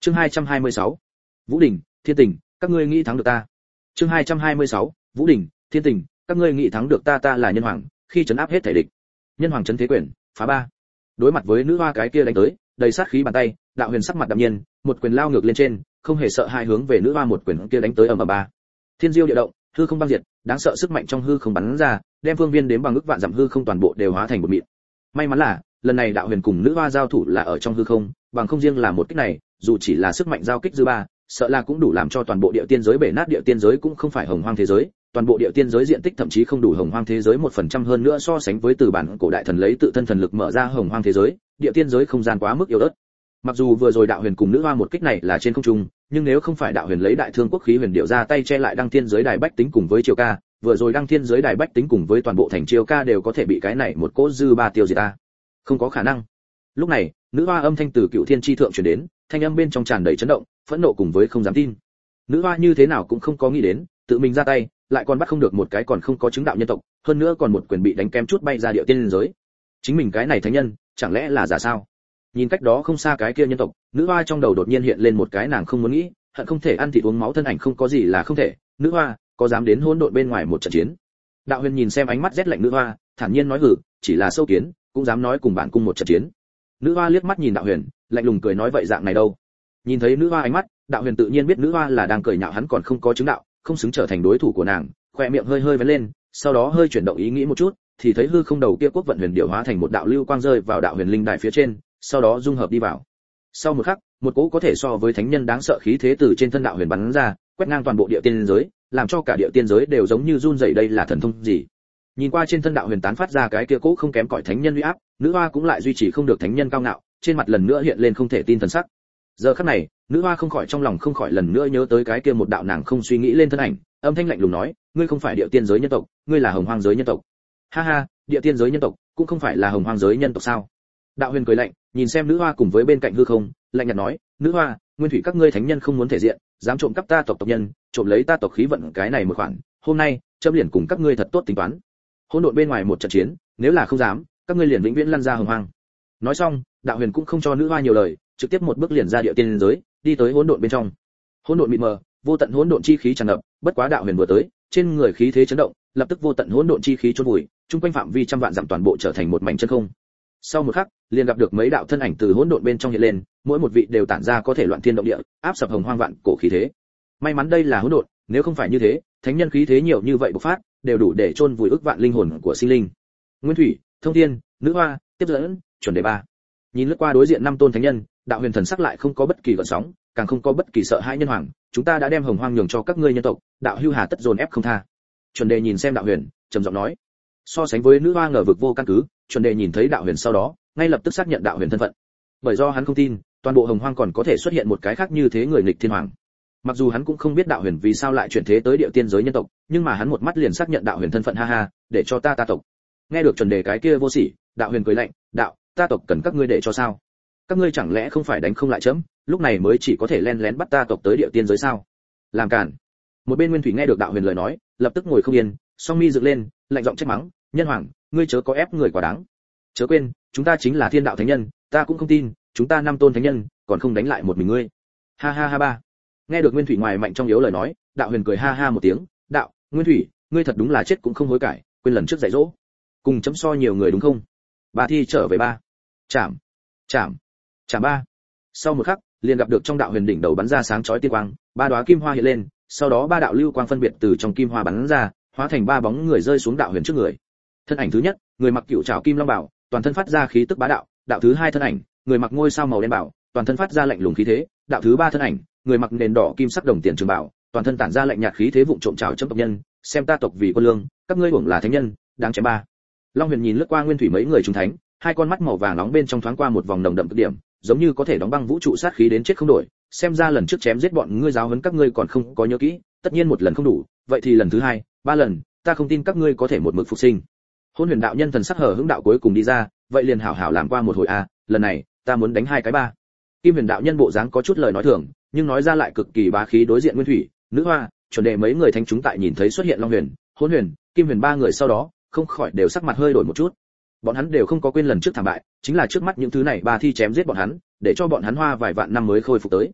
Chương 226. Vũ Đình, Thiên Tình, các ngươi nghĩ thắng được ta. Chương 226. Vũ Đình, Thiên Tình, các ngươi nghĩ thắng được ta, ta là nhân hoàng, khi trấn áp hết thể địch. Nhân hoàng trấn thế quyền, phá ba. Đối mặt với nữ hoa cái kia đánh tới, đầy sát khí bàn tay, Đạo Huyền sắc mặt đạm nhiên, một quyền lao ngược lên trên, không hề sợ hãi hướng về nữ hoa một quyền kia đánh tới ầm ầm ba. Thiên diêu địa động, hư không băng diệt, đáng sợ sức mạnh trong hư không bắn ra, đem phương viên đến bằng ức vạn dặm hư không toàn bộ đều hóa thành một mịn. May mắn là, lần này Đạo Huyền cùng nữ hoa giao thủ là ở trong hư không, bằng không riêng là một kích này, dù chỉ là sức mạnh giao kích dư ba, sợ là cũng đủ làm cho toàn bộ địa tiên giới bể nát. Địa tiên giới cũng không phải hồng hoang thế giới, toàn bộ địa tiên giới diện tích thậm chí không đủ hồng hoang thế giới 1% hơn nữa, so sánh với từ bản cổ đại thần lấy tự thân thần lực mở ra hồng hoang thế giới, địa tiên giới không gian quá mức yếu ớt. Mặc dù vừa rồi Đạo Huyền cùng nữ hoa một kích này là trên không trung, nhưng nếu không phải Đạo Huyền lấy đại thương quốc khí huyền điệu ra tay che lại đăng thiên giới đài bách tính cùng với triều ca, vừa rồi đăng thiên giới đài bách tính cùng với toàn bộ thành triều ca đều có thể bị cái này một cỗ dư ba tiêu diệt ta. Không có khả năng. Lúc này, nữ hoa âm thanh từ cựu thiên chi thượng truyền đến, thanh âm bên trong tràn đầy chấn động, phẫn nộ cùng với không dám tin. Nữ hoa như thế nào cũng không có nghĩ đến, tự mình ra tay, lại còn bắt không được một cái còn không có chứng đạo nhân tộc, hơn nữa còn một quyền bị đánh kém chút bay ra địa tiên giới. Chính mình cái này thánh nhân, chẳng lẽ là giả sao? Nhìn cách đó không xa cái kia nhân tộc, nữ hoa trong đầu đột nhiên hiện lên một cái nàng không muốn nghĩ, hận không thể ăn thịt uống máu thân ảnh, không có gì là không thể. Nữ hoa, có dám đến hỗn độn bên ngoài một trận chiến? Đạo Huyền nhìn xem ánh mắt rét lạnh nữ hoa, thản nhiên nói hử, chỉ là sâu kiến, cũng dám nói cùng bản cung một trận chiến. Nữ hoa liếc mắt nhìn Đạo Huyền, lạnh lùng cười nói vậy dạng này đâu? Nhìn thấy nữ hoa ánh mắt, Đạo Huyền tự nhiên biết nữ hoa là đang cười nhạo hắn còn không có chứng đạo, không xứng trở thành đối thủ của nàng, khoe miệng hơi hơi vén lên, sau đó hơi chuyển động ý nghĩ một chút, thì thấy hư không đầu kia quốc vận huyền điệu hóa thành một đạo lưu quang rơi vào Đạo Huyền linh đài phía trên, sau đó dung hợp đi vào. Sau một khắc, một cỗ có thể so với thánh nhân đáng sợ khí thế từ trên thân Đạo Huyền bắn ra, quét ngang toàn bộ địa tiên giới, làm cho cả địa tiên giới đều giống như run rẩy. Đây là thần thông gì? Nhìn qua trên thân Đạo Huyền tán phát ra cái kia cỗ không kém cỏi thánh nhân uy áp, nữ hoa cũng lại duy trì không được thánh nhân cao ngạo, trên mặt lần nữa hiện lên không thể tin thần sắc. Giờ khắc này, nữ hoa không khỏi trong lòng không khỏi lần nữa nhớ tới cái kia một đạo nàng không suy nghĩ lên thân ảnh, âm thanh lạnh lùng nói, ngươi không phải địa tiên giới nhân tộc, ngươi là hồng hoang giới nhân tộc. Ha ha, địa tiên giới nhân tộc cũng không phải là hồng hoang giới nhân tộc sao? Đạo Huyền cười lạnh, nhìn xem nữ hoa cùng với bên cạnh hư không, lạnh nhạt nói, nữ hoa, nguyên thủy các ngươi thánh nhân không muốn thể diện, dám trộm cắp ta tộc tộc nhân, trộm lấy ta tộc khí vận cái này một khoản, hôm nay chấm liền cùng các ngươi thật tốt tính toán. Hỗn độn bên ngoài một trận chiến, nếu là không dám, các ngươi liền vĩnh viễn lăn ra hồng hoang. Nói xong, Đạo Huyền cũng không cho nữ hoa nhiều lời, trực tiếp một bước liền ra địa tiên giới, đi tới hỗn độn bên trong. Hỗn độn mịt mờ, vô tận hỗn độn chi khí tràn ngập, bất quá Đạo Huyền vừa tới, trên người khí thế chấn động, lập tức vô tận hỗn độn chi khí chôn vùi, trung quanh phạm vi trăm vạn dặm toàn bộ trở thành một mảnh chân không. Sau một khắc, liền gặp được mấy đạo thân ảnh từ hỗn độn bên trong hiện lên, mỗi một vị đều tản ra có thể loạn thiên động địa, áp sập hồng hoang vạn cổ khí thế. May mắn đây là hỗn độn, nếu không phải như thế, thánh nhân khí thế nhiều như vậy bộc phát, đều đủ để chôn vùi ức vạn linh hồn của sinh linh. Nguyên thủy, thông thiên, nữ hoa, tiếp dẫn, chuẩn đề ba. Nhìn lướt qua đối diện năm tôn thánh nhân, Đạo Huyền thần sắc lại không có bất kỳ gợn sóng, càng không có bất kỳ sợ hãi. Nhân hoàng, chúng ta đã đem hồng hoang nhường cho các ngươi nhân tộc, đạo hưu hà tất dồn ép không tha. Chuẩn đề nhìn xem Đạo Huyền, trầm giọng nói. So sánh với nữ hoa ngờ vực vô căn cứ, Chuẩn đề nhìn thấy Đạo Huyền sau đó, ngay lập tức xác nhận Đạo Huyền thân phận. Bởi do hắn không tin, toàn bộ hồng hoang còn có thể xuất hiện một cái khác như thế người nghịch thiên hoàng. Mặc dù hắn cũng không biết Đạo Huyền vì sao lại chuyển thế tới địa tiên giới nhân tộc, nhưng mà hắn một mắt liền xác nhận Đạo Huyền thân phận. Ha ha, để cho ta tộc. Nghe được Chuẩn đề cái kia vô sỉ, Đạo Huyền cười lạnh, đạo, ta tộc cần các ngươi để cho sao? Các ngươi chẳng lẽ không phải đánh không lại chấm, lúc này mới chỉ có thể len lén bắt ta tộc tới địa tiên giới sao? Làm cản. Một bên Nguyên Thủy nghe được Đạo Huyền lời nói, lập tức ngồi không yên, song mi dựng lên, lạnh giọng trách mắng, nhân hoàng, ngươi chớ có ép người quá đáng. Chớ quên, chúng ta chính là thiên đạo thánh nhân, ta cũng không tin, chúng ta năm tôn thánh nhân, còn không đánh lại một mình ngươi. Ha ha ha ba. Nghe được Nguyên Thủy ngoài mạnh trong yếu lời nói, Đạo Huyền cười ha ha một tiếng, đạo, Nguyên Thủy, ngươi thật đúng là chết cũng không hối cải, quên lần trước dạy dỗ. Cùng chấm so nhiều người đúng không? Bà thi trở về ba. Chạm, chạm, chạm ba. Sau một khắc, liền gặp được trong Đạo Huyền đỉnh đầu bắn ra sáng chói tiên quang, ba đóa kim hoa hiện lên, sau đó ba đạo lưu quang phân biệt từ trong kim hoa bắn ra, hóa thành ba bóng người rơi xuống Đạo Huyền trước người. Thân ảnh thứ nhất, người mặc cựu trảo kim long bảo, toàn thân phát ra khí tức bá đạo. Đạo thứ hai thân ảnh, người mặc ngôi sao màu đen bảo, toàn thân phát ra lạnh lùng khí thế. Đạo thứ ba thân ảnh, người mặc nền đỏ kim sắc đồng tiền trường bảo, toàn thân tản ra lạnh nhạt khí thế vụng trộm chào chấm tộc nhân, xem ta tộc vì quân lương, các ngươi hưởng là thánh nhân, đáng chém ba. Long Huyền nhìn lướt qua Nguyên Thủy mấy người trung thánh, hai con mắt màu vàng nóng bên trong thoáng qua một vòng nồng đậm cực điểm, giống như có thể đóng băng vũ trụ sát khí đến chết không đổi. Xem ra lần trước chém giết bọn ngươi giáo huấn các ngươi còn không có nhớ kỹ, tất nhiên một lần không đủ, vậy thì lần thứ hai, ba lần, ta không tin các ngươi có thể một mực phục sinh. Hôn Huyền đạo nhân thần sắc hờ hững đạo cuối cùng đi ra, vậy liền hảo hảo làm qua một hồi a, lần này, ta muốn đánh hai cái ba. Kim Huyền đạo nhân bộ dáng có chút lời nói thường, nhưng nói ra lại cực kỳ bá khí. Đối diện Nguyên Thủy, nữ hoa, Chuẩn đề mấy người thánh chúng tại nhìn thấy xuất hiện Long Huyền, Hôn Huyền, Kim Huyền ba người sau đó, không khỏi đều sắc mặt hơi đổi một chút. Bọn hắn đều không có quên lần trước thảm bại, chính là trước mắt những thứ này ba thi chém giết bọn hắn, để cho bọn hắn hoa vài vạn năm mới khôi phục tới.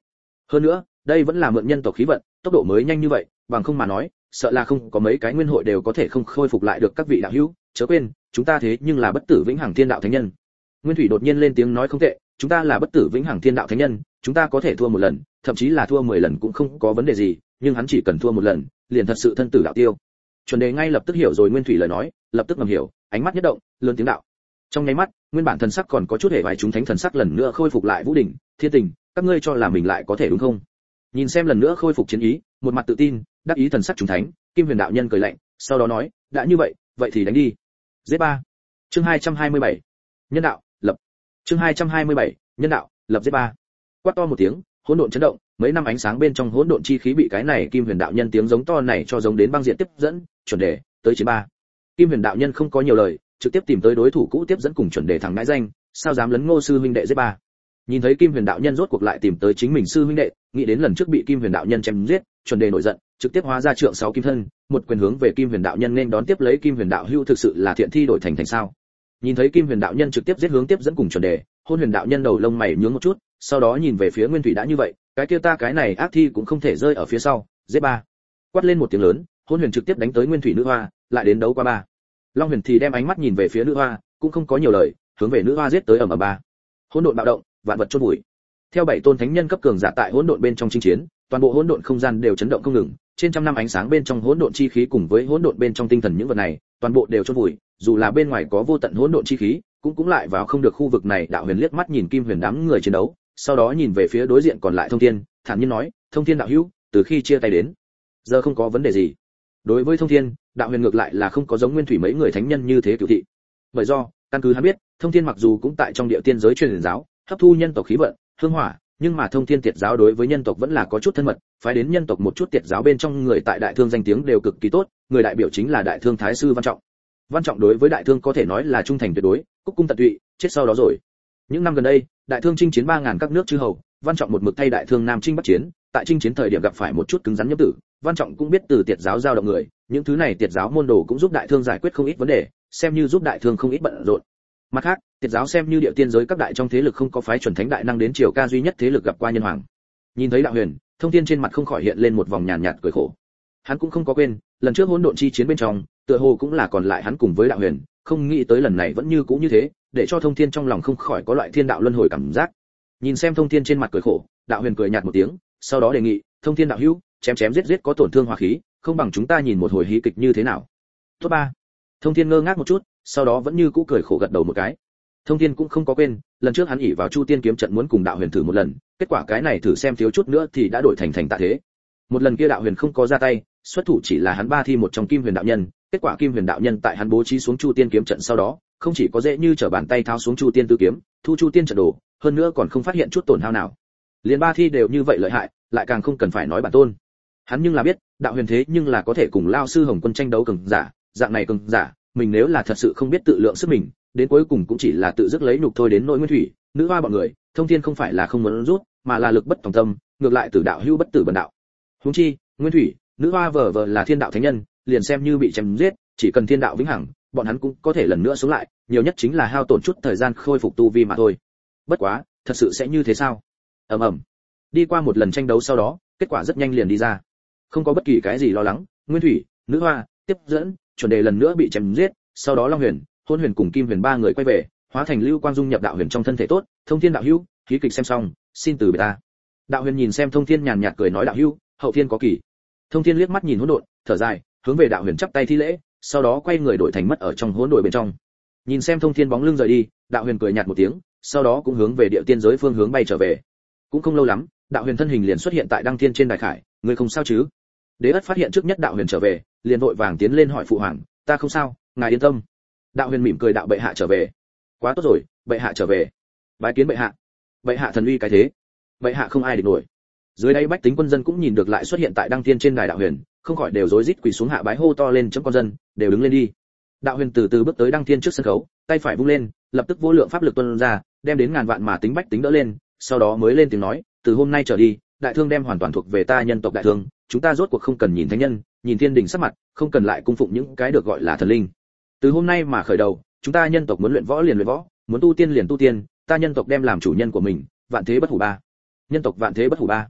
Hơn nữa, đây vẫn là mượn nhân tộc khí vận, tốc độ mới nhanh như vậy, bằng không mà nói, sợ là không có mấy cái nguyên hội đều có thể không khôi phục lại được các vị đạo hữu, chớ quên, chúng ta thế nhưng là bất tử vĩnh hằng thiên đạo thánh nhân. Nguyên Thủy đột nhiên lên tiếng nói không tệ, chúng ta là bất tử vĩnh hằng thiên đạo thánh nhân, chúng ta có thể thua một lần, thậm chí là thua 10 lần cũng không có vấn đề gì, nhưng hắn chỉ cần thua một lần, liền thật sự thân tử đạo tiêu. Chuẩn Đề ngay lập tức hiểu rồi Nguyên Thủy lời nói, lập tức ngầm hiểu, ánh mắt nhất động, lớn tiếng đạo. Trong nháy mắt, nguyên bản thần sắc còn có chút hề vài chúng thánh thần sắc lần nữa khôi phục lại vũ đỉnh, thiên tình, các ngươi cho là mình lại có thể đúng không? Nhìn xem lần nữa khôi phục chiến ý, một mặt tự tin, đắc ý thần sắc chúng thánh, Kim Huyền đạo nhân cười lạnh, sau đó nói, đã như vậy, vậy thì đánh đi. Giết ba. Chương 227. Nhân đạo, lập. Chương 227. Nhân đạo, lập giết ba. Quát to một tiếng, hỗn độn chấn động, mấy năm ánh sáng bên trong hỗn độn chi khí bị cái này Kim Huyền đạo nhân tiếng giống to này cho giống đến băng diện tiếp dẫn, Chuẩn Đề, tới chiến ba. Kim Huyền đạo nhân không có nhiều lời, trực tiếp tìm tới đối thủ cũ tiếp dẫn cùng Chuẩn Đề thẳng ngãi danh, sao dám lấn Ngô sư huynh đệ giết ba. Nhìn thấy Kim Huyền đạo nhân rốt cuộc lại tìm tới chính mình sư huynh đệ, nghĩ đến lần trước bị Kim Huyền đạo nhân chém giết, Chuẩn Đề nổi giận, trực tiếp hóa ra trượng 6 kim thân, một quyền hướng về Kim Huyền đạo nhân nên đón tiếp lấy Kim Huyền đạo hưu thực sự là thiện thi đổi thành sao? Nhìn thấy Kim Huyền đạo nhân trực tiếp giết hướng tiếp dẫn cùng Chuẩn Đề, Hôn Huyền đạo nhân đầu lông mày nhướng một chút, sau đó nhìn về phía Nguyên Thủy đã như vậy, cái kia ta cái này ác thi cũng không thể rơi ở phía sau, giết ba. Quát lên một tiếng lớn, Hôn Huyền trực tiếp đánh tới Nguyên Thủy nữ hoa, lại đến đấu qua ba. Long Huyền thì đem ánh mắt nhìn về phía nữ hoa, cũng không có nhiều lời, hướng về nữ hoa giết tới ầm ba. Hỗn độn bạo động, vạn vật chôn bụi. Theo 7 tôn thánh nhân cấp cường giả tại hỗn độn bên trong chinh chiến, toàn bộ hỗn độn không gian đều chấn động không ngừng, trên trăm năm ánh sáng bên trong hỗn độn chi khí cùng với hỗn độn bên trong tinh thần những vật này, toàn bộ đều chôn vùi, dù là bên ngoài có vô tận hỗn độn chi khí, cũng lại vào không được khu vực này. Đạo Huyền liếc mắt nhìn Kim Huyền đám người chiến đấu, sau đó nhìn về phía đối diện còn lại Thông Thiên, thản nhiên nói, Thông Thiên đạo hữu, từ khi chia tay đến giờ không có vấn đề gì. Đối với Thông Thiên, Đạo Huyền ngược lại là không có giống Nguyên Thủy mấy người thánh nhân như thế cửu thị. Bởi do, căn cứ hắn biết, Thông Thiên mặc dù cũng tại trong địa tiên giới truyền giáo, hấp thu nhân tộc khí vận, hương hỏa, nhưng mà Thông Thiên tiệt giáo đối với nhân tộc vẫn là có chút thân mật, phái đến nhân tộc một chút tiệt giáo bên trong người tại Đại Thương danh tiếng đều cực kỳ tốt, người đại biểu chính là Đại Thương Thái sư Văn Trọng. Văn Trọng đối với Đại Thương có thể nói là trung thành tuyệt đối, cúc cung tận tụy, chết sau đó rồi. Những năm gần đây, Đại Thương chinh chiến 3000 các nước chư hầu, Văn Trọng một mực thay Đại Thương Nam chinh bắc chiến, tại chinh chiến thời điểm gặp phải một chút cứng rắn nhấp tử, Văn Trọng cũng biết từ tiệt giáo giao động người, những thứ này tiệt giáo môn đồ cũng giúp Đại Thương giải quyết không ít vấn đề, xem như giúp Đại Thương không ít bận rộn. Mặt khác, tiệt giáo xem như địa tiên giới các đại trong thế lực không có phái chuẩn thánh đại năng đến triều ca duy nhất thế lực gặp qua nhân hoàng. Nhìn thấy Đạo Huyền, Thông Thiên trên mặt không khỏi hiện lên một vòng nhàn nhạt cười khổ. Hắn cũng không có quên, lần trước hỗn độn chi chiến bên trong, tựa hồ cũng là còn lại hắn cùng với Đạo Huyền, không nghĩ tới lần này vẫn như cũ như thế, để cho Thông Thiên trong lòng không khỏi có loại thiên đạo luân hồi cảm giác. Nhìn xem Thông Thiên trên mặt cười khổ, Đạo Huyền cười nhạt một tiếng, sau đó đề nghị, Thông Thiên đạo hữu, chém chém giết giết có tổn thương hòa khí, không bằng chúng ta nhìn một hồi hí kịch như thế nào. Tốt ba. Thông Thiên ngơ ngác một chút, sau đó vẫn như cũ cười khổ gật đầu một cái. Thông Thiên cũng không có quên, lần trước hắn ỷ vào Chu Tiên kiếm trận muốn cùng Đạo Huyền thử một lần, kết quả cái này thử xem thiếu chút nữa thì đã đổi thành tạ thế. Một lần kia Đạo Huyền không có ra tay, xuất thủ chỉ là hắn ba thi một trong Kim Huyền đạo nhân, kết quả Kim Huyền đạo nhân tại hắn bố trí xuống Chu Tiên kiếm trận sau đó, không chỉ có dễ như trở bàn tay tháo xuống Chu Tiên tứ kiếm, thu Chu Tiên trận đồ, hơn nữa còn không phát hiện chút tổn hao nào. Liên ba thi đều như vậy lợi hại, lại càng không cần phải nói bản tôn. Hắn nhưng là biết, Đạo Huyền thế nhưng là có thể cùng Lao sư Hồng Quân tranh đấu cường giả, dạng này cường giả, mình nếu là thật sự không biết tự lượng sức mình, đến cuối cùng cũng chỉ là tự dứt lấy nhục thôi. Đến nỗi Nguyên Thủy, nữ hoa bọn người, Thông Thiên không phải là không muốn rút, mà là lực bất tòng tâm, ngược lại tử đạo hưu bất tử bần đạo. Huống chi, Nguyên Thủy, nữ hoa vờ là thiên đạo thánh nhân, liền xem như bị chém giết, chỉ cần thiên đạo vĩnh hằng, bọn hắn cũng có thể lần nữa sống lại, nhiều nhất chính là hao tổn chút thời gian khôi phục tu vi mà thôi. Bất quá, thật sự sẽ như thế sao? Ầm ầm. Đi qua một lần tranh đấu sau đó, kết quả rất nhanh liền đi ra. Không có bất kỳ cái gì lo lắng, Nguyên Thủy, nữ hoa, tiếp dẫn, Chuẩn Đề lần nữa bị chém giết, sau đó Long Huyền, Hôn Huyền cùng Kim Huyền ba người quay về, hóa thành lưu quang dung nhập Đạo Huyền trong thân thể. Tốt, Thông Thiên đạo hữu, khí kịch xem xong, xin từ biệt ta. Đạo Huyền nhìn xem Thông Thiên nhàn nhạt cười nói, đạo hữu, hậu thiên có kỳ. Thông Thiên liếc mắt nhìn hỗn độn, thở dài, hướng về Đạo Huyền chắp tay thi lễ, sau đó quay người đổi thành mất ở trong hỗn độn bên trong. Nhìn xem Thông Thiên bóng lưng rời đi, Đạo Huyền cười nhạt một tiếng, sau đó cũng hướng về địa tiên giới phương hướng bay trở về. Cũng không lâu lắm, Đạo Huyền thân hình liền xuất hiện tại Đăng Thiên trên đài khải, người không sao chứ? Đế Ất phát hiện trước nhất Đạo Huyền trở về, liền vội vàng tiến lên hỏi phụ hoàng, ta không sao, ngài yên tâm. Đạo Huyền mỉm cười, đạo bệ hạ trở về, quá tốt rồi, bệ hạ trở về, bái kiến bệ hạ. Bệ hạ thần uy cái thế, bệ hạ không ai địch nổi. Dưới đây bách tính quân dân cũng nhìn được lại xuất hiện tại Đăng Thiên trên đài Đạo Huyền, không khỏi đều rối rít quỳ xuống hạ bái hô to lên, chấm con dân đều đứng lên đi. Đạo Huyền từ từ bước tới Đăng Thiên trước sân khấu, tay phải vung lên, lập tức vô lượng pháp lực tuôn ra, đem đến ngàn vạn mà tính bách tính đỡ lên, sau đó mới lên tiếng nói, từ hôm nay trở đi, Đại Thương đem hoàn toàn thuộc về ta nhân tộc Đại Thương, chúng ta rốt cuộc không cần nhìn thánh nhân, nhìn thiên đình sắc mặt, không cần lại cung phụng những cái được gọi là thần linh. Từ hôm nay mà khởi đầu, chúng ta nhân tộc muốn luyện võ liền luyện võ, muốn tu tiên liền tu tiên, ta nhân tộc đem làm chủ nhân của mình, vạn thế bất hủ ba. Nhân tộc vạn thế bất hủ ba.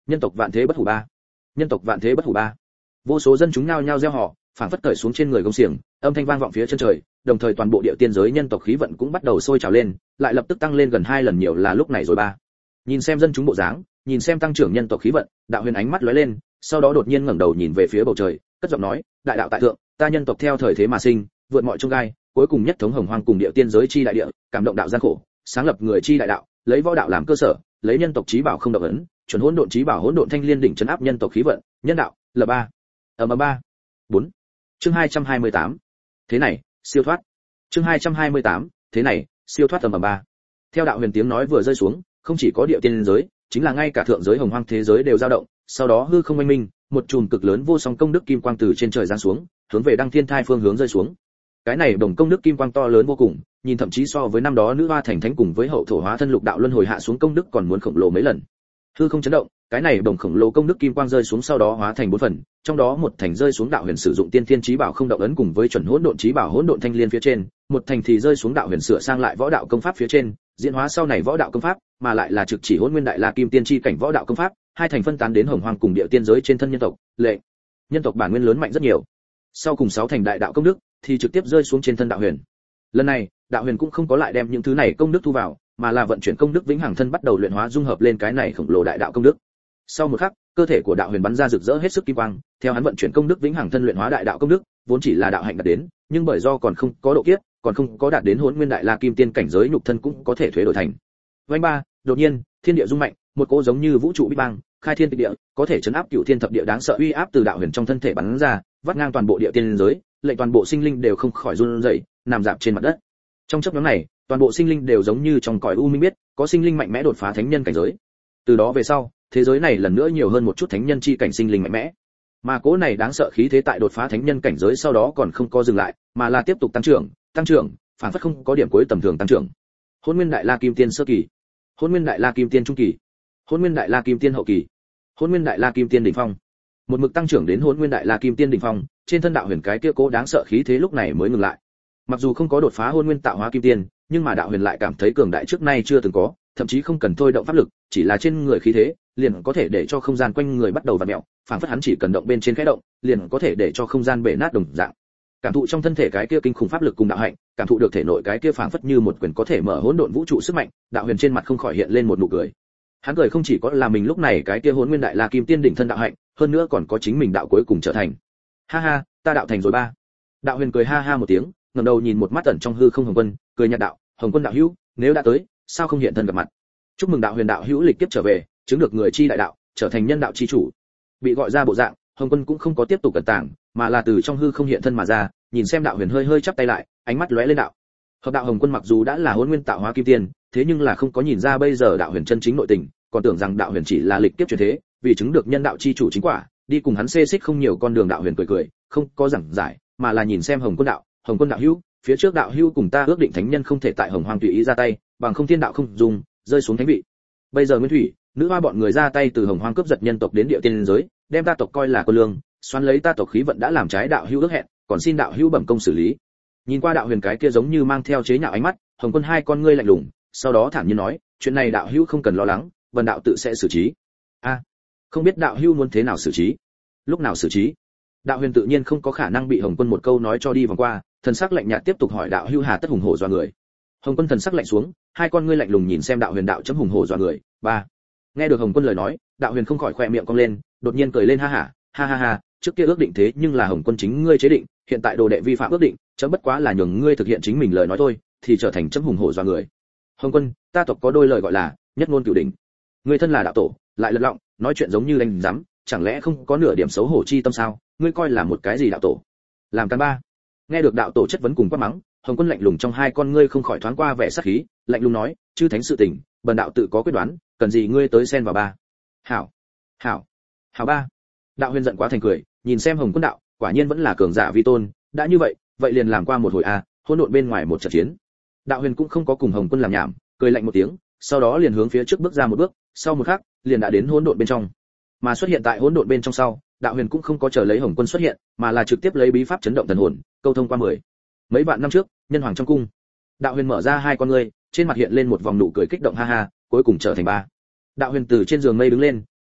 Nhân tộc vạn thế bất hủ ba. Nhân tộc vạn thế bất hủ ba. Vô số dân chúng nhao nhao reo hò, phảng phất cởi xuống trên người gông xiềng, âm thanh vang vọng phía chân trời, đồng thời toàn bộ địa tiên giới nhân tộc khí vận cũng bắt đầu sôi trào lên, lại lập tức tăng lên gần 2 lần nhiều là lúc này rồi ba. Nhìn xem dân chúng bộ dáng, nhìn xem tăng trưởng nhân tộc khí vận, Đạo Huyền ánh mắt lóe lên, sau đó đột nhiên ngẩng đầu nhìn về phía bầu trời, cất giọng nói, đại đạo tại thượng, ta nhân tộc theo thời thế mà sinh, vượt mọi chông gai, cuối cùng nhất thống hồng hoang cùng địa tiên giới chi đại địa, cảm động đạo gian khổ, sáng lập người chi đại đạo, lấy võ đạo làm cơ sở, lấy nhân tộc chí bảo không động ấn, chuẩn hỗn độn chí bảo hỗn độn thanh liên đỉnh trấn áp nhân tộc khí vận, nhân đạo, L3. Ba. 4. Chương 228. Thế này, siêu thoát. Chương 228. Thế này, siêu thoát ba. Theo Đạo Huyền tiếng nói vừa rơi xuống, không chỉ có địa tiên giới, chính là ngay cả thượng giới hồng hoang thế giới đều dao động, sau đó hư không oanh minh, một chùm cực lớn vô song công đức kim quang từ trên trời giáng xuống, hướng về Đăng Thiên Thai phương hướng rơi xuống. Cái này đồng công đức kim quang to lớn vô cùng, nhìn thậm chí so với năm đó nữ hoa thành thánh cùng với hậu thổ hóa thân lục đạo luân hồi hạ xuống công đức còn muốn khổng lồ mấy lần. Hư không chấn động, cái này đồng khổng lồ công đức kim quang rơi xuống sau đó hóa thành 4 phần, trong đó một thành rơi xuống Đạo Huyền sử dụng tiên thiên chí bảo không động ấn cùng với chuẩn hỗn độn chí bảo hỗn độn thanh liên phía trên, một thành thì rơi xuống Đạo Huyền sửa sang lại võ đạo công pháp phía trên, diễn hóa sau này võ đạo công pháp, mà lại là trực chỉ hỗn nguyên đại la kim tiên chi cảnh võ đạo công pháp, hai thành phân tán đến hồng hoang cùng địa tiên giới trên thân nhân tộc, lệ. Nhân tộc bản nguyên lớn mạnh rất nhiều. Sau cùng 6 thành đại đạo công đức thì trực tiếp rơi xuống trên thân Đạo Huyền. Lần này, Đạo Huyền cũng không có lại đem những thứ này công đức thu vào, mà là vận chuyển công đức vĩnh hằng thân bắt đầu luyện hóa dung hợp lên cái này khổng lồ đại đạo công đức. Sau một khắc, cơ thể của Đạo Huyền bắn ra rực rỡ hết sức kim quang, theo hắn vận chuyển công đức vĩnh hằng thân luyện hóa đại đạo công đức, vốn chỉ là đạo hạnh đạt đến, nhưng bởi do còn không có độ kiếp, còn không có đạt đến hỗn nguyên đại la kim tiên cảnh giới nhục thân cũng có thể thuế đổi thành. Vành ba, đột nhiên, thiên địa rung mạnh, một cỗ giống như vũ trụ bích bang, khai thiên tịch địa, có thể chấn áp cửu thiên thập địa đáng sợ uy áp từ Đạo Huyền trong thân thể bắn ra, vắt ngang toàn bộ địa tiên giới, lệnh toàn bộ sinh linh đều không khỏi run rẩy, nằm rạp trên mặt đất. Trong chốc ngắn này, toàn bộ sinh linh đều giống như trong cõi u minh biết, có sinh linh mạnh mẽ đột phá thánh nhân cảnh giới. Từ đó về sau, thế giới này lần nữa nhiều hơn một chút thánh nhân chi cảnh sinh linh mạnh mẽ. Mà cỗ này đáng sợ khí thế tại đột phá thánh nhân cảnh giới sau đó còn không có dừng lại, mà là tiếp tục tăng trưởng, phản phất không có điểm cuối tầm thường tăng trưởng. Hỗn Nguyên Đại La Kim Tiên sơ kỳ, Hỗn Nguyên Đại La Kim Tiên trung kỳ, Hỗn Nguyên Đại La Kim Tiên hậu kỳ, Hỗn Nguyên Đại La Kim Tiên đỉnh phong. Một mực tăng trưởng đến Hỗn Nguyên Đại La Kim Tiên đỉnh phong, trên thân Đạo Huyền cái kia cố đáng sợ khí thế lúc này mới ngừng lại. Mặc dù không có đột phá Hỗn Nguyên tạo hóa Kim Tiên, nhưng mà Đạo Huyền lại cảm thấy cường đại trước nay chưa từng có, thậm chí không cần thôi động pháp lực, chỉ là trên người khí thế, liền có thể để cho không gian quanh người bắt đầu vặn mèo, phảng phất hắn chỉ cần động bên trên khẽ động, liền có thể để cho không gian bể nát đồng dạng. Cảm thụ trong thân thể cái kia kinh khủng pháp lực cùng đạo hạnh, cảm thụ được thể nội cái kia phảng phất như một quyền có thể mở hỗn độn vũ trụ sức mạnh, Đạo Huyền trên mặt không khỏi hiện lên một nụ cười. Hắn cười không chỉ có là mình lúc này cái kia Hỗn Nguyên Đại La Kim Tiên đỉnh thân đạo hạnh, hơn nữa còn có chính mình đạo cuối cùng trở thành. Ha ha, ta đạo thành rồi ba. Đạo Huyền cười ha ha một tiếng, ngẩng đầu nhìn một mắt ẩn trong hư không Hồng Quân, cười nhạt đạo, Hồng Quân đạo hữu, nếu đã tới, sao không hiện thân gặp mặt? Chúc mừng đạo Huyền đạo hữu lịch kiếp trở về, chứng được người chi đại đạo, trở thành nhân đạo chi chủ. Bị gọi ra bộ dạng, Hồng Quân cũng không có tiếp tục cẩn tàng, mà là từ trong hư không hiện thân mà ra, nhìn xem Đạo Huyền hơi hơi chắp tay lại, ánh mắt lóe lên đạo. Hợp đạo Hồng Quân mặc dù đã là Hỗn Nguyên tạo hóa kim tiên, thế nhưng là không có nhìn ra bây giờ Đạo Huyền chân chính nội tình, còn tưởng rằng Đạo Huyền chỉ là lịch kiếp chuyển thế, vì chứng được nhân đạo chi chủ chính quả, đi cùng hắn xê xích không nhiều con đường. Đạo Huyền cười cười, không có giảng giải, mà là nhìn xem Hồng Quân đạo hữu, phía trước đạo hữu cùng ta ước định thánh nhân không thể tại Hồng Hoang tùy ý ra tay, bằng không thiên đạo không dùng, rơi xuống thánh vị. Bây giờ Nguyên Thủy, nữ hoa bọn người ra tay từ Hồng Hoang cướp giật nhân tộc đến địa tiên giới, đem ta tộc coi là quân lương, xoắn lấy ta tộc khí vận đã làm trái đạo hữu ước hẹn, còn xin đạo hữu bẩm công xử lý. Nhìn qua Đạo Huyền cái kia giống như mang theo chế nhạo ánh mắt, Hồng Quân hai con ngươi lạnh lùng, sau đó thản nhiên nói, chuyện này đạo hữu không cần lo lắng, vần đạo tự sẽ xử trí. A, không biết đạo hữu muốn thế nào xử trí? Lúc nào xử trí? Đạo Huyền tự nhiên không có khả năng bị Hồng Quân một câu nói cho đi vòng qua, thần sắc lạnh nhạt tiếp tục hỏi đạo hữu hà tất hùng hổ dọa người. Hồng Quân thần sắc lạnh xuống, hai con ngươi lạnh lùng nhìn xem Đạo Huyền đạo chấm hùng hổ dọa người. Ba. Nghe được Hồng Quân lời nói, Đạo Huyền không khỏi khỏe miệng cong lên, đột nhiên cười lên ha ha, trước kia ước định thế nhưng là Hồng Quân chính ngươi chế định, hiện tại đồ đệ vi phạm ước định, chấm bất quá là nhường ngươi thực hiện chính mình lời nói thôi, thì trở thành chấm hùng hổ dọa người. Hồng Quân, ta tộc có đôi lời gọi là nhất ngôn cửu đỉnh. Ngươi thân là đạo tổ, lại lật lọng, nói chuyện giống như đánh rắm, chẳng lẽ không có nửa điểm xấu hổ chi tâm sao? Ngươi coi là một cái gì đạo tổ? Làm căn ba. Nghe được đạo tổ chất vấn cùng quát mắng, Hồng Quân lạnh lùng trong hai con ngươi không khỏi thoáng qua vẻ sát khí, lạnh lùng nói, chư thánh sự tình, bần đạo tự có quyết đoán, cần gì ngươi tới xen vào ba? Hảo ba. Đạo Huyền giận quá thành cười, nhìn xem Hồng Quân đạo, quả nhiên vẫn là cường giả vi tôn, đã như vậy, vậy liền làm qua một hồi a, hỗn độn bên ngoài một trận chiến. Đạo Huyền cũng không có cùng Hồng Quân làm nhảm, cười lạnh một tiếng, sau đó liền hướng phía trước bước ra một bước, sau một khắc, liền đã đến hỗn độn bên trong. Mà xuất hiện tại hỗn độn bên trong sau, Đạo Huyền cũng không có chờ lấy Hồng Quân xuất hiện, mà là trực tiếp lấy bí pháp chấn động thần hồn, câu thông qua mấy vạn năm trước, nhân hoàng trong cung. Đạo Huyền mở ra hai con ngươi, trên mặt hiện lên một vòng nụ cười kích động ha ha, cuối cùng trở thành ba. Đạo Huyền từ trên giường mây đứng lên,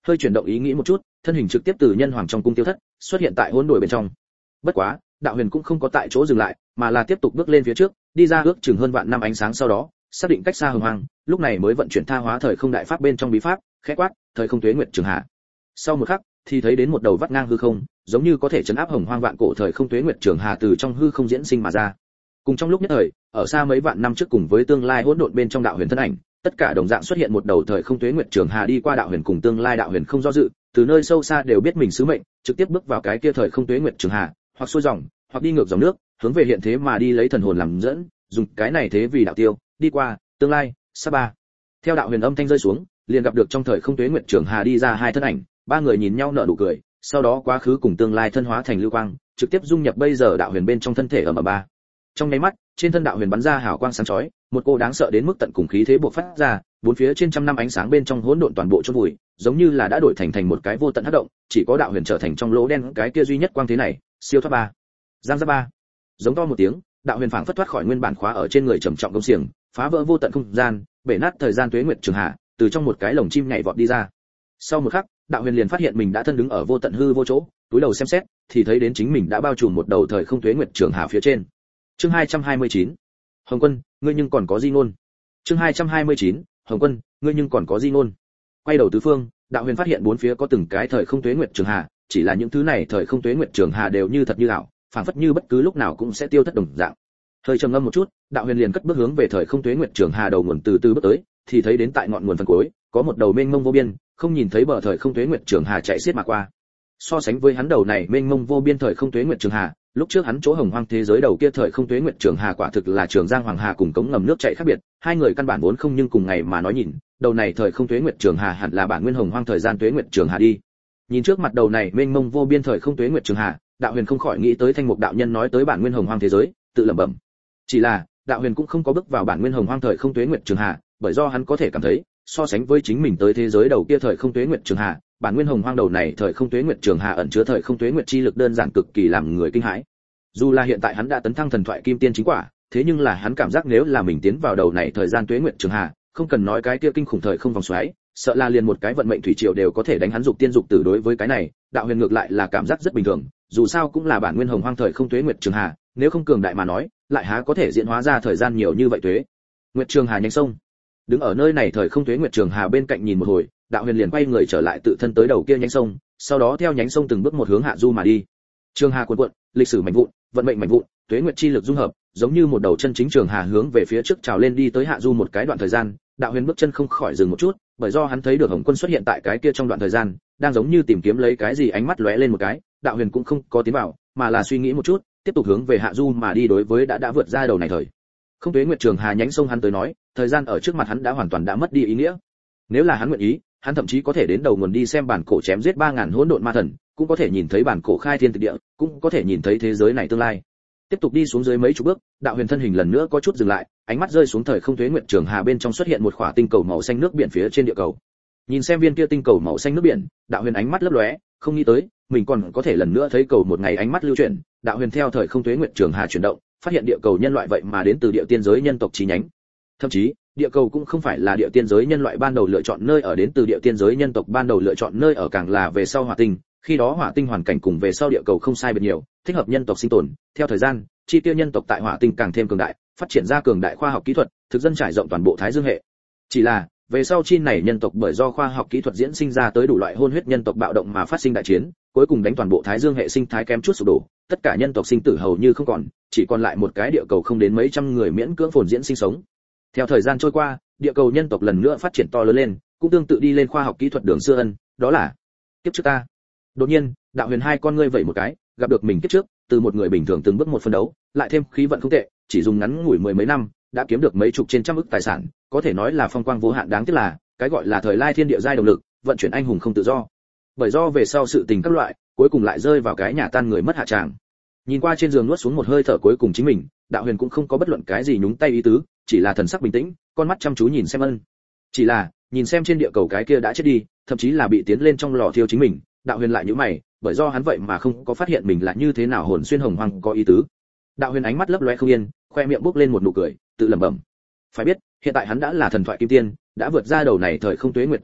hơi chuyển động ý nghĩ một chút, thân hình trực tiếp từ nhân hoàng trong cung tiêu thất, xuất hiện tại hỗn độn bên trong. Bất quá, đạo huyền cũng không có tại chỗ dừng lại, mà là tiếp tục bước lên phía trước, đi ra ước chừng hơn vạn năm ánh sáng sau đó, xác định cách xa hồng hoang, lúc này mới vận chuyển tha hóa thời không đại pháp bên trong bí pháp, khẽ quát, thời không tuế nguyệt trường hạ. Sau một khắc, thì thấy đến một đầu vắt ngang hư không, giống như có thể chấn áp hồng hoang vạn cổ thời không tuế nguyệt trường hà từ trong hư không diễn sinh mà ra. Cùng trong lúc nhất thời, ở xa mấy vạn năm trước cùng với tương lai hỗn độn bên trong đạo huyền thân ảnh, tất cả đồng dạng xuất hiện một đầu thời không tuế nguyệt trường hà đi qua đạo huyền cùng tương lai đạo huyền không do dự, từ nơi sâu xa đều biết mình sứ mệnh, trực tiếp bước vào cái kia thời không tuế nguyệt trường hà, hoặc xuôi dòng, hoặc đi ngược dòng nước, hướng về hiện thế mà đi lấy thần hồn làm dẫn, dùng cái này thế vì đạo tiêu, đi qua tương lai, Sapa. Theo đạo huyền âm thanh rơi xuống, liền gặp được trong thời không tuế nguyệt trường hà đi ra hai thân ảnh, ba người nhìn nhau nở nụ cười, sau đó quá khứ cùng tương lai thân hóa thành lưu quang, trực tiếp dung nhập bây giờ đạo huyền bên trong thân thể ở ba. Trong nháy mắt, trên thân đạo huyền bắn ra hào quang sáng chói, một cô đáng sợ đến mức tận cùng khí thế bộc phát ra, bốn phía trên trăm năm ánh sáng bên trong hỗn độn toàn bộ chôn vùi, giống như là đã đổi thành một cái vô tận hắc động, chỉ có đạo huyền trở thành trong lỗ đen cái kia duy nhất quang thế này, siêu thoát ba. Giang ra ba. Giống to một tiếng, đạo huyền phảng phất thoát khỏi nguyên bản khóa ở trên người trầm trọng công xiềng, phá vỡ vô tận không gian, bể nát thời gian tuế nguyệt trường hạ, từ trong một cái lồng chim nhảy vọt đi ra. Sau một khắc, đạo huyền liền phát hiện mình đã thân đứng ở vô tận hư vô chỗ, túi đầu xem xét, thì thấy đến chính mình đã bao trùm một đầu thời không tuế nguyệt trường hà phía trên. Chương 229. Hồng Quân, ngươi nhưng còn có di ngôn. Chương 229. Hồng Quân, ngươi nhưng còn có di ngôn. Quay đầu tứ phương, đạo huyền phát hiện bốn phía có từng cái thời không tuế nguyệt trường hà, chỉ là những thứ này thời không tuế nguyệt trường hà đều như thật như ảo, phảng phất như bất cứ lúc nào cũng sẽ tiêu thất đồng dạng. Hơi trầm ngâm một chút, đạo huyền liền cất bước hướng về thời không tuế nguyệt trường hà đầu nguồn từ từ bước tới, thì thấy đến tại ngọn nguồn phần cuối, có một đầu mênh mông vô biên, không nhìn thấy bờ thời không tuế nguyệt trường hà chạy xiết mà qua. So sánh với hắn đầu này mênh mông vô biên thời không tuế nguyệt trường hà, lúc trước hắn chỗ hồng hoang thế giới đầu kia thời không tuế nguyệt trường hà quả thực là trường giang hoàng hà cùng cống ngầm nước chảy khác biệt, hai người căn bản vốn không nhưng cùng ngày mà nói nhìn, đầu này thời không tuế nguyệt trường hà hẳn là bản nguyên hồng hoang thời gian tuế nguyệt trường hà đi. Nhìn trước mặt đầu này mênh mông vô biên thời không tuế nguyệt trường hà, đạo huyền không khỏi nghĩ tới thanh mục đạo nhân nói tới bản nguyên hồng hoang thế giới, tự lẩm bẩm. Chỉ là, đạo huyền cũng không có bước vào bản nguyên hồng hoang thời không tuế nguyệt trường hà, bởi do hắn có thể cảm thấy, so sánh với chính mình tới thế giới đầu kia thời không tuế nguyệt trường hà, bản nguyên hồng hoang đầu này thời không tuế nguyệt trường hà ẩn chứa thời không tuế nguyệt chi lực đơn giản cực kỳ làm người kinh hãi. Dù là hiện tại hắn đã tấn thăng thần thoại kim tiên chính quả, thế nhưng là hắn cảm giác nếu là mình tiến vào đầu này thời gian tuế nguyệt trường hà, không cần nói cái kia kinh khủng thời không vòng xoáy, sợ là liền một cái vận mệnh thủy triều đều có thể đánh hắn dục tiên dục tử. Đối với cái này, đạo huyền ngược lại là cảm giác rất bình thường, dù sao cũng là bản nguyên hồng hoang thời không tuế nguyệt trường hà, nếu không cường đại mà nói, lại há có thể diễn hóa ra thời gian nhiều như vậy tuế nguyệt trường hà nhanh sông. Đứng ở nơi này thời không tuế nguyệt trường hà bên cạnh nhìn một hồi, đạo huyền liền quay người trở lại tự thân tới đầu kia nhánh sông, sau đó theo nhánh sông từng bước một hướng hạ du mà đi. Trường hà cuộn cuộn, lịch sử mảnh vụn, vận mệnh mảnh vụn, tuế nguyệt chi lực dung hợp, giống như một đầu chân chính trường hà hướng về phía trước trào lên đi tới hạ du một cái đoạn thời gian, đạo huyền bước chân không khỏi dừng một chút, bởi do hắn thấy được Hồng Quân xuất hiện tại cái kia trong đoạn thời gian, đang giống như tìm kiếm lấy cái gì, ánh mắt lóe lên một cái, đạo huyền cũng không có tiến vào, mà là suy nghĩ một chút, tiếp tục hướng về hạ du mà đi. Đối với đã vượt ra đầu này thời không tuế nguyệt trường hà nhánh sông, hắn tới nói, thời gian ở trước mặt hắn đã hoàn toàn đã mất đi ý nghĩa. Nếu là hắn nguyện ý, hắn thậm chí có thể đến đầu nguồn đi xem bản cổ chém giết 3000 hỗn độn ma thần, cũng có thể nhìn thấy bản cổ khai thiên tịch địa, cũng có thể nhìn thấy thế giới này tương lai. Tiếp tục đi xuống dưới mấy chục bước, đạo huyền thân hình lần nữa có chút dừng lại, ánh mắt rơi xuống thời không tuế nguyệt trường hà bên trong, xuất hiện một khỏa tinh cầu màu xanh nước biển phía trên địa cầu. Nhìn xem viên kia tinh cầu màu xanh nước biển, đạo huyền ánh mắt lấp lóe, không nghĩ tới mình còn có thể lần nữa thấy cầu một ngày. Ánh mắt lưu chuyển, đạo huyền theo thời không tuế nguyệt trường hà chuyển động, phát hiện địa cầu nhân loại vậy mà đến từ địa tiên giới nhân tộc chi nhánh. Thậm chí, địa cầu cũng không phải là địa tiên giới nhân loại ban đầu lựa chọn nơi ở, đến từ địa tiên giới nhân tộc ban đầu lựa chọn nơi ở càng là về sau hỏa tinh, khi đó hỏa tinh hoàn cảnh cùng về sau địa cầu không sai biệt nhiều, thích hợp nhân tộc sinh tồn. Theo thời gian, chi tiêu nhân tộc tại hỏa tinh càng thêm cường đại, phát triển ra cường đại khoa học kỹ thuật, thực dân trải rộng toàn bộ Thái Dương hệ. Chỉ là, về sau chi này nhân tộc bởi do khoa học kỹ thuật diễn sinh ra tới đủ loại hôn huyết nhân tộc bạo động mà phát sinh đại chiến, cuối cùng đánh toàn bộ Thái Dương hệ sinh thái kém chút sụp đổ, tất cả nhân tộc sinh tử hầu như không còn, chỉ còn lại một cái địa cầu không đến mấy trăm người miễn cưỡng phồn diễn sinh sống. Theo thời gian trôi qua, địa cầu nhân tộc lần nữa phát triển to lớn lên, cũng tương tự đi lên khoa học kỹ thuật đường xưa ân, đó là kiếp trước ta. Đột nhiên, đạo huyền hai con ngươi vẩy một cái, gặp được mình kiếp trước, từ một người bình thường từng bước một phân đấu, lại thêm khí vận không tệ, chỉ dùng ngắn ngủi mười mấy năm, đã kiếm được mấy chục trên trăm ức tài sản, có thể nói là phong quang vô hạn. Đáng tiếc là, cái gọi là thời lai thiên địa giai động lực, vận chuyển anh hùng không tự do. Bởi do về sau sự tình các loại, cuối cùng lại rơi vào cái nhà tan người mất hạ tràng. Nhìn qua trên giường nuốt xuống một hơi thở cuối cùng chính mình, đạo huyền cũng không có bất luận cái gì nhúng tay ý tứ, chỉ là thần sắc bình tĩnh, con mắt chăm chú nhìn xem ân. Chỉ là, nhìn xem trên địa cầu cái kia đã chết đi, thậm chí là bị tiến lên trong lò thiêu chính mình, đạo huyền lại nhíu mày, bởi do hắn vậy mà không có phát hiện mình là như thế nào hồn xuyên hồng hoang có ý tứ. Đạo huyền ánh mắt lấp lóe không yên, khoe miệng bốc lên một nụ cười, tự lẩm bẩm. Phải biết, hiện tại hắn đã là thần thoại kim tiên, đã vượt ra đầu này thời không tuế nguyệt trường hà,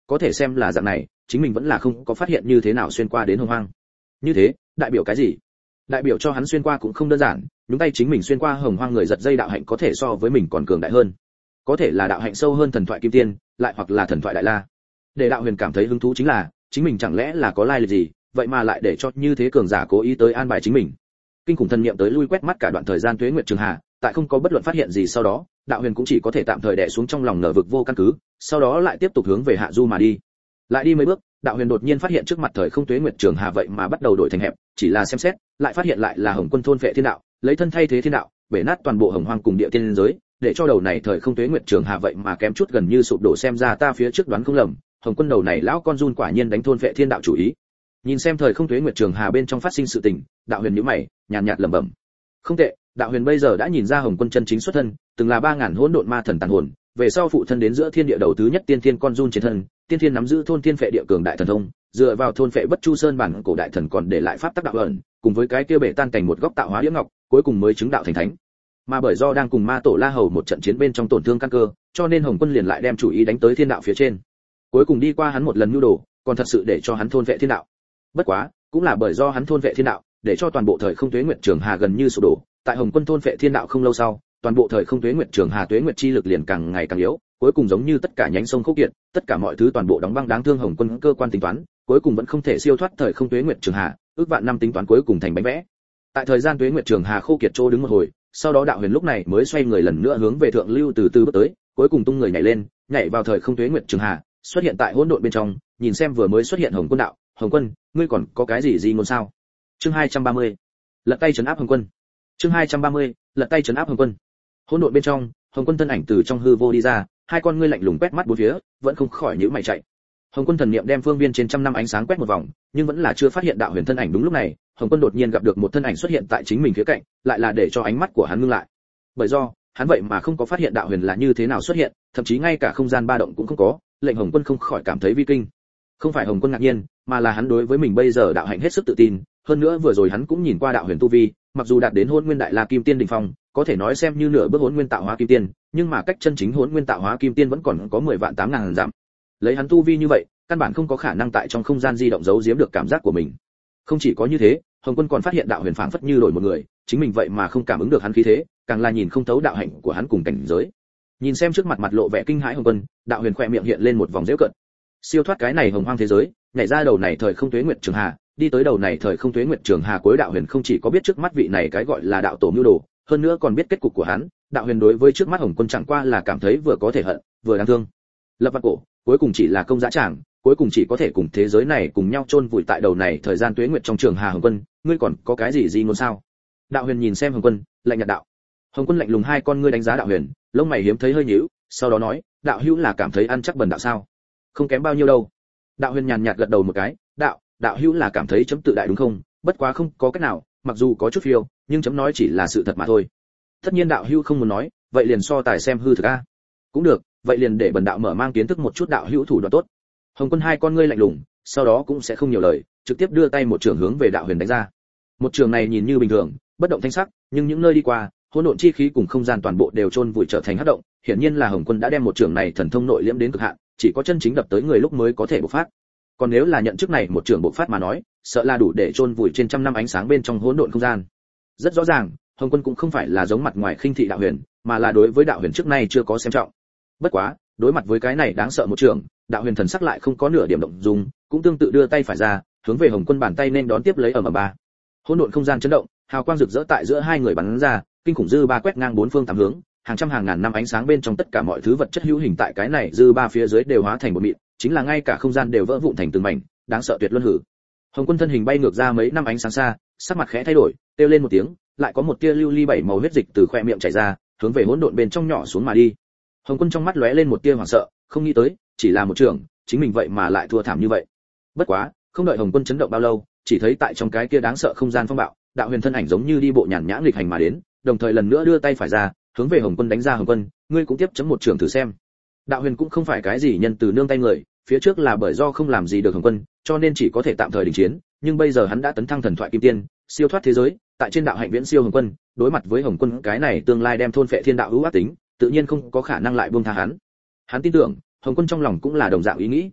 có thể xem là dạng này, chính mình vẫn là không có phát hiện như thế nào xuyên qua đến Hồng Hoang. Như thế, đại biểu cái gì? Đại biểu cho hắn xuyên qua cũng không đơn giản, nhúng tay chính mình xuyên qua Hồng Hoang người giật dây đạo hạnh có thể so với mình còn cường đại hơn. Có thể là đạo hạnh sâu hơn thần thoại kim tiên, lại hoặc là thần thoại đại la. Để đạo huyền cảm thấy hứng thú chính là, chính mình chẳng lẽ là có lai lịch gì, vậy mà lại để cho như thế cường giả cố ý tới an bài chính mình. Kinh khủng thần niệm tới lui quét mắt cả đoạn thời gian tuế nguyệt trường hạ, tại không có bất luận phát hiện gì sau đó, đạo huyền cũng chỉ có thể tạm thời đè xuống trong lòng nở vực vô căn cứ, sau đó lại tiếp tục hướng về hạ du mà đi. Lại đi mấy bước, đạo huyền đột nhiên phát hiện trước mặt thời không tuế nguyệt trường hà vậy mà bắt đầu đổi thành hẹp, chỉ là xem xét, lại phát hiện lại là Hồng Quân thôn phệ thiên đạo, lấy thân thay thế thiên đạo, bể nát toàn bộ Hồng Hoang cùng địa tiên giới, để cho đầu này thời không tuế nguyệt trường hà vậy mà kém chút gần như sụp đổ, xem ra ta phía trước đoán không lầm, Hồng Quân đầu này lão con run quả nhiên đánh thôn phệ thiên đạo chủ ý. Nhìn xem thời không tuế nguyệt trường hà bên trong phát sinh sự tình, đạo huyền nhíu mày, nhàn nhạt lẩm bẩm. Không tệ, đạo huyền bây giờ đã nhìn ra Hồng Quân chân chính xuất thân, từng là 3000 hỗn độn ma thần tàn hồn, về sau phụ thân đến giữa thiên địa đầu thứ nhất tiên thiên con run trên thân, tiên thiên nắm giữ thôn thiên phệ địa cường đại thần thông, dựa vào thôn phệ bất chu sơn bản cổ đại thần còn để lại pháp tắc đạo ẩn, cùng với cái kia bể tan cảnh một góc tạo hóa đĩa ngọc, cuối cùng mới chứng đạo thành thánh. Mà bởi do đang cùng ma tổ La Hầu một trận chiến bên trong tổn thương căn cơ, cho nên Hồng Quân liền lại đem chủ ý đánh tới thiên đạo phía trên. Cuối cùng đi qua hắn một lần nhu đồ, còn thật sự để cho hắn thôn vệ thiên đạo. Bất quá, cũng là bởi do hắn thôn vệ thiên đạo, để cho toàn bộ thời không tuế nguyệt trường hà gần như sụp đổ. Tại Hồng Quân thôn vệ thiên đạo không lâu sau, toàn bộ thời không tuế nguyệt trường hà tuế nguyệt chi lực liền càng ngày càng yếu, cuối cùng giống như tất cả nhánh sông khô kiệt, tất cả mọi thứ toàn bộ đóng băng, đáng thương Hồng Quân cơ quan tính toán, cuối cùng vẫn không thể siêu thoát thời không tuế nguyệt trường hà, ước vạn năm tính toán cuối cùng thành bánh vẽ. Tại thời gian tuế nguyệt trường hà khô kiệt trô đứng một hồi, sau đó đạo huyền lúc này mới xoay người lần nữa hướng về thượng lưu từ từ bước tới, cuối cùng tung người nhảy lên, nhảy vào thời không tuế nguyệt trường hà, xuất hiện tại hỗn độn bên trong, nhìn xem vừa mới xuất hiện Hồng Quân đạo, Hồng Quân, ngươi còn có cái gì ngôn sao? Chương 230. Lật tay trấn áp Hồng Quân. Chương 230. Lật tay trấn áp Hồng Quân. Hỗn độn bên trong, Hồng Quân thân ảnh từ trong hư vô đi ra, hai con ngươi lạnh lùng quét mắt bốn phía, vẫn không khỏi nhíu mày chạy. Hồng Quân thần niệm đem phương viên trên trăm năm ánh sáng quét một vòng, nhưng vẫn là chưa phát hiện đạo huyền thân ảnh. Đúng lúc này, Hồng Quân đột nhiên gặp được một thân ảnh xuất hiện tại chính mình phía cạnh, lại là để cho ánh mắt của hắn ngưng lại. Bởi do, hắn vậy mà không có phát hiện đạo huyền là như thế nào xuất hiện, thậm chí ngay cả không gian ba động cũng không có, lệnh Hồng Quân không khỏi cảm thấy vi kinh. Không phải Hồng Quân ngạc nhiên, mà là hắn đối với mình bây giờ đạo hạnh hết sức tự tin, hơn nữa vừa rồi hắn cũng nhìn qua đạo huyền tu vi, mặc dù đạt đến Hỗn Nguyên Đại La Kim Tiên đỉnh phong, có thể nói xem như nửa bước Hỗn Nguyên Tạo Hóa Kim Tiên, nhưng mà cách chân chính Hỗn Nguyên Tạo Hóa Kim Tiên vẫn còn có 10.800.000 dặm. Lấy hắn tu vi như vậy, căn bản không có khả năng tại trong không gian di động giấu giếm được cảm giác của mình. Không chỉ có như thế, Hồng Quân còn phát hiện đạo huyền phảng phất như đổi một người, chính mình vậy mà không cảm ứng được hắn khí thế, càng là nhìn không thấu đạo hạnh của hắn cùng cảnh giới. Nhìn xem trước mặt mặt lộ vẻ kinh hãi Hồng Quân, đạo huyền khẽ miệng hiện lên một vòng giễu cợt. Siêu thoát cái này hồng hoang thế giới, nhảy ra đầu này thời không tuế nguyệt trường hà, đi tới đầu này thời không tuế nguyệt trường hà cuối, đạo huyền không chỉ có biết trước mắt vị này cái gọi là đạo tổ mưu đồ, hơn nữa còn biết kết cục của hắn. Đạo huyền đối với trước mắt Hồng Quân chẳng qua là cảm thấy vừa có thể hận, vừa đáng thương. Lập vạn cổ, cuối cùng chỉ là công dã tràng, cuối cùng chỉ có thể cùng thế giới này cùng nhau chôn vùi tại đầu này thời gian tuế nguyệt trong trường hà. Hồng Quân, ngươi còn có cái gì ngôn sao? Đạo huyền nhìn xem Hồng Quân, lạnh nhạt đạo. Hồng Quân lạnh lùng hai con ngươi đánh giá đạo huyền, lông mày hiếm thấy hơi nhíu, sau đó nói, đạo hữu là cảm thấy ăn chắc bần đạo sao? Không kém bao nhiêu đâu. Đạo huyền nhàn nhạt gật đầu một cái, đạo hữu là cảm thấy chấm tự đại đúng không? Bất quá không có cách nào, mặc dù có chút phiêu, nhưng chấm nói chỉ là sự thật mà thôi. Tất nhiên đạo hữu không muốn nói, vậy liền so tài xem hư thực a. Cũng được, vậy liền để bần đạo mở mang kiến thức một chút đạo hữu thủ đoạn tốt. Hồng Quân hai con ngươi lạnh lùng, sau đó cũng sẽ không nhiều lời, trực tiếp đưa tay một trường hướng về đạo huyền đánh ra. Một trường này nhìn như bình thường, bất động thanh sắc, nhưng những nơi đi qua, hỗn độn chi khí cùng không gian toàn bộ đều chôn vùi trở thành hắc động. Hiển nhiên là Hồng Quân đã đem một trường này thần thông nội liễm đến cực hạn, chỉ có chân chính đập tới người lúc mới có thể bộc phát. Còn nếu là nhận chức này một trường bộc phát mà nói, sợ là đủ để chôn vùi trên trăm năm ánh sáng bên trong hỗn độn không gian. Rất rõ ràng, Hồng Quân cũng không phải là giống mặt ngoài khinh thị đạo huyền, mà là đối với đạo huyền trước nay chưa có xem trọng. Bất quá, đối mặt với cái này đáng sợ một trường, đạo huyền thần sắc lại không có nửa điểm động dung, cũng tương tự đưa tay phải ra, hướng về Hồng Quân bàn tay nên đón tiếp lấy ở ba. Hỗn độn không gian chấn động, hào quang rực rỡ tại giữa hai người bắn ra, kinh khủng dư ba quét ngang bốn phương tám hướng, hàng trăm hàng ngàn năm ánh sáng bên trong tất cả mọi thứ vật chất hữu hình tại cái này dư ba phía dưới đều hóa thành một mịn, chính là ngay cả không gian đều vỡ vụn thành từng mảnh, đáng sợ tuyệt luân hử. Hồng Quân thân hình bay ngược ra mấy năm ánh sáng xa, sắc mặt khẽ thay đổi, kêu lên một tiếng, lại có một tia lưu ly bảy màu huyết dịch từ khóe miệng chảy ra, hướng về hỗn độn bên trong nhỏ xuống mà đi. Hồng Quân trong mắt lóe lên một tia hoảng sợ, không nghĩ tới, chỉ là một trường, chính mình vậy mà lại thua thảm như vậy. Bất quá, không đợi Hồng Quân chấn động bao lâu, chỉ thấy tại trong cái kia đáng sợ không gian phong bạo, đạo huyền thân ảnh giống như đi bộ nhàn nhã nghịch hành mà đến, đồng thời lần nữa đưa tay phải ra, hướng về Hồng Quân đánh ra. Hồng Quân, ngươi cũng tiếp chấm một trường thử xem. Đạo huyền cũng không phải cái gì nhân từ nương tay người, phía trước là bởi do không làm gì được Hồng Quân, cho nên chỉ có thể tạm thời đình chiến, nhưng bây giờ hắn đã tấn thăng thần thoại kim tiên, siêu thoát thế giới, tại trên đạo hạnh viễn siêu Hồng Quân, đối mặt với Hồng Quân cái này tương lai đem thôn phệ thiên đạo hữu ác tính, tự nhiên không có khả năng lại buông tha hắn. Hắn tin tưởng, Hồng Quân trong lòng cũng là đồng dạng ý nghĩ.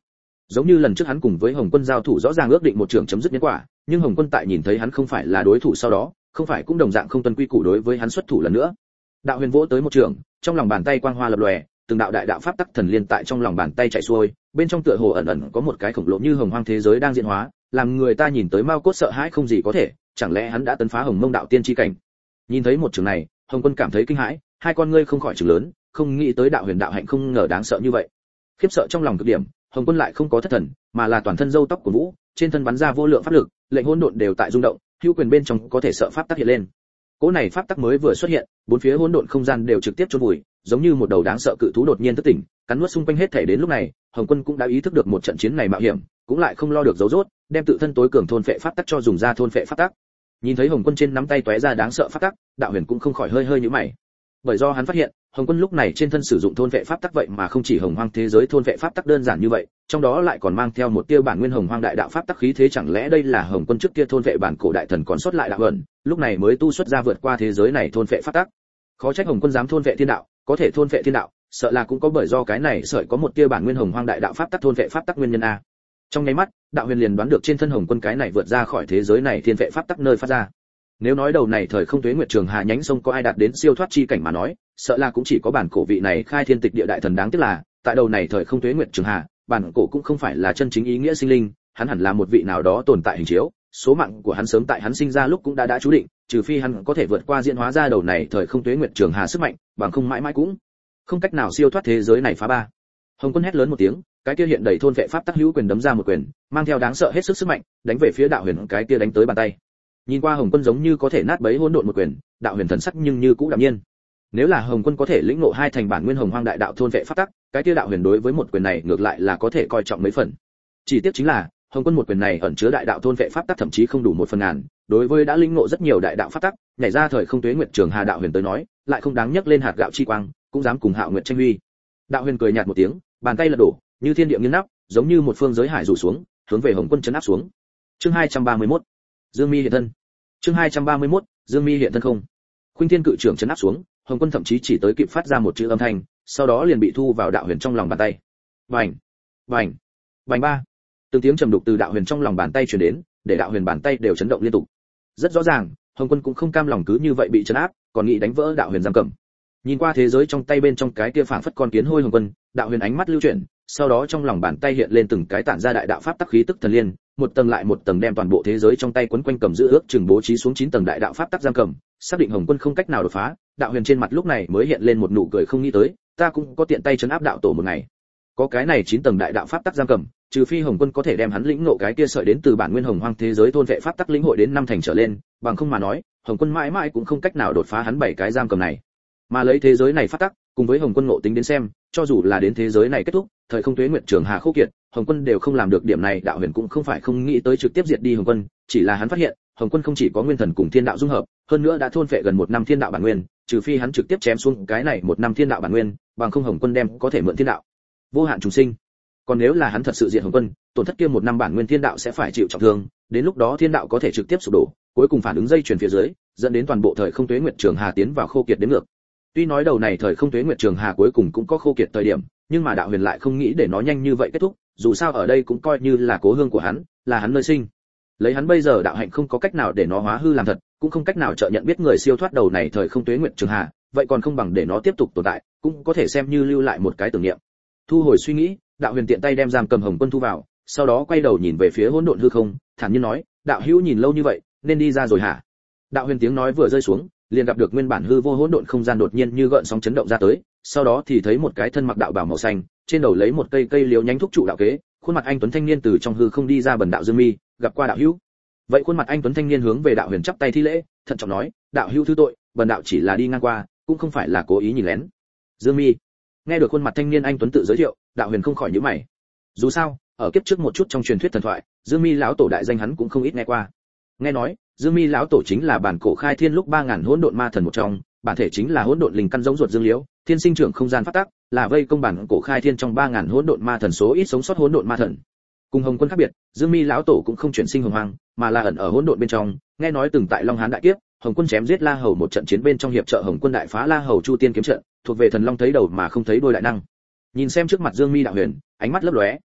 Giống như lần trước hắn cùng với Hồng Quân giao thủ rõ ràng ước định một trường chấm dứt nhân quả, nhưng Hồng Quân tại nhìn thấy hắn không phải là đối thủ sau đó, không phải cũng đồng dạng không tuân quy củ đối với hắn xuất thủ lần nữa. Đạo Huyền vỗ tới một trường, trong lòng bàn tay quang hoa lập lòe, từng đạo đại đạo pháp tắc thần liên tại trong lòng bàn tay chạy xuôi, bên trong tựa hồ ẩn ẩn có một cái khổng lồ như hồng hoang thế giới đang diễn hóa, làm người ta nhìn tới mau cốt sợ hãi không gì có thể, chẳng lẽ hắn đã tấn phá Hồng Mông đạo tiên chi cảnh. Nhìn thấy một trường này, Hồng Quân cảm thấy kinh hãi, hai con ngươi không khỏi trừng lớn, không nghĩ tới đạo huyền đạo hạnh không ngờ đáng sợ như vậy. Khiếp sợ trong lòng cực điểm, Hồng Quân lại không có thất thần, mà là toàn thân râu tóc của vũ, trên thân bắn ra vô lượng pháp lực, lệnh hỗn độn đều tại rung động, hữu quyền bên trong có thể sợ pháp tắc hiện lên. Cỗ này pháp tắc mới vừa xuất hiện, bốn phía hỗn độn không gian đều trực tiếp chôn vùi, giống như một đầu đáng sợ cự thú đột nhiên thức tỉnh, cắn nuốt xung quanh hết thảy. Đến lúc này, Hồng Quân cũng đã ý thức được một trận chiến này mạo hiểm, cũng lại không lo được giấu rốt, đem tự thân tối cường thôn phệ pháp tắc cho dùng ra thôn phệ pháp tắc. Nhìn thấy Hồng Quân trên nắm tay tóe ra đáng sợ pháp tắc, Đạo Huyền cũng không khỏi hơi hơi nhíu mày. Bởi do hắn phát hiện, Hồng Quân lúc này trên thân sử dụng thôn vệ pháp tắc vậy mà không chỉ hồng hoang thế giới thôn vệ pháp tắc đơn giản như vậy, trong đó lại còn mang theo một tia bản nguyên hồng hoang đại đạo pháp tắc khí thế, chẳng lẽ đây là Hồng Quân trước kia thôn vệ bản cổ đại thần còn sót lại đạo ẩn, lúc này mới tu xuất ra vượt qua thế giới này thôn vệ pháp tắc. Khó trách Hồng Quân dám thôn vệ thiên đạo, có thể thôn vệ thiên đạo, sợ là cũng có bởi do cái này sợi có một tia bản nguyên hồng hoang đại đạo pháp tắc thôn vệ pháp tắc nguyên nhân a. Trong nháy mắt, Đạo Huyền liền đoán được trên thân Hồng Quân cái này vượt ra khỏi thế giới này thiên vệ pháp tắc nơi phát ra. Nếu nói đầu này thời không tuế nguyệt trường hà nhánh sông có ai đạt đến siêu thoát chi cảnh mà nói, sợ là cũng chỉ có bản cổ vị này khai thiên tịch địa đại thần, đáng tiếc là tại đầu này thời không tuế nguyệt trường hà, bản cổ cũng không phải là chân chính ý nghĩa sinh linh, hắn hẳn là một vị nào đó tồn tại hình chiếu, số mạng của hắn sớm tại hắn sinh ra lúc cũng đã chú định, trừ phi hắn có thể vượt qua diễn hóa ra đầu này thời không tuế nguyệt trường hà sức mạnh, bằng không mãi mãi cũng không cách nào siêu thoát thế giới này phá ba. Hồng Quân hét lớn một tiếng, cái kia hiện đầy thôn vệ pháp tắc hữu quyền đấm ra một quyền, mang theo đáng sợ hết sức mạnh, đánh về phía Đạo Huyền, cái kia đánh tới bàn tay. Nhìn qua Hồng Quân giống như có thể nát bấy hỗn độn một quyền, Đạo Huyền thần sắc nhưng như cũ đạm nhiên. Nếu là Hồng Quân có thể lĩnh ngộ hai thành bản nguyên hồng hoang đại đạo thôn vệ pháp tắc, cái kia Đạo Huyền đối với một quyền này ngược lại là có thể coi trọng mấy phần. Chỉ tiếc chính là, Hồng Quân một quyền này ẩn chứa đại đạo thôn vệ pháp tắc thậm chí không đủ một phần ngàn, đối với đã lĩnh ngộ rất nhiều đại đạo pháp tắc, nhảy ra thời không tuế nguyệt trường hà Đạo Huyền tới nói, lại không đáng nhắc lên hạt gạo chi quang, cũng dám cùng Hạo Nguyệt tranh huy. Đạo Huyền cười nhạt một tiếng, bàn tay lật đổ, như thiên địa nghiêng nắp, giống như một phương giới hải rủ xuống, hướng về Hồng Quân chấn áp xuống. Chương 231. Dương Mi hiện thân. Chương 231, Dương Mi hiện thân không. Khuynh Thiên cự trưởng chấn áp xuống, Hồng Quân thậm chí chỉ tới kịp phát ra một chữ âm thanh, sau đó liền bị thu vào Đạo Huyền trong lòng bàn tay. Bành, bành, bành ba. Từng tiếng trầm đục từ Đạo Huyền trong lòng bàn tay truyền đến, để Đạo Huyền bàn tay đều chấn động liên tục. Rất rõ ràng, Hồng Quân cũng không cam lòng cứ như vậy bị chấn áp, còn nghĩ đánh vỡ Đạo Huyền giam cầm. Nhìn qua thế giới trong tay bên trong cái kia phảng phất con kiến hôi Hồng Quân, Đạo Huyền ánh mắt lưu chuyển, sau đó trong lòng bàn tay hiện lên từng cái tản ra đại đạo pháp tắc khí tức thần liên, một tầng lại một tầng đem toàn bộ thế giới trong tay quấn quanh cầm giữ ước chừng bố trí xuống 9 tầng đại đạo pháp tắc giam cầm, xác định Hồng Quân không cách nào đột phá, Đạo Huyền trên mặt lúc này mới hiện lên một nụ cười, không nghĩ tới, ta cũng có tiện tay trấn áp đạo tổ một ngày. Có cái này 9 tầng đại đạo pháp tắc giam cầm, trừ phi Hồng Quân có thể đem hắn lĩnh ngộ cái kia sợi đến từ bản nguyên hồng hoang thế giới thôn vệ pháp tắc lĩnh hội đến 5 thành trở lên, bằng không mà nói, Hồng Quân mãi mãi cũng không cách nào đột phá hắn 7 cái giam cầm này. Mà lấy thế giới này pháp tắc, cùng với Hồng Quân ngộ tính đến xem, cho dù là đến thế giới này kết thúc, thời không tuế nguyệt trường hà khô kiệt, Hồng Quân đều không làm được điểm này. Đạo Huyền cũng không phải không nghĩ tới trực tiếp diệt đi Hồng Quân, chỉ là hắn phát hiện, Hồng Quân không chỉ có nguyên thần cùng thiên đạo dung hợp, hơn nữa đã thôn phệ gần 1 năm thiên đạo bản nguyên, trừ phi hắn trực tiếp chém xuống cái này 1 năm thiên đạo bản nguyên, bằng không Hồng Quân đem có thể mượn thiên đạo vô hạn trùng sinh. Còn nếu là hắn thật sự diệt Hồng Quân, tổn thất kia 1 năm bản nguyên thiên đạo sẽ phải chịu trọng thương, đến lúc đó thiên đạo có thể trực tiếp sụp đổ, cuối cùng phản ứng dây chuyền phía dưới, dẫn đến toàn bộ thời không tuế nguyệt trường hà tiến vào khô kiệt đến ngược. Tuy nói đầu này thời không tuế nguyệt trường hà cuối cùng cũng có khô kiệt thời điểm, nhưng mà Đạo Huyền lại không nghĩ để nó nhanh như vậy kết thúc, dù sao ở đây cũng coi như là cố hương của hắn, là hắn nơi sinh. Lấy hắn bây giờ đạo hạnh không có cách nào để nó hóa hư làm thật, cũng không cách nào trợ nhận biết người siêu thoát đầu này thời không tuế nguyệt trường hà, vậy còn không bằng để nó tiếp tục tồn tại, cũng có thể xem như lưu lại một cái tưởng niệm. Thu hồi suy nghĩ, Đạo Huyền tiện tay đem giam cầm Hồng Quân thu vào, sau đó quay đầu nhìn về phía hỗn độn hư không, thản nhiên nói, đạo hữu nhìn lâu như vậy, nên đi ra rồi hả? Đạo Huyền tiếng nói vừa rơi xuống, liền gặp được nguyên bản hư vô hỗn độn không gian đột nhiên như gợn sóng chấn động ra tới, sau đó thì thấy một cái thân mặc đạo bào màu xanh, trên đầu lấy một cây liễu nhánh thúc trụ đạo kế, khuôn mặt anh tuấn thanh niên từ trong hư không đi ra. Bần đạo Dương Mi, gặp qua đạo hữu. Vậy khuôn mặt anh tuấn thanh niên hướng về Đạo Huyền chắp tay thi lễ, thận trọng nói, đạo hữu thứ tội, bần đạo chỉ là đi ngang qua, cũng không phải là cố ý nhìn lén. Dương Mi. Nghe được khuôn mặt thanh niên anh tuấn tự giới thiệu, Đạo Huyền không khỏi nhíu mày. Dù sao, ở kiếp trước một chút trong truyền thuyết thần thoại, Dương Mi lão tổ đại danh hắn cũng không ít nghe qua. Nghe nói, Dương Mi lão tổ chính là bản cổ khai thiên lúc 3000 hỗn độn ma thần một trong, bản thể chính là hỗn độn linh căn giống ruột dương liễu, thiên sinh trưởng không gian phát tác, là vây công bản cổ khai thiên trong 3000 hỗn độn ma thần số ít sống sót hỗn độn ma thần. Cùng Hồng Quân khác biệt, Dương Mi lão tổ cũng không chuyển sinh hồng hoang, mà là ẩn ở hỗn độn bên trong, nghe nói từng tại Long Hán đại kiếp, Hồng Quân chém giết La Hầu một trận chiến bên trong hiệp trợ Hồng Quân đại phá La Hầu Chu Tiên kiếm trận, thuộc về thần long thấy đầu mà không thấy đuôi đại năng. Nhìn xem trước mặt Dương Mi Đạo Huyền, ánh mắt lấp lóe,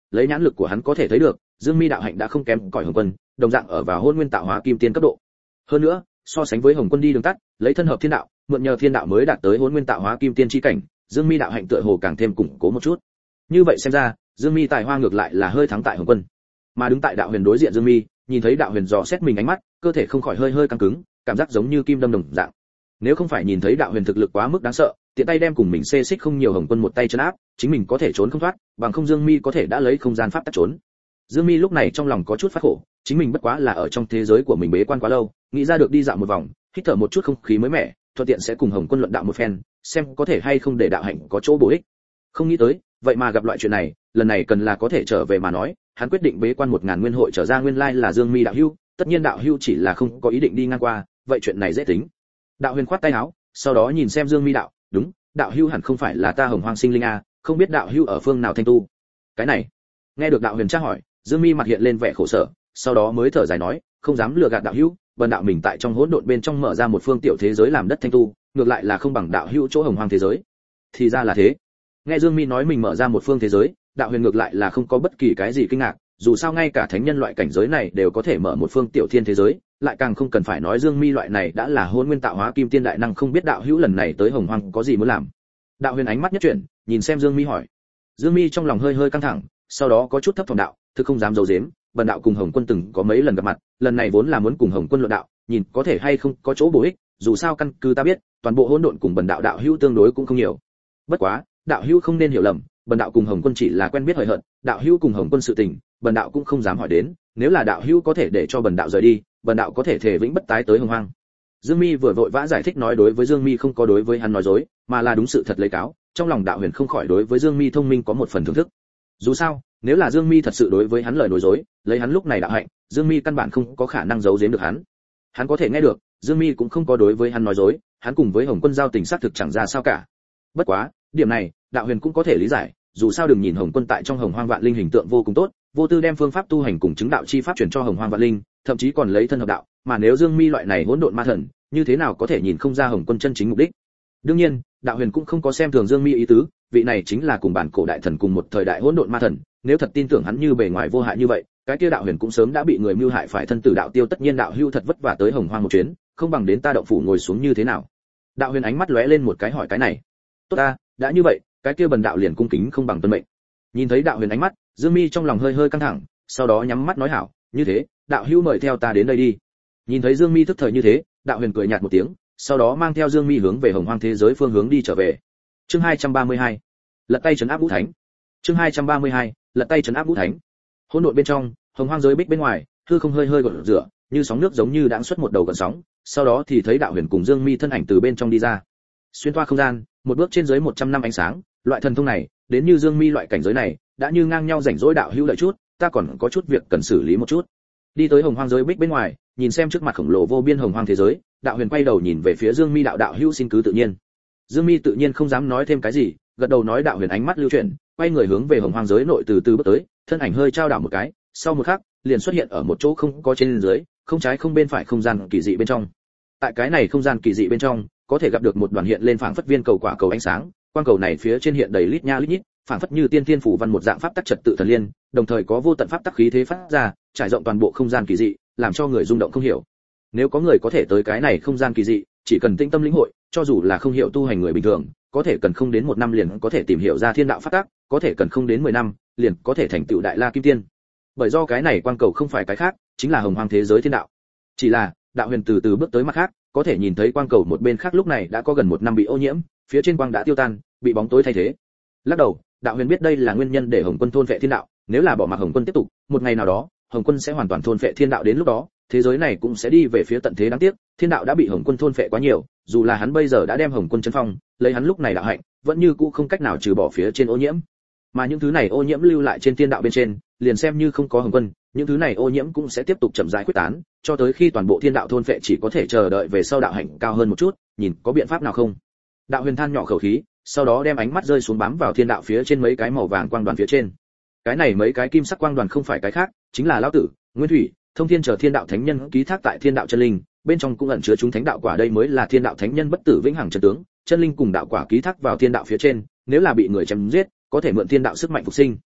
lấy nhãn lực của hắn có thể thấy được, Dương Mi đạo hạnh đã không kém cỏi Hồng Quân, đồng dạng ở vào Hỗn Nguyên Tạo Hóa Kim Tiên cấp độ. Hơn nữa, so sánh với Hồng Quân đi đường tắt, lấy thân hợp thiên đạo, mượn nhờ thiên đạo mới đạt tới Hỗn Nguyên Tạo Hóa Kim Tiên chi cảnh, Dương Mi đạo hạnh tựa hồ càng thêm củng cố một chút. Như vậy xem ra, Dương Mi tài hoa ngược lại là hơi thắng tại Hồng Quân. Mà đứng tại đạo huyền đối diện Dương Mi, nhìn thấy đạo huyền dò xét mình ánh mắt, cơ thể không khỏi hơi căng cứng, cảm giác giống như kim đâm đồng dạng. Nếu không phải nhìn thấy đạo huyền thực lực quá mức đáng sợ, tiện tay đem cùng mình xê xích không nhiều Hồng Quân một tay trấn áp, chính mình có thể trốn không thoát, bằng không Dương Mi có thể đã lấy không gian pháp tắc trốn. Dương Mi lúc này trong lòng có chút phát khổ, chính mình bất quá là ở trong thế giới của mình bế quan quá lâu, nghĩ ra được đi dạo một vòng, hít thở một chút không khí mới mẻ, thuận tiện sẽ cùng Hồng Quân luận đạo một phen, xem có thể hay không để đạo hạnh có chỗ bổ ích. Không nghĩ tới, vậy mà gặp loại chuyện này, lần này cần là có thể trở về mà nói, hắn quyết định bế quan 1000 nguyên hội trở ra, nguyên lai là Dương Mi đạo hữu, tất nhiên đạo hữu chỉ là không có ý định đi ngang qua, vậy chuyện này dễ tính. Đạo huyền khoát tay áo, sau đó nhìn xem Dương Mi đạo, đúng, đạo hữu hẳn không phải là ta Hồng Hoang sinh linh a, không biết đạo hữu ở phương nào thanh tu. Cái này, nghe được đạo huyền tra hỏi, Dương Mi mặt hiện lên vẻ khổ sở, sau đó mới thở dài nói, không dám lừa gạt đạo hữu, bần đạo mình tại trong hỗn độn bên trong mở ra một phương tiểu thế giới làm đất thanh tu, ngược lại là không bằng đạo hữu chỗ Hồng Hoang thế giới. Thì ra là thế. Nghe Dương Mi nói mình mở ra một phương thế giới, đạo huyền ngược lại là không có bất kỳ cái gì kinh ngạc, dù sao ngay cả thánh nhân loại cảnh giới này đều có thể mở một phương tiểu thiên thế giới, lại càng không cần phải nói Dương Mi loại này đã là Hỗn Nguyên Tạo Hóa Kim Tiên đại năng, không biết đạo hữu lần này tới Hồng Hoang có gì muốn làm. Đạo huyền ánh mắt nhất chuyển, nhìn xem Dương Mi hỏi. Dương Mi trong lòng hơi căng thẳng, sau đó có chút thấp thỏm đạo, thực không dám giấu giếm, bần đạo cùng Hồng Quân từng có mấy lần gặp mặt, lần này vốn là muốn cùng Hồng Quân luận đạo, nhìn có thể hay không có chỗ bổ ích, dù sao căn cứ ta biết, toàn bộ hỗn độn cùng bần đạo đạo hữu tương đối cũng không nhiều. Bất quá, đạo hữu không nên hiểu lầm, bần đạo cùng Hồng Quân chỉ là quen biết hời hợt, đạo hữu cùng Hồng Quân sự tình, bần đạo cũng không dám hỏi đến, nếu là đạo hữu có thể để cho bần đạo rời đi, bần đạo có thể thể vĩnh bất tái tới Hồng Hoang. Dương Mi vừa vội vã giải thích nói đối với Dương Mi không có đối với hắn nói dối, mà là đúng sự thật lấy cáo, trong lòng đạo huyền không khỏi đối với Dương Mi thông minh có một phần thưởng thức. Dù sao, nếu là Dương Mi thật sự đối với hắn lời nói dối, lấy hắn lúc này đạo hạnh, Dương Mi căn bản không có khả năng giấu giếm được hắn. Hắn có thể nghe được, Dương Mi cũng không có đối với hắn nói dối, hắn cùng với Hồng Quân giao tình xác thực chẳng ra sao cả. Bất quá, điểm này, đạo huyền cũng có thể lý giải, dù sao đừng nhìn Hồng Quân tại trong Hồng Hoang Vạn Linh hình tượng vô cùng tốt, vô tư đem phương pháp tu hành cùng chứng đạo chi pháp truyền cho Hồng Hoang Vạn Linh, thậm chí còn lấy thân hợp đạo, mà nếu Dương Mi loại này hỗn độn ma thần, như thế nào có thể nhìn không ra Hồng Quân chân chính mục đích. Đương nhiên, đạo huyền cũng không có xem thường Dương Mi ý tứ, vị này chính là cùng bản cổ đại thần cùng một thời đại hỗn độn ma thần, nếu thật tin tưởng hắn như bề ngoài vô hại như vậy, cái kia đạo huyền cũng sớm đã bị người mưu hại phải thân tử đạo tiêu, tất nhiên đạo hưu thật vất vả tới Hồng Hoang một chuyến, không bằng đến ta động phủ ngồi xuống như thế nào. Đạo huyền ánh mắt lóe lên một cái hỏi cái này. Tốt ta, đã như vậy, cái kia bần đạo liền cung kính không bằng tuân mệnh. Nhìn thấy đạo huyền ánh mắt, Dương Mi trong lòng hơi căng thẳng, sau đó nhắm mắt nói hảo, như thế, đạo hưu mời theo ta đến đây đi. Nhìn thấy Dương Mi thức thời như thế, đạo huyền cười nhạt một tiếng, sau đó mang theo Dương Mi hướng về Hồng Hoang thế giới phương hướng đi trở về. Chương 232. Lật tay trấn áp Vũ Thánh. Chương 232. Lật tay trấn áp Vũ Thánh. Hỗn độn bên trong, Hồng Hoang giới bích bên ngoài, hư không hơi gợn rửa, như sóng nước giống như đãng xuất một đầu gợn sóng, sau đó thì thấy đạo huyền cùng Dương Mi thân ảnh từ bên trong đi ra. Xuyên qua không gian, một bước trên dưới 100 năm ánh sáng, loại thần thông này, đến như Dương Mi loại cảnh giới này, đã như ngang nhau rảnh rỗi đạo hữu lợi chút, ta còn có chút việc cần xử lý một chút. Đi tới Hồng Hoang giới bích bên ngoài, nhìn xem trước mặt khổng lồ vô biên Hồng Hoang thế giới, đạo huyền quay đầu nhìn về phía Dương Mi đạo, đạo hữu xin cứ tự nhiên. Dương Mi tự nhiên không dám nói thêm cái gì, gật đầu nói đạo huyền ánh mắt lưu chuyển, quay người hướng về Hồng Hoang giới nội từ từ bước tới, thân ảnh hơi trao đảo một cái, sau một khắc, liền xuất hiện ở một chỗ không có trên dưới, không trái không bên phải không gian kỳ dị bên trong. Tại cái này không gian kỳ dị bên trong, có thể gặp được một đoàn hiện lên phảng phất viên cầu quả cầu ánh sáng, quang cầu này phía trên hiện đầy lít nha lít nhít, phảng phất như tiên thiên phủ văn một dạng pháp tắc trật tự thần liên, đồng thời có vô tận pháp tắc khí thế phát ra, trải rộng toàn bộ không gian kỳ dị, làm cho người rung động không hiểu. Nếu có người có thể tới cái này không gian kỳ dị, chỉ cần tĩnh tâm lĩnh hội, cho dù là không hiểu tu hành người bình thường, có thể cần không đến 1 năm liền có thể tìm hiểu ra thiên đạo pháp tắc, có thể cần không đến 10 năm, liền có thể thành tựu đại la kim tiên. Bởi do cái này quang cầu không phải cái khác, chính là Hồng Hoang thế giới thiên đạo. Chỉ là, đạo huyền từ từ bước tới mặt khác, có thể nhìn thấy quang cầu một bên khác lúc này đã có gần 1 năm bị ô nhiễm, phía trên quang đã tiêu tan, bị bóng tối thay thế. Lắc đầu, đạo huyền biết đây là nguyên nhân để Hồng Quân thôn phệ thiên đạo, nếu là bỏ mặc Hồng Quân tiếp tục, một ngày nào đó, Hồng Quân sẽ hoàn toàn thôn phệ thiên đạo, đến lúc đó, thế giới này cũng sẽ đi về phía tận thế. Đáng tiếc, thiên đạo đã bị Hồng Quân thôn phệ quá nhiều, dù là hắn bây giờ đã đem Hồng Quân chấn phong, lấy hắn lúc này đạo hạnh, vẫn như cũ không cách nào trừ bỏ phía trên ô nhiễm. Mà những thứ này ô nhiễm lưu lại trên thiên đạo bên trên, liền xem như không có Hồng Quân, những thứ này ô nhiễm cũng sẽ tiếp tục chậm rãi quyết tán, cho tới khi toàn bộ thiên đạo thôn phệ, chỉ có thể chờ đợi về sau đạo hạnh cao hơn một chút, nhìn có biện pháp nào không. Đạo huyền than nhỏ khẩu khí, sau đó đem ánh mắt rơi xuống bám vào thiên đạo phía trên mấy cái màu vàng quang đoàn phía trên. Cái này mấy cái kim sắc quang đoàn không phải cái khác, chính là lão tử, nguyên thủy, thông thiên chờ thiên đạo thánh nhân ký thác tại thiên đạo chân linh, bên trong cũng ẩn chứa chúng thánh đạo quả, đây mới là thiên đạo thánh nhân bất tử vĩnh hằng chân tướng. Chân linh cùng đạo quả ký thác vào thiên đạo phía trên, nếu là bị người chém giết, có thể mượn thiên đạo sức mạnh phục sinh.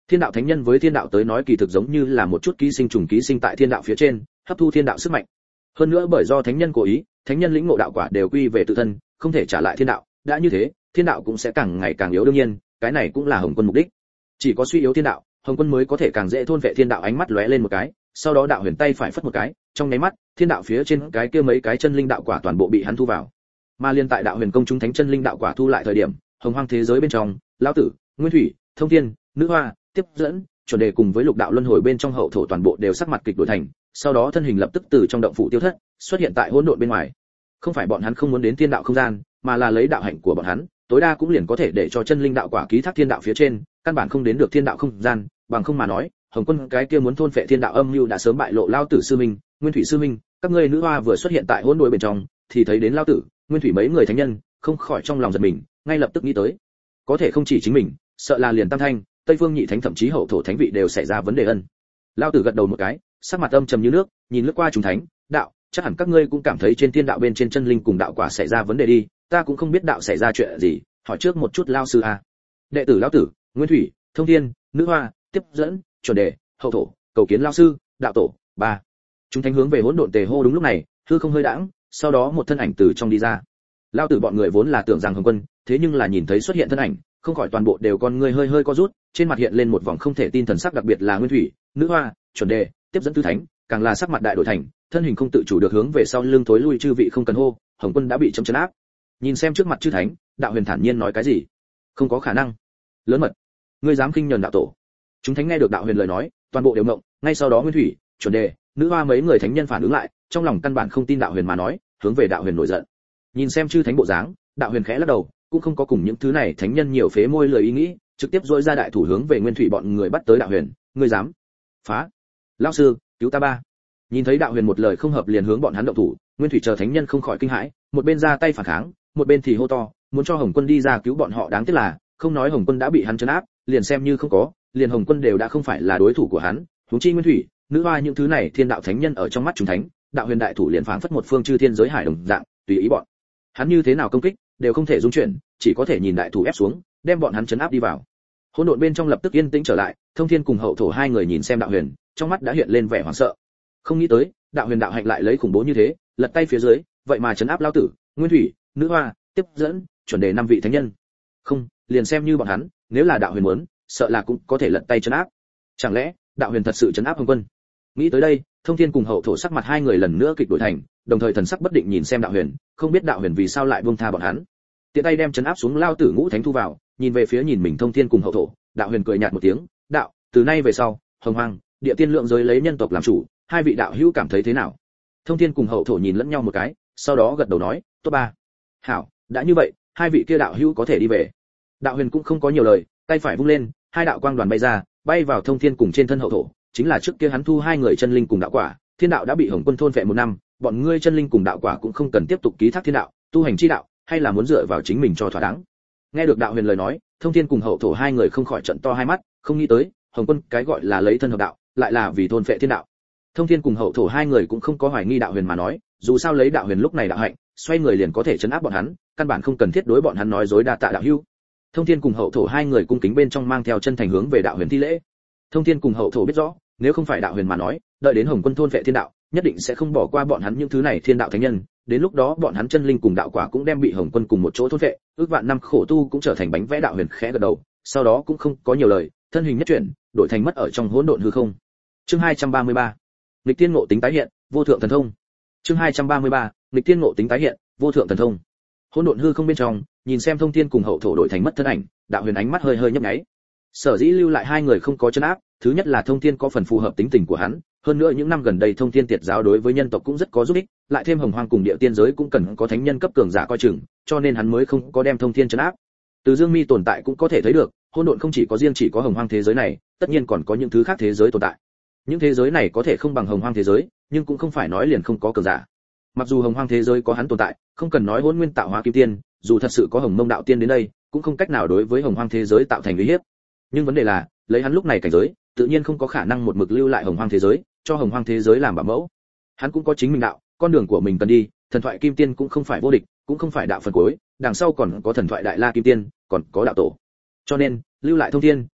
Thiên đạo thánh nhân với thiên đạo tới nói kỳ thực giống như là một chút ký sinh trùng ký sinh tại thiên đạo phía trên, hấp thu thiên đạo sức mạnh. Hơn nữa bởi do thánh nhân cố ý, thánh nhân lĩnh ngộ đạo quả đều quy về tự thân, không thể trả lại thiên đạo, đã như thế, thiên đạo cũng sẽ càng ngày càng yếu, đương nhiên, cái này cũng là Hồng Quân mục đích. Chỉ có suy yếu thiên đạo, Hồng Quân mới có thể càng dễ thôn vệ thiên đạo. Ánh mắt lóe lên một cái, sau đó đạo huyền tay phải phất một cái, trong nháy mắt, thiên đạo phía trên cái kia mấy cái chân linh đạo quả toàn bộ bị hắn thu vào. Mà liên tại đạo huyền công chúng thánh chân linh đạo quả thu lại thời điểm, hồng hoang thế giới bên trong, lão tử, nguyên thủy, thông thiên, nữ hoa, tiếp dẫn, chuẩn đề cùng với lục đạo luân hồi bên trong hậu thổ toàn bộ đều sắc mặt kịch đổi thành, sau đó thân hình lập tức từ trong động phủ tiêu thất, xuất hiện tại hỗn độn bên ngoài. Không phải bọn hắn không muốn đến thiên đạo không gian, mà là lấy đạo hạnh của bọn hắn, tối đa cũng liền có thể để cho chân linh đạo quả ký thác thiên đạo phía trên, căn bản không đến được thiên đạo không gian, bằng không mà nói, Hồng Quân cái kia muốn thôn phệ thiên đạo âm mưu đã sớm bại lộ. Lao tử sư minh, Nguyên Thủy sư minh, các ngươi nữ hoa vừa xuất hiện tại hỗn độn bên trong, thì thấy đến Lao tử, Nguyên Thủy mấy người thánh nhân, không khỏi trong lòng giật mình, ngay lập tức nghĩ tới, có thể không chỉ chính mình, sợ là liền Tam Thanh, Tây Phương Nhị Thánh thậm chí hậu thổ thánh vị đều xảy ra vấn đề ân. Lao tử gật đầu một cái, sắc mặt âm trầm như nước, nhìn lướt qua chúng thánh, đạo, chắc hẳn các ngươi cũng cảm thấy trên thiên đạo bên trên chân linh cùng đạo quả xảy ra vấn đề đi, ta cũng không biết đạo xảy ra chuyện gì, hỏi trước một chút Lao sư a. Đệ tử Lao tử, Nguyên Thủy, Thông Thiên, Nữ Hoa, tiếp dẫn, chuẩn đề, hậu thổ, cầu kiến Lao sư, đạo tổ. Ba. Chúng thánh hướng về hỗn độn tề hô. Đúng lúc này, hư không hơi đãng, sau đó một thân ảnh từ trong đi ra. Lao tử bọn người vốn là tưởng rằng Hồng Quân, thế nhưng là nhìn thấy xuất hiện thân ảnh, không khỏi toàn bộ đều con người hơi hơi co rút, trên mặt hiện lên một vòng không thể tin thần sắc, đặc biệt là Nguyên Thủy, Nữ Hoa, chuẩn đề, tiếp dẫn tứ thánh, càng là sắc mặt đại đổi thành, thân hình không tự chủ được hướng về sau lưng thối lui. Chư vị không cần hô, Hồng Quân đã bị chấm chấn áp. Nhìn xem trước mặt chư thánh, đạo huyền thản nhiên nói cái gì? Không có khả năng. Lớn mật, ngươi dám khinh nhẫn đạo tổ. Chúng thánh nghe được đạo huyền lời nói, toàn bộ đều ngộng, ngay sau đó Nguyên Thủy, chuẩn đề, Nữ Hoa mấy người thánh nhân phản ứng lại, trong lòng căn bản không tin đạo huyền mà nói, hướng về đạo huyền nổi giận. Nhìn xem chư thánh bộ dáng, đạo huyền khẽ lắc đầu, cũng không có cùng những thứ này thánh nhân nhiều phế môi lời ý nghĩ, trực tiếp dỗi ra đại thủ hướng về Nguyên Thủy bọn người bắt tới. Đạo huyền, ngươi dám phá? Lão sư, cứu ta ba. Nhìn thấy đạo huyền một lời không hợp liền hướng bọn hắn động thủ, Nguyên Thủy chờ thánh nhân không khỏi kinh hãi, một bên ra tay phản kháng, một bên thì hô to, muốn cho Hồng Quân đi ra cứu bọn họ. Đáng tiếc là, không nói Hồng Quân đã bị hắn trấn áp, liền xem như không có, liền Hồng Quân đều đã không phải là đối thủ của hắn, huống chi Nguyên Thủy, Nữ Hoa những thứ này thiên đạo thánh nhân ở trong mắt chúng thánh, đạo huyền đại thủ liền phảng phất một phương chư thiên giới hải đồng dạng, tùy ý bọn hắn như thế nào công kích, đều không thể dung chuyển, chỉ có thể nhìn đại thủ ép xuống, đem bọn hắn trấn áp đi vào. Hỗn độn bên trong lập tức yên tĩnh trở lại, Thông Thiên cùng hậu thổ hai người nhìn xem đạo huyền, trong mắt đã hiện lên vẻ hoảng sợ. Không nghĩ tới, đạo huyền đạo hạnh lại lấy khủng bố như thế, lật tay phía dưới, vậy mà trấn áp Lao tử, Nguyên Thủy, Nữ Hoa, tiếp dẫn, chuẩn đề năm vị thánh nhân. Không, liền xem như bọn hắn, nếu là đạo huyền muốn, sợ là cũng có thể lật tay trấn áp. Chẳng lẽ, đạo huyền thật sự trấn áp Hồng Quân? Nghĩ tới đây, Thông Thiên cùng hậu thổ sắc mặt hai người lần nữa kịch đổi thành, đồng thời thần sắc bất định nhìn xem đạo huyền, không biết đạo huyền vì sao lại buông tha bọn hắn. Tiện tay đem trấn áp xuống Lao tử ngũ thánh thu vào, nhìn về phía nhìn mình Thông Thiên cùng hậu thổ, đạo huyền cười nhạt một tiếng, đạo, từ nay về sau, hồng hoang, địa tiên lượng giới lấy nhân tộc làm chủ, hai vị đạo hữu cảm thấy thế nào? Thông Thiên cùng hậu thổ nhìn lẫn nhau một cái, sau đó gật đầu nói, tốt ba. Hảo, đã như vậy, hai vị kia đạo hữu có thể đi về. Đạo huyền cũng không có nhiều lời, tay phải vung lên, hai đạo quang đoàn bay ra, bay vào Thông Thiên cùng trên thân hậu thổ, chính là trước kia hắn thu hai người chân linh cùng đạo quả, thiên đạo đã bị Hồng Quân thôn phệ một năm, bọn ngươi chân linh cùng đạo quả cũng không cần tiếp tục ký thác thiên đạo, tu hành chi đạo, hay là muốn dựa vào chính mình cho thỏa đáng. Nghe được đạo huyền lời nói, Thông Thiên cùng hậu thổ hai người không khỏi trợn to hai mắt, không nghĩ tới, Hồng Quân cái gọi là lấy thân hợp đạo, lại là vì thôn phệ thiên đạo. Thông Thiên cùng hậu thổ hai người cũng không có hoài nghi đạo huyền mà nói, dù sao lấy đạo huyền lúc này đạo hạnh, xoay người liền có thể trấn áp bọn hắn, căn bản không cần thiết đối bọn hắn nói dối đa tạ đạo hữu. Thông Thiên cùng hậu thổ hai người cung kính bên trong mang theo chân thành hướng về đạo huyền thi lễ. Thông Thiên cùng hậu thổ biết rõ, nếu không phải đạo huyền mà nói, đợi đến Hồng Quân thôn phệ thiên đạo, nhất định sẽ không bỏ qua bọn hắn những thứ này thiên đạo thánh nhân, đến lúc đó bọn hắn chân linh cùng đạo quả cũng đem bị Hồng Quân cùng một chỗ thôn phệ, ước vạn năm khổ tu cũng trở thành bánh vẽ. Đạo huyền khẽ gật đầu, sau đó cũng không có nhiều lời, thân hình nhất chuyển, đổi thành mất ở trong hỗn độn hư không. Chương 233. Nghịch tiên ngộ tính tái hiện, vô thượng thần thông. Chương 233. Nghịch tiên ngộ tính tái hiện, vô thượng thần thông. Hỗn độn hư không bên trong, nhìn xem Thông Thiên cùng hậu thổ đổi thành mất thân ảnh, đạo huyền ánh mắt hơi hơi nhấp nháy. Sở dĩ lưu lại hai người không có chân áp, thứ nhất là Thông Thiên có phần phù hợp tính tình của hắn, hơn nữa những năm gần đây Thông Thiên Tiệt giáo đối với nhân tộc cũng rất có giúp ích, lại thêm hồng hoang cùng địa tiên giới cũng cần có thánh nhân cấp cường giả coi chừng, cho nên hắn mới không có đem Thông Thiên trấn áp. Từ Dương Mi tồn tại cũng có thể thấy được, hỗn độn không chỉ có riêng chỉ có hồng hoang thế giới này, tất nhiên còn có những thứ khác thế giới tồn tại. Những thế giới này có thể không bằng hồng hoang thế giới, nhưng cũng không phải nói liền không có cường giả. Mặc dù hồng hoang thế giới có hắn tồn tại, không cần nói Hỗn Nguyên Tạo Hóa Kim Tiên, dù thật sự có Hồng Mông Đạo Tiên đến đây, cũng không cách nào đối với hồng hoang thế giới tạo thành uy hiếp. Nhưng vấn đề là, lấy hắn lúc này cảnh giới, tự nhiên không có khả năng một mực lưu lại hồng hoang thế giới, cho hồng hoang thế giới làm bảo mẫu. Hắn cũng có chính mình đạo, con đường của mình cần đi, thần thoại Kim Tiên cũng không phải vô địch, cũng không phải đạo phần cuối, đằng sau còn có thần thoại Đại La Kim Tiên, còn có đạo tổ. Cho nên, lưu lại Thông Thiên,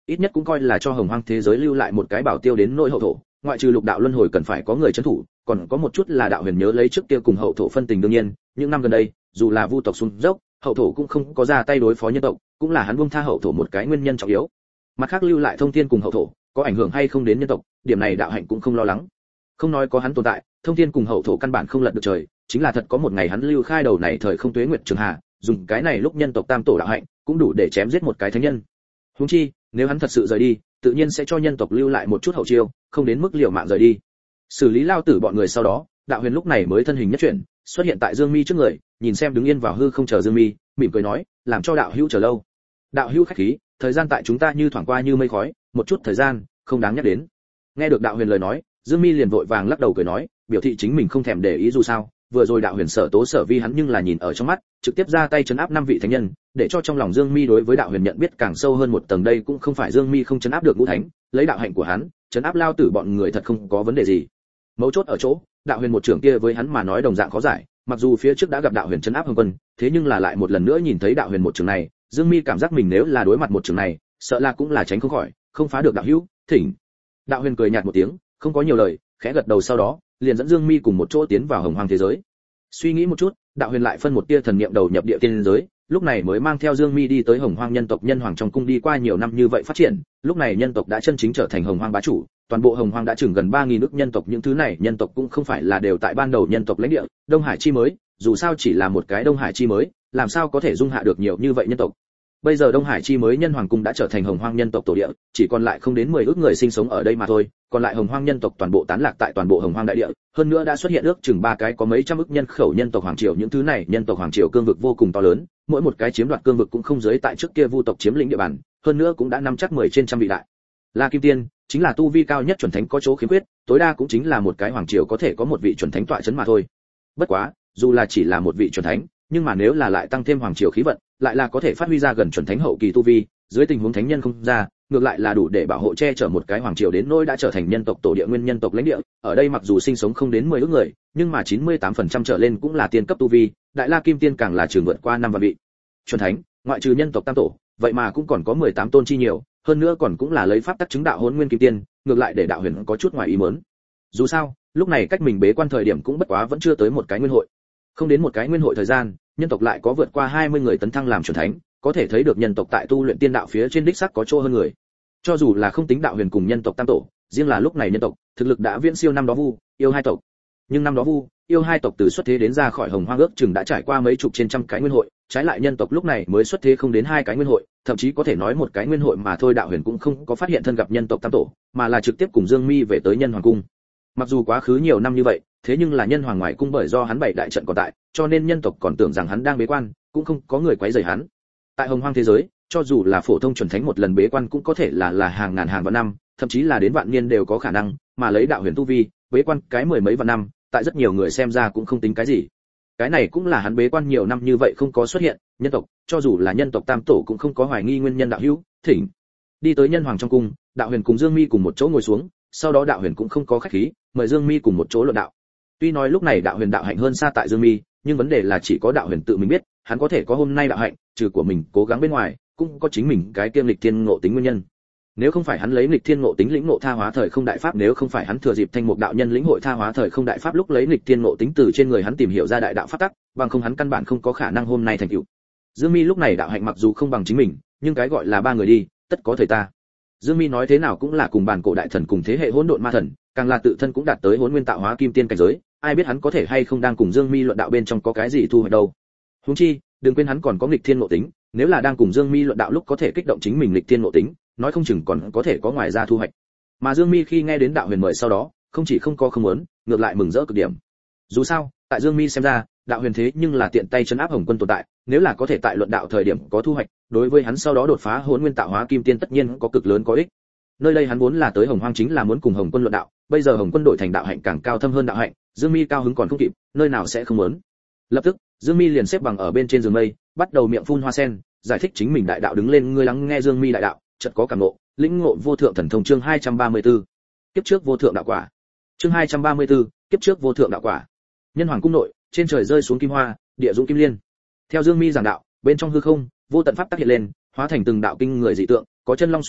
ít nhất cũng coi là cho hồng hoang thế giới lưu lại một cái bảo tiêu đến nỗi hậu thổ, ngoại trừ lục đạo luân hồi cần phải có người trấn thủ, còn có một chút là đạo huyền nhớ lấy trước kia cùng hậu thổ phân tình. Đương nhiên những năm gần đây dù là vu tộc xuống dốc, hậu thổ cũng không có ra tay đối phó nhân tộc, cũng là hắn buông tha hậu thổ một cái nguyên nhân trọng yếu. Mặt khác lưu lại thông thiên cùng hậu thổ có ảnh hưởng hay không đến nhân tộc, điểm này đạo hạnh cũng không lo lắng. Không nói có hắn tồn tại, thông thiên cùng hậu thổ căn bản không lật được trời, chính là thật có một ngày hắn lưu khai đầu này thời không tuế nguyệt trường hà, dùng cái này lúc nhân tộc tam tổ đạo hạnh cũng đủ để chém giết một cái thánh nhân. Huống chi nếu hắn thật sự rời đi, tự nhiên sẽ cho nhân tộc lưu lại một chút hậu chiêu, không đến mức liều mạng rời đi. Xử lý lao tử bọn người sau đó, đạo huyền lúc này mới thân hình nhất chuyển, xuất hiện tại Dương Mi trước người, nhìn xem đứng yên vào hư không chờ Dương Mi, mỉm cười nói, làm cho đạo hữu chờ lâu. Đạo hữu khách khí, thời gian tại chúng ta như thoảng qua như mây khói, một chút thời gian không đáng nhắc đến. Nghe được đạo huyền lời nói, Dương Mi liền vội vàng lắc đầu cười nói, biểu thị chính mình không thèm để ý, dù sao vừa rồi đạo huyền sở tố sở vi hắn nhưng là nhìn ở trong mắt, trực tiếp ra tay trấn áp 5 vị thánh nhân, để cho trong lòng Dương Mi đối với đạo huyền nhận biết càng sâu hơn một tầng. Đây cũng không phải Dương Mi không trấn áp được ngũ thánh, lấy đạo hạnh của hắn, trấn áp lao tử bọn người thật không có vấn đề gì. Mấu chốt ở chỗ, đạo huyền một trưởng kia với hắn mà nói đồng dạng khó giải, mặc dù phía trước đã gặp đạo huyền trấn áp Hồng Quân, thế nhưng là lại một lần nữa nhìn thấy đạo huyền một trưởng này, Dương Mi cảm giác mình nếu là đối mặt một trưởng này, sợ là cũng là tránh không khỏi, không phá được đạo hữu, thỉnh. Đạo huyền cười nhạt một tiếng, không có nhiều lời, khẽ gật đầu, sau đó liền dẫn Dương Mi cùng một chỗ tiến vào hồng hoang thế giới. Suy nghĩ một chút, đạo huyền lại phân một tia thần niệm đầu nhập địa tiên giới, lúc này mới mang theo Dương Mi đi tới hồng hoang nhân tộc nhân hoàng trong cung. Đi qua nhiều năm như vậy phát triển, lúc này nhân tộc đã chân chính trở thành hồng hoang bá chủ, toàn bộ hồng hoang đã chừng gần 3000 nước nhân tộc. Những thứ này nhân tộc cũng không phải là đều tại ban đầu nhân tộc lãnh địa Đông Hải chi mới, dù sao chỉ là một cái Đông Hải chi mới, làm sao có thể dung hạ được nhiều như vậy nhân tộc. Bây giờ Đông Hải chi mới nhân hoàng cung đã trở thành hồng hoang nhân tộc tổ địa, chỉ còn lại không đến 10 ước người sinh sống ở đây mà thôi, còn lại hồng hoang nhân tộc toàn bộ tán lạc tại toàn bộ hồng hoang đại địa, hơn nữa đã xuất hiện ước chừng 3 cái có mấy trăm ức nhân khẩu nhân tộc hoàng triều. Những thứ này nhân tộc hoàng triều cương vực vô cùng to lớn, mỗi một cái chiếm đoạt cương vực cũng không dưới tại trước kia vu tộc chiếm lĩnh địa bàn, hơn nữa cũng đã nắm chắc 10 trên trăm vị đại La Kim Tiên, chính là tu vi cao nhất chuẩn thánh có chỗ khiếm khuyết, tối đa cũng chính là một cái hoàng triều có thể có một vị chuẩn thánh tọa chấn mà thôi. Bất quá, dù là chỉ là một vị chuẩn thánh, nhưng mà nếu là lại tăng thêm hoàng triều khí vận, lại là có thể phát huy ra gần chuẩn thánh hậu kỳ tu vi, dưới tình huống thánh nhân không ra, ngược lại là đủ để bảo hộ che chở một cái hoàng triều đến nỗi đã trở thành nhân tộc tổ địa nguyên nhân tộc lãnh địa. Ở đây mặc dù sinh sống không đến 10 ức người, nhưng mà 98% trở lên cũng là tiên cấp tu vi, đại La Kim Tiên càng là trường vượt qua 5 vạn vị. Chuẩn thánh, ngoại trừ nhân tộc tam tổ, vậy mà cũng còn có 18 tôn chi nhiều, hơn nữa còn cũng là lấy pháp tắc chứng đạo Hỗn Nguyên Kim Tiên, ngược lại để đạo huyền có chút ngoài ý muốn. Dù sao, lúc này cách mình bế quan thời điểm cũng bất quá vẫn chưa tới một cái nguyên hội. Không đến một cái nguyên hội thời gian, nhân tộc lại có vượt qua 20 người tấn thăng làm chuẩn thánh, có thể thấy được nhân tộc tại tu luyện tiên đạo phía trên đích sắc có chỗ hơn người. Cho dù là không tính đạo huyền cùng nhân tộc tam tổ, riêng là lúc này nhân tộc thực lực đã viễn siêu năm đó vu yêu hai tộc. Nhưng năm đó vu yêu hai tộc từ xuất thế đến ra khỏi hồng hoang ước chừng đã trải qua mấy chục trên trăm cái nguyên hội, trái lại nhân tộc lúc này mới xuất thế không đến 2 cái nguyên hội, thậm chí có thể nói một cái nguyên hội mà thôi. Đạo huyền cũng không có phát hiện thân gặp nhân tộc tam tổ, mà là trực tiếp cùng Dương Mi về tới nhân hoàng cung. Mặc dù quá khứ nhiều năm như vậy, thế nhưng là nhân hoàng ngoại cung bởi do hắn bảy đại trận còn tại, cho nên nhân tộc còn tưởng rằng hắn đang bế quan, cũng không có người quấy rầy hắn. Tại hồng hoang thế giới, cho dù là phổ thông chuẩn thánh một lần bế quan cũng có thể là hàng ngàn hàng vạn năm, thậm chí là đến vạn niên đều có khả năng, mà lấy đạo huyền tu vi, bế quan cái 10 mấy vạn năm, tại rất nhiều người xem ra cũng không tính cái gì. Cái này cũng là hắn bế quan nhiều năm như vậy không có xuất hiện, nhân tộc, cho dù là nhân tộc tam tổ cũng không có hoài nghi nguyên nhân. Đạo hữu, thỉnh. Đi tới nhân hoàng trong cung, đạo huyền cùng Dương Mi cùng một chỗ ngồi xuống, sau đó đạo huyền cũng không có khách khí, mời Dương Mi cùng một chỗ luận đạo. Tuy nói lúc này đạo huyền đạo hạnh hơn xa tại Dương Mi, nhưng vấn đề là chỉ có đạo huyền tự mình biết, hắn có thể có hôm nay đạo hạnh, trừ của mình cố gắng bên ngoài, cũng có chính mình cái kiêm lịch thiên ngộ tính nguyên nhân. Nếu không phải hắn lấy lịch thiên ngộ tính lĩnh ngộ tha hóa thời không đại pháp, nếu không phải hắn thừa dịp thanh mục đạo nhân lĩnh hội tha hóa thời không đại pháp lúc lấy lịch thiên ngộ tính từ trên người hắn tìm hiểu ra đại đạo pháp tắc, bằng không hắn căn bản không có khả năng hôm nay thành tựu. Dương Mi lúc này đạo hạnh mặc dù không bằng chính mình, nhưng cái gọi là ba người đi, tất có thời ta. Dương Mi nói thế nào cũng là cùng bản cổ đại thần cùng thế hệ hỗn độn ma thần, càng là tự thân cũng đạt tới hỗn nguyên tạo hóa kim tiên cảnh giới, ai biết hắn có thể hay không đang cùng Dương Mi luận đạo bên trong có cái gì thu hoạch đâu. Huống chi, đừng quên hắn còn có nghịch thiên ngộ tính, nếu là đang cùng Dương Mi luận đạo lúc có thể kích động chính mình nghịch thiên ngộ tính, nói không chừng còn có thể có ngoài ra thu hoạch. Mà Dương Mi khi nghe đến đạo huyền mời sau đó, không chỉ không có không muốn, ngược lại mừng rỡ cực điểm. Dù sao, tại Dương Mi xem ra, đạo huyền thế nhưng là tiện tay trấn áp Hồng Quân tồn tại, nếu là có thể tại luận đạo thời điểm có thu hoạch, đối với hắn sau đó đột phá hỗn nguyên tạo hóa kim tiên tất nhiên có cực lớn có ích. Nơi đây hắn vốn là tới Hồng Hoang chính là muốn cùng Hồng Quân luận đạo, bây giờ Hồng Quân đổi thành đạo hạnh càng cao thâm hơn đạo hạnh, Dương Mi cao hứng còn không kịp, nơi nào sẽ không muốn. Lập tức, Dương Mi liền xếp bằng ở bên trên giường mây, bắt đầu miệng phun hoa sen, giải thích chính mình đại đạo. Đứng lên, ngươi lắng nghe Dương Mi đại đạo, chợt có cảm ngộ, lĩnh ngộ vô thượng thần thông. Chương 234. Kiếp trước vô thượng đạo quả. Chương 234. Kiếp trước vô thượng đạo quả. Nhân hoàng cung nội, trên trời rơi xuống kim hoa, địa dũng kim liên. Theo Dương Mi giảng đạo, bên trong hư không, vô tận pháp tác hiện lên, hóa thành từng đạo kinh người dị tượng, có chân long xoay quanh,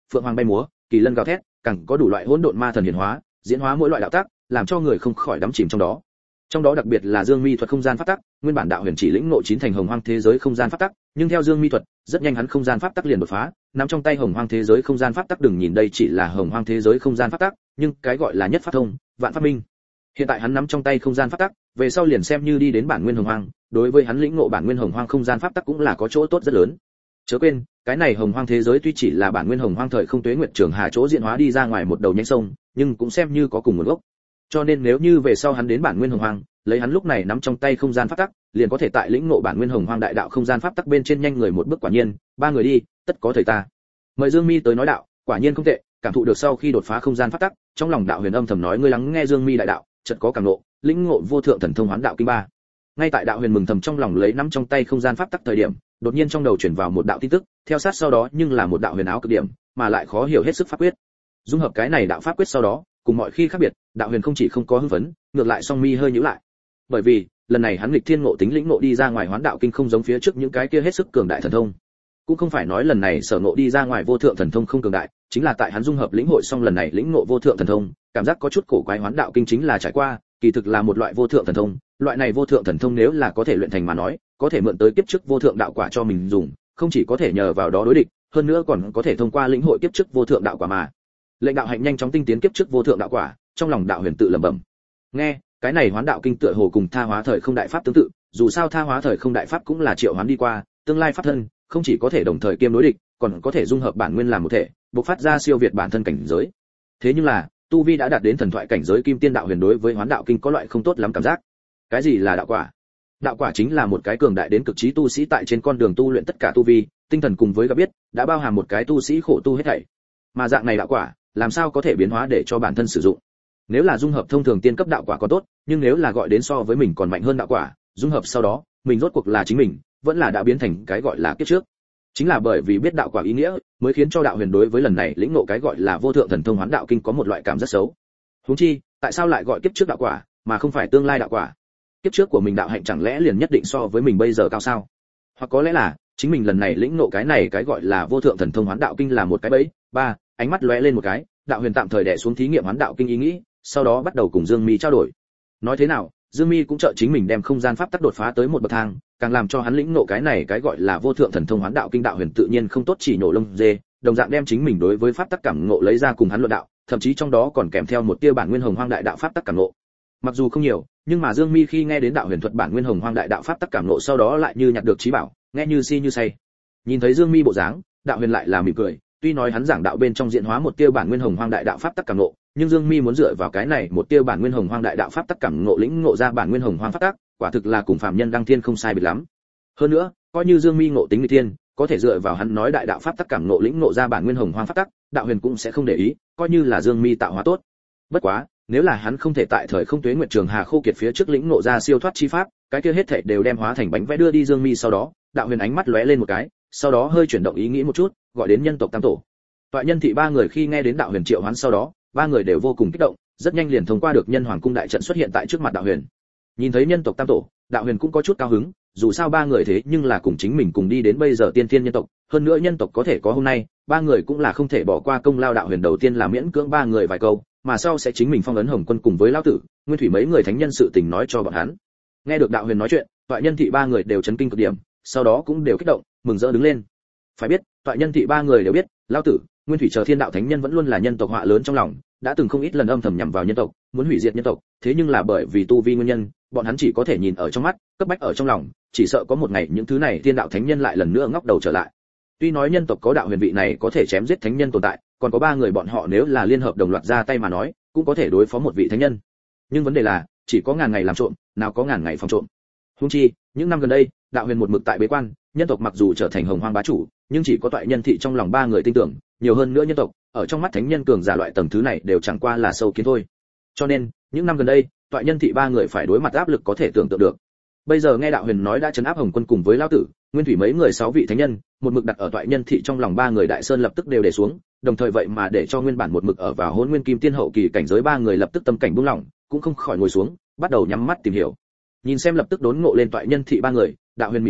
phượng hoàng bay múa, kỳ lân gào thét, càng có đủ loại hỗn độn ma thần hiển hóa, diễn hóa mỗi loại đạo tác, làm cho người không khỏi đắm chìm trong đó. Trong đó đặc biệt là Dương Mi thuật không gian pháp tắc, nguyên bản đạo huyền chỉ lĩnh ngộ chín thành hồng hoang thế giới không gian pháp tắc, nhưng theo Dương Mi thuật, rất nhanh hắn không gian pháp tắc liền đột phá, nắm trong tay hồng hoang thế giới không gian pháp tắc, đừng nhìn đây chỉ là hồng hoang thế giới không gian pháp tắc, nhưng cái gọi là nhất pháp thông, vạn pháp minh. Hiện tại hắn nắm trong tay không gian pháp tắc, về sau liền xem như đi đến bản nguyên hồng hoang, đối với hắn lĩnh ngộ bản nguyên hồng hoang không gian pháp tắc cũng là có chỗ tốt rất lớn. Chớ quên, cái này hồng hoang thế giới tuy chỉ là bản nguyên hồng hoang thời không tuế nguyệt trường hà chỗ diễn hóa đi ra ngoài một đầu nhánh sông, nhưng cũng xem như có cùng nguồn gốc. Cho nên nếu như về sau hắn đến bản nguyên hồng hoang, lấy hắn lúc này nắm trong tay không gian pháp tắc, liền có thể tại lĩnh ngộ bản nguyên hồng hoang đại đạo không gian pháp tắc bên trên nhanh người một bước. Quả nhiên, ba người đi, tất có thời ta. Mời Dương Mi tới nói đạo, quả nhiên không tệ, cảm thụ được sau khi đột phá không gian pháp tắc, trong lòng đạo huyền âm thầm nói, ngươi lắng nghe Dương Mi đại đạo, chợt có cảm ngộ, lĩnh ngộ vô thượng thần thông hoán đạo kinh ba. Ngay tại đạo huyền mừng thầm trong lòng lấy nắm trong tay không gian pháp tắc thời điểm, đột nhiên trong đầu chuyển vào một đạo tin tức, theo sát sau đó nhưng là một đạo huyền áo cực điểm, mà lại khó hiểu hết sức pháp quyết. Dung hợp cái này đạo pháp quyết sau đó, cùng mọi khi khác biệt, đạo huyền không chỉ không có hưng phấn, ngược lại song mi hơi nhíu lại. Bởi vì, lần này hắn nghịch thiên ngộ tính lĩnh ngộ đi ra ngoài hoán đạo kinh không giống phía trước những cái kia hết sức cường đại thần thông. Cũng không phải nói lần này sở ngộ đi ra ngoài vô thượng thần thông không cường đại, chính là tại hắn dung hợp lĩnh hội xong lần này lĩnh ngộ vô thượng thần thông, cảm giác có chút cổ quái. Hoán đạo kinh chính là trải qua, kỳ thực là một loại vô thượng thần thông, loại này vô thượng thần thông nếu là có thể luyện thành mà nói, có thể mượn tới kiếp trước vô thượng đạo quả cho mình dùng, không chỉ có thể nhờ vào đó đối địch, hơn nữa còn có thể thông qua lĩnh hội kiếp trước vô thượng đạo quả mà lệnh đạo hạnh nhanh chóng tinh tiến kiếp trước vô thượng đạo quả. Trong lòng đạo huyền tự lẩm bẩm, nghe cái này hoán đạo kinh tựa hồ cùng tha hóa thời không đại pháp tương tự, dù sao tha hóa thời không đại pháp cũng là triệu hoán đi qua tương lai pháp thân, không chỉ có thể đồng thời kiêm đối địch, còn có thể dung hợp bản nguyên làm một thể, bộc phát ra siêu việt bản thân cảnh giới. Thế nhưng là tu vi đã đạt đến thần thoại cảnh giới kim tiên, đạo huyền đối với hoán đạo kinh có loại không tốt lắm cảm giác. Cái gì là đạo quả? Đạo quả chính là một cái cường đại đến cực trí tu sĩ tại trên con đường tu luyện tất cả tu vi, tinh thần cùng với gặp biết, đã bao hàm một cái tu sĩ khổ tu hết thảy. Mà dạng này đạo quả, làm sao có thể biến hóa để cho bản thân sử dụng? Nếu là dung hợp thông thường tiên cấp đạo quả có tốt, nhưng nếu là gọi đến so với mình còn mạnh hơn đạo quả, dung hợp sau đó, mình rốt cuộc là chính mình, vẫn là đã biến thành cái gọi là kiếp trước. Chính là bởi vì biết đạo quả ý nghĩa, mới khiến cho đạo huyền đối với lần này lĩnh ngộ cái gọi là vô thượng thần thông hoán đạo kinh có một loại cảm rất xấu. Huống chi, tại sao lại gọi kiếp trước đạo quả, mà không phải tương lai đạo quả? Kiếp trước của mình đạo hạnh chẳng lẽ liền nhất định so với mình bây giờ cao sao? Hoặc có lẽ là chính mình lần này lĩnh ngộ cái này cái gọi là vô thượng thần thông hoán đạo kinh là một cái bẫy. Ba, ánh mắt lóe lên một cái, đạo huyền tạm thời đè xuống thí nghiệm hoán đạo kinh ý nghĩ, sau đó bắt đầu cùng Dương Mi trao đổi. Nói thế nào, Dương Mi cũng trợ chính mình đem không gian pháp tắc đột phá tới một bậc thang, càng làm cho hắn lĩnh ngộ cái này cái gọi là vô thượng thần thông hoán đạo kinh. Đạo huyền tự nhiên không tốt chỉ nổ lông dê, đồng dạng đem chính mình đối với pháp tắc cảm ngộ lấy ra cùng hắn luận đạo, thậm chí trong đó còn kèm theo một tia bản nguyên hồng hoang đại đạo pháp tắc cảm ngộ. Mặc dù không nhiều, nhưng mà Dương Mi khi nghe đến đạo huyền thuật bản nguyên hồng hoang đại đạo pháp tắc cảm ngộ sau đó lại như nhặt được trí bảo, nghe như si như say. Nhìn thấy Dương Mi bộ dáng, đạo huyền lại là mỉm cười, tuy nói hắn giảng đạo bên trong diễn hóa một tia bản nguyên hồng hoang đại đạo pháp tắc cảm ngộ, nhưng Dương Mi muốn dựa vào cái này một tia bản nguyên hồng hoang đại đạo pháp tắc cảm ngộ lĩnh ngộ ra bản nguyên hồng hoang pháp tắc, quả thực là cùng phàm nhân đăng thiên không sai biệt lắm. Hơn nữa, coi như Dương Mi ngộ tính nghịch thiên, có thể dựa vào hắn nói đại đạo pháp tắc cảm ngộ lĩnh ngộ ra bản nguyên hồng hoang pháp tắc, đạo huyền cũng sẽ không để ý, coi như là Dương Mi tạo hóa tốt. Bất quá, nếu là hắn không thể tại thời không tuế nguyệt trường hà khô kiệt phía trước lĩnh ngộ ra siêu thoát chi pháp, cái kia hết thảy đều đem hóa thành bánh vẽ đưa đi Dương Mi. Sau đó, đạo huyền ánh mắt lóe lên một cái, sau đó hơi chuyển động ý nghĩ một chút, gọi đến nhân tộc tam tổ. Toại nhân thị ba người khi nghe đến đạo huyền triệu hoán sau đó, ba người đều vô cùng kích động, rất nhanh liền thông qua được nhân hoàng cung đại trận xuất hiện tại trước mặt đạo huyền. Nhìn thấy nhân tộc tam tổ, đạo huyền cũng có chút cao hứng, dù sao ba người thế nhưng là cùng chính mình cùng đi đến bây giờ tiên thiên nhân tộc, hơn nữa nhân tộc có thể có hôm nay, ba người cũng là không thể bỏ qua công lao. Đạo huyền đầu tiên là miễn cưỡng ba người vài câu, mà sau sẽ chính mình phong ấn Hồng Quân cùng với lão tử, Nguyên Thủy mấy người thánh nhân sự tình nói cho bọn hắn. Nghe được đạo huyền nói chuyện, toại nhân thị ba người đều chấn kinh cực điểm, sau đó cũng đều kích động, mừng rỡ đứng lên. Phải biết, toại nhân thị ba người đều biết, lão tử, Nguyên Thủy chờ thiên đạo thánh nhân vẫn luôn là nhân tộc họa lớn trong lòng, đã từng không ít lần âm thầm nhằm vào nhân tộc, muốn hủy diệt nhân tộc, thế nhưng là bởi vì tu vi nguyên nhân, bọn hắn chỉ có thể nhìn ở trong mắt, cấp bách ở trong lòng, chỉ sợ có một ngày những thứ này thiên đạo thánh nhân lại lần nữa ngóc đầu trở lại. Tuy nói nhân tộc có đạo huyền vị này có thể chém giết thánh nhân tồn tại, còn có ba người bọn họ nếu là liên hợp đồng loạt ra tay mà nói, cũng có thể đối phó một vị thánh nhân. Nhưng vấn đề là, chỉ có ngàn ngày làm trộm, nào có ngàn ngày phòng trộm. Huống chi, những năm gần đây, đạo huyền một mực tại bế quan, nhân tộc mặc dù trở thành hồng hoang bá chủ, nhưng chỉ có toại nhân thị trong lòng ba người tin tưởng, nhiều hơn nữa nhân tộc, ở trong mắt thánh nhân cường giả loại tầng thứ này đều chẳng qua là sâu kiến thôi. Cho nên, những năm gần đây, toại nhân thị ba người phải đối mặt áp lực có thể tưởng tượng được. Bây giờ nghe đạo huyền nói đã trấn áp Hồng Quân cùng với lão tử, Nguyên Thủy mấy người 6 vị thánh nhân, một mực đặt ở toại nhân thị trong lòng ba người đại sơn lập tức đều để xuống, đồng thời vậy mà để cho nguyên bản một mực ở vào Hỗn Nguyên Kim Tiên hậu kỳ cảnh giới ba người lập tức tâm cảnh buông lỏng, cũng không khỏi ngồi xuống, bắt đầu nhắm mắt tìm hiểu. Nhìn xem lập tức đốn ngộ lên toại nhân thị ba người, đạo huyền mỉm cười,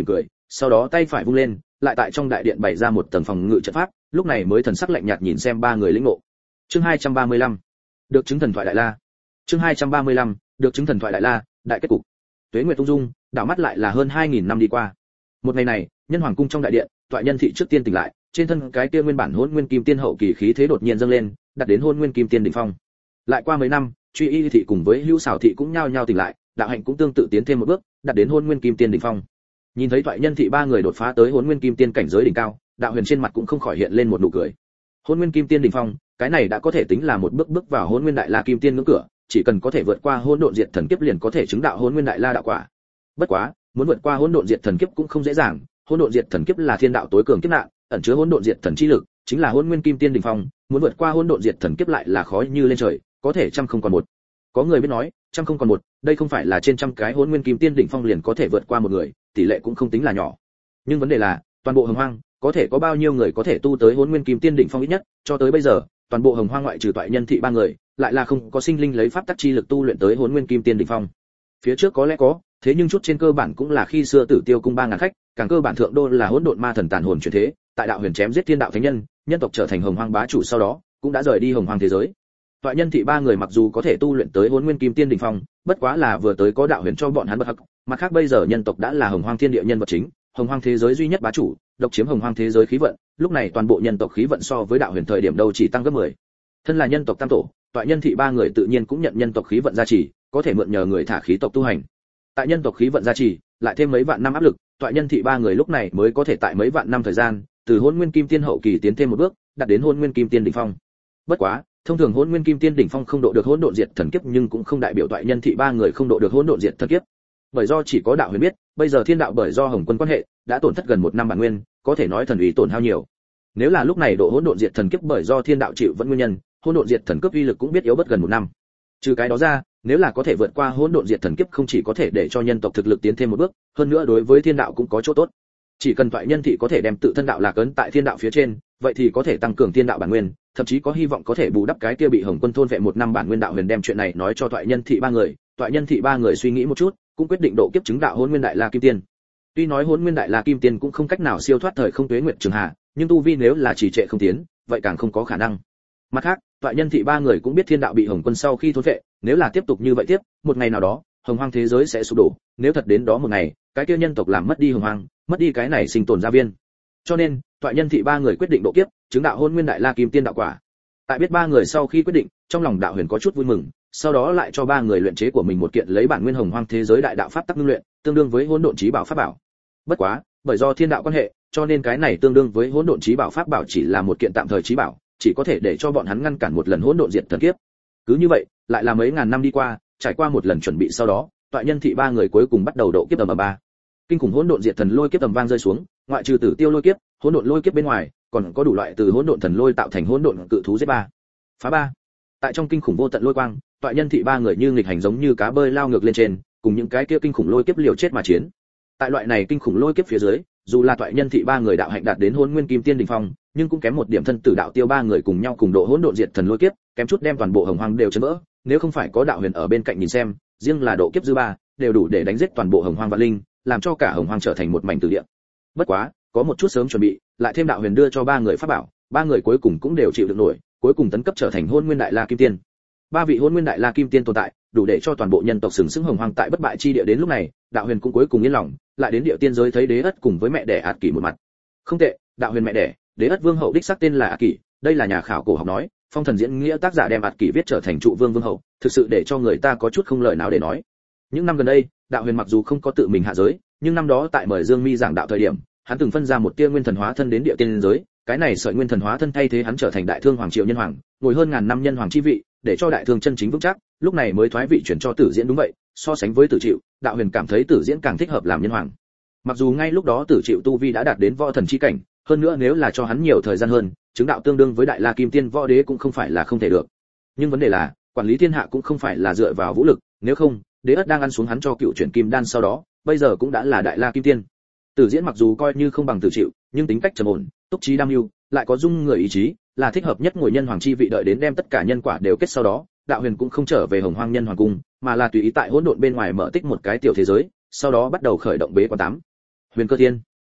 sau đó tay phải vung lên, lại tại trong đại điện bày ra một tầng phòng ngự trận pháp, lúc này mới thần sắc lạnh nhạt nhìn xem ba người lĩnh ngộ. Chương 235. Được chứng thần thoại đại la. Chương 235. Được chứng thần thoại đại la, đại kết cục. Tuế nguyệt tung dung, đảo mắt lại là hơn 2000 năm đi qua. Một ngày này, nhân hoàng cung trong đại điện, Toại Nhân thị trước tiên tỉnh lại, trên thân cái kia nguyên bản Hỗn Nguyên Kim Tiên hậu kỳ khí thế đột nhiên dâng lên, đạt đến Hỗn Nguyên Kim Tiên đỉnh phong. Lại qua mấy năm, Truy Y thị cùng với Hữu Xảo thị cũng nhao nhao tỉnh lại, đạo hạnh cũng tương tự tiến thêm một bước, đạt đến Hỗn Nguyên Kim Tiên đỉnh phong. Nhìn thấy Toại Nhân thị ba người đột phá tới Hỗn Nguyên Kim Tiên cảnh giới đỉnh cao, Đạo Huyền trên mặt cũng không khỏi hiện lên một nụ cười. Hỗn Nguyên Kim Tiên đỉnh phong, cái này đã có thể tính là một bước vào Hỗn Nguyên Đại La Kim Tiên ngưỡng cửa, chỉ cần có thể vượt qua Hỗn Độn Diệt Thần Kiếp liền có thể chứng đạo Hỗn Nguyên Đại La đạo quả. Bất quá, muốn vượt qua Hỗn Độn Diệt Thần Kiếp cũng không dễ dàng, Hỗn Độn Diệt Thần Kiếp là thiên đạo tối cường kiếp nạn, ẩn chứa Hỗn Độn Diệt Thần chi lực, chính là Hỗn Nguyên Kim Tiên đỉnh phong, muốn vượt qua Hỗn Độn Diệt Thần Kiếp lại là khó như lên trời, có thể trăm không còn một. Có người biết nói, trăm không còn một, đây không phải là trên trăm cái Hỗn Nguyên Kim Tiên đỉnh phong liền có thể vượt qua một người, tỷ lệ cũng không tính là nhỏ. Nhưng vấn đề là, toàn bộ Hồng Hoang, có thể có bao nhiêu người có thể tu tới Hỗn Nguyên Kim Tiên đỉnh phong ít nhất, cho tới bây giờ, toàn bộ Hồng Hoang ngoại trừ Toại Nhân thị ba người, lại là không có sinh linh lấy pháp tắc chi lực tu luyện tới Hỗn Nguyên Kim Tiên đỉnh phong. Phía trước có lẽ có, thế nhưng chút trên cơ bản cũng là khi xưa Tử Tiêu cung 3000 khách, càng cơ bản thượng đô là hỗn độn ma thần tàn hồn chuyển thế, tại Đạo Huyền chém giết thiên đạo thánh nhân, nhân tộc trở thành Hồng Hoang bá chủ sau đó, cũng đã rời đi Hồng Hoang thế giới. Toại Nhân thị ba người mặc dù có thể tu luyện tới Hỗn Nguyên Kim Tiên đỉnh phong, bất quá là vừa tới có Đạo Huyền cho bọn hắn bậc hắc, mặt khác bây giờ nhân tộc đã là Hồng Hoang thiên địa nhân vật chính, Hồng Hoang thế giới duy nhất bá chủ, độc chiếm Hồng Hoang thế giới khí vận, lúc này toàn bộ nhân tộc khí vận so với Đạo Huyền thời điểm đâu chỉ tăng gấp 10. Thân là nhân tộc tam tổ, Toại Nhân thị ba người tự nhiên cũng nhận nhân tộc khí vận gia trì, có thể mượn nhờ người thả khí tộc tu hành. Tại nhân tộc khí vận gia trì, lại thêm mấy vạn năm áp lực, Toại Nhân thị ba người lúc này mới có thể tại mấy vạn năm thời gian, từ Hỗn Nguyên Kim Tiên hậu kỳ tiến thêm một bước, đạt đến Hỗn Nguyên Kim Tiên đỉnh phong. Bất quá, thông thường Hỗn Nguyên Kim Tiên đỉnh phong không độ được Hỗn Độn Diệt Thần Kiếp, nhưng cũng không đại biểu Toại Nhân thị ba người không độ được Hỗn Độn Diệt Thần Kiếp. Bởi do chỉ có Đạo Huyền biết, bây giờ thiên đạo bởi do Hồng Quân quan hệ, đã tổn thất gần 1 năm bản nguyên, có thể nói thần uy tổn hao nhiều. Nếu là lúc này độ Hỗn Độn Diệt Thần Kiếp bởi do thiên đạo chịu vẫn nguyên nhân, Hỗn Độn Diệt Thần Kiếp uy lực cũng biết yếu bất gần 1 năm. Trừ cái đó ra, nếu là có thể vượt qua Hỗn Độn Diệt Thần Kiếp, không chỉ có thể để cho nhân tộc thực lực tiến thêm một bước, hơn nữa đối với thiên đạo cũng có chỗ tốt. Chỉ cần Toại Nhân thị có thể đem tự thân đạo lạc ấn tại thiên đạo phía trên, vậy thì có thể tăng cường thiên đạo bản nguyên, thậm chí có hy vọng có thể bù đắp cái kia bị Hồng Quân thôn vệ 1 năm bản nguyên. Đạo Huyền đem chuyện này nói cho Toại Nhân thị ba người, Toại Nhân thị ba người suy nghĩ một chút, cũng quyết định độ kiếp chứng đạo Hỗn Nguyên Đại La Kim Tiên. Tuy nói Hỗn Nguyên Đại La Kim Tiên cũng không cách nào siêu thoát thời không tuế nguyệt trường hạ, nhưng tu vi nếu là trì trệ không tiến, vậy càng không có khả năng. Mặt khác, Toại Nhân thị ba người cũng biết thiên đạo bị Hồng Quân sau khi thôn vệ, nếu là tiếp tục như vậy tiếp, một ngày nào đó, Hồng Hoang thế giới sẽ sụp đổ, nếu thật đến đó một ngày, cái kia nhân tộc làm mất đi Hồng Hoang, mất đi cái này sinh tồn gia viên. Cho nên, Toại Nhân thị ba người quyết định độ kiếp, chứng đạo Hỗn Nguyên Đại La Kim Tiên đạo quả. Tại biết ba người sau khi quyết định, trong lòng Đạo Huyền có chút vui mừng, sau đó lại cho ba người luyện chế của mình một kiện lấy bản nguyên Hồng Hoang thế giới đại đạo pháp tắc ngưng luyện, tương đương với Hỗn Độn Chí Bảo pháp bảo. Bất quá, bởi do thiên đạo quan hệ, cho nên cái này tương đương với Hỗn Độn Chí Bảo pháp bảo chỉ là một kiện tạm thời chí bảo, chỉ có thể để cho bọn hắn ngăn cản một lần Hỗn Độn Diệt Thần Kiếp. Cứ như vậy, lại là mấy ngàn năm đi qua, trải qua một lần chuẩn bị sau đó, Toại Nhân thị ba người cuối cùng bắt đầu độ kiếp ầm ầm ba. Kinh khủng Hỗn Độn Diệt Thần Lôi kiếp tầm vang rơi xuống, ngoại trừ Tử Tiêu Lôi kiếp, Hỗn Độn Lôi kiếp bên ngoài, còn có đủ loại từ Hỗn Độn Thần Lôi tạo thành Hỗn Độn Cự Thú giết ba. Phá ba. Tại trong kinh khủng vô tận lôi quang, Toại Nhân thị ba người như nghịch hành giống như cá bơi lao ngược lên trên, cùng những cái kia kinh khủng lôi kiếp liều chết mà chiến. Tại loại này kinh khủng lôi kiếp phía dưới, dù là Toại Nhân thị ba người đạo hạnh đạt đến Hỗn Nguyên Kim Tiên đỉnh phong, nhưng cũng kém một điểm thân tử đạo tiêu ba người cùng nhau cùng độ Hỗn Độn Diệt Thần Lôi kiếp, kém chút đem toàn bộ Hồng Hoang đều chấn vỡ, nếu không phải có Đạo Huyền ở bên cạnh nhìn xem, riêng là độ kiếp dư ba, đều đủ để đánh giết toàn bộ Hồng Hoang vạn linh, làm cho cả Hồng Hoang trở thành một mảnh tử địa. Bất quá, có một chút sớm chuẩn bị, lại thêm Đạo Huyền đưa cho ba người pháp bảo, ba người cuối cùng cũng đều chịu được nổi, cuối cùng tấn cấp trở thành Hỗn Nguyên Đại La Kim Tiên. Ba vị Hỗn Nguyên Đại La Kim Tiên tồn tại, đủ để cho toàn bộ nhân tộc sừng sững Hồng Hoang tại bất bại chi địa. Đến lúc này, Đạo Huyền cũng cuối cùng yên lòng, lại đến địa tiên giới thấy Đế Ất cùng với mẹ đẻ Ạt Kỷ một mặt. Không tệ, Đạo Huyền mẹ đẻ, Đế Ất vương hậu đích xác tên là Ạt Kỷ, đây là nhà khảo cổ học nói, Phong Thần diễn nghĩa tác giả đem Ạt Kỷ viết trở thành trụ vương vương hậu, thực sự để cho người ta có chút không lời nào để nói. Những năm gần đây, Đạo Huyền mặc dù không có tự mình hạ giới, nhưng năm đó tại mời Dương Mi giảng đạo thời điểm, hắn từng phân ra một tia nguyên thần hóa thân đến địa tiên giới, cái này sợi nguyên thần hóa thân thay thế hắn trở thành Đại Thương Hoàng Triệu Nhân Hoàng, ngồi hơn ngàn năm nhân hoàng chi vị, để cho Đại Thương chân chính vững chắc, lúc này mới thoái vị chuyển cho Tử Diễn. Đúng vậy, so sánh với Tử Triệu, Đạo Huyền cảm thấy Tử Diễn càng thích hợp làm nhân hoàng. Mặc dù ngay lúc đó Tử Triệu tu vi đã đạt đến võ thần chi cảnh, hơn nữa nếu là cho hắn nhiều thời gian hơn, chứng đạo tương đương với Đại La Kim Tiên võ đế cũng không phải là không thể được. Nhưng vấn đề là, quản lý thiên hạ cũng không phải là dựa vào vũ lực, nếu không, Đế Ất đang ăn xuống hắn cho cựu chuyển kim đan sau đó, bây giờ cũng đã là Đại La Kim Tiên. Tử Diễn mặc dù coi như không bằng Tử Triệu, nhưng tính cách trầm ổn, túc trí đam mưu, lại có dung người ý chí, là thích hợp nhất ngồi nhân hoàng chi vị. Đợi đến đem tất cả nhân quả đều kết sau đó, Đạo Huyền cũng không trở về Hồng Hoang nhân hoàng cung, mà là tùy ý tại hỗn độn bên ngoài mở tích một cái tiểu thế giới, sau đó bắt đầu khởi động bế quan 8. Huyền Cơ Thiên.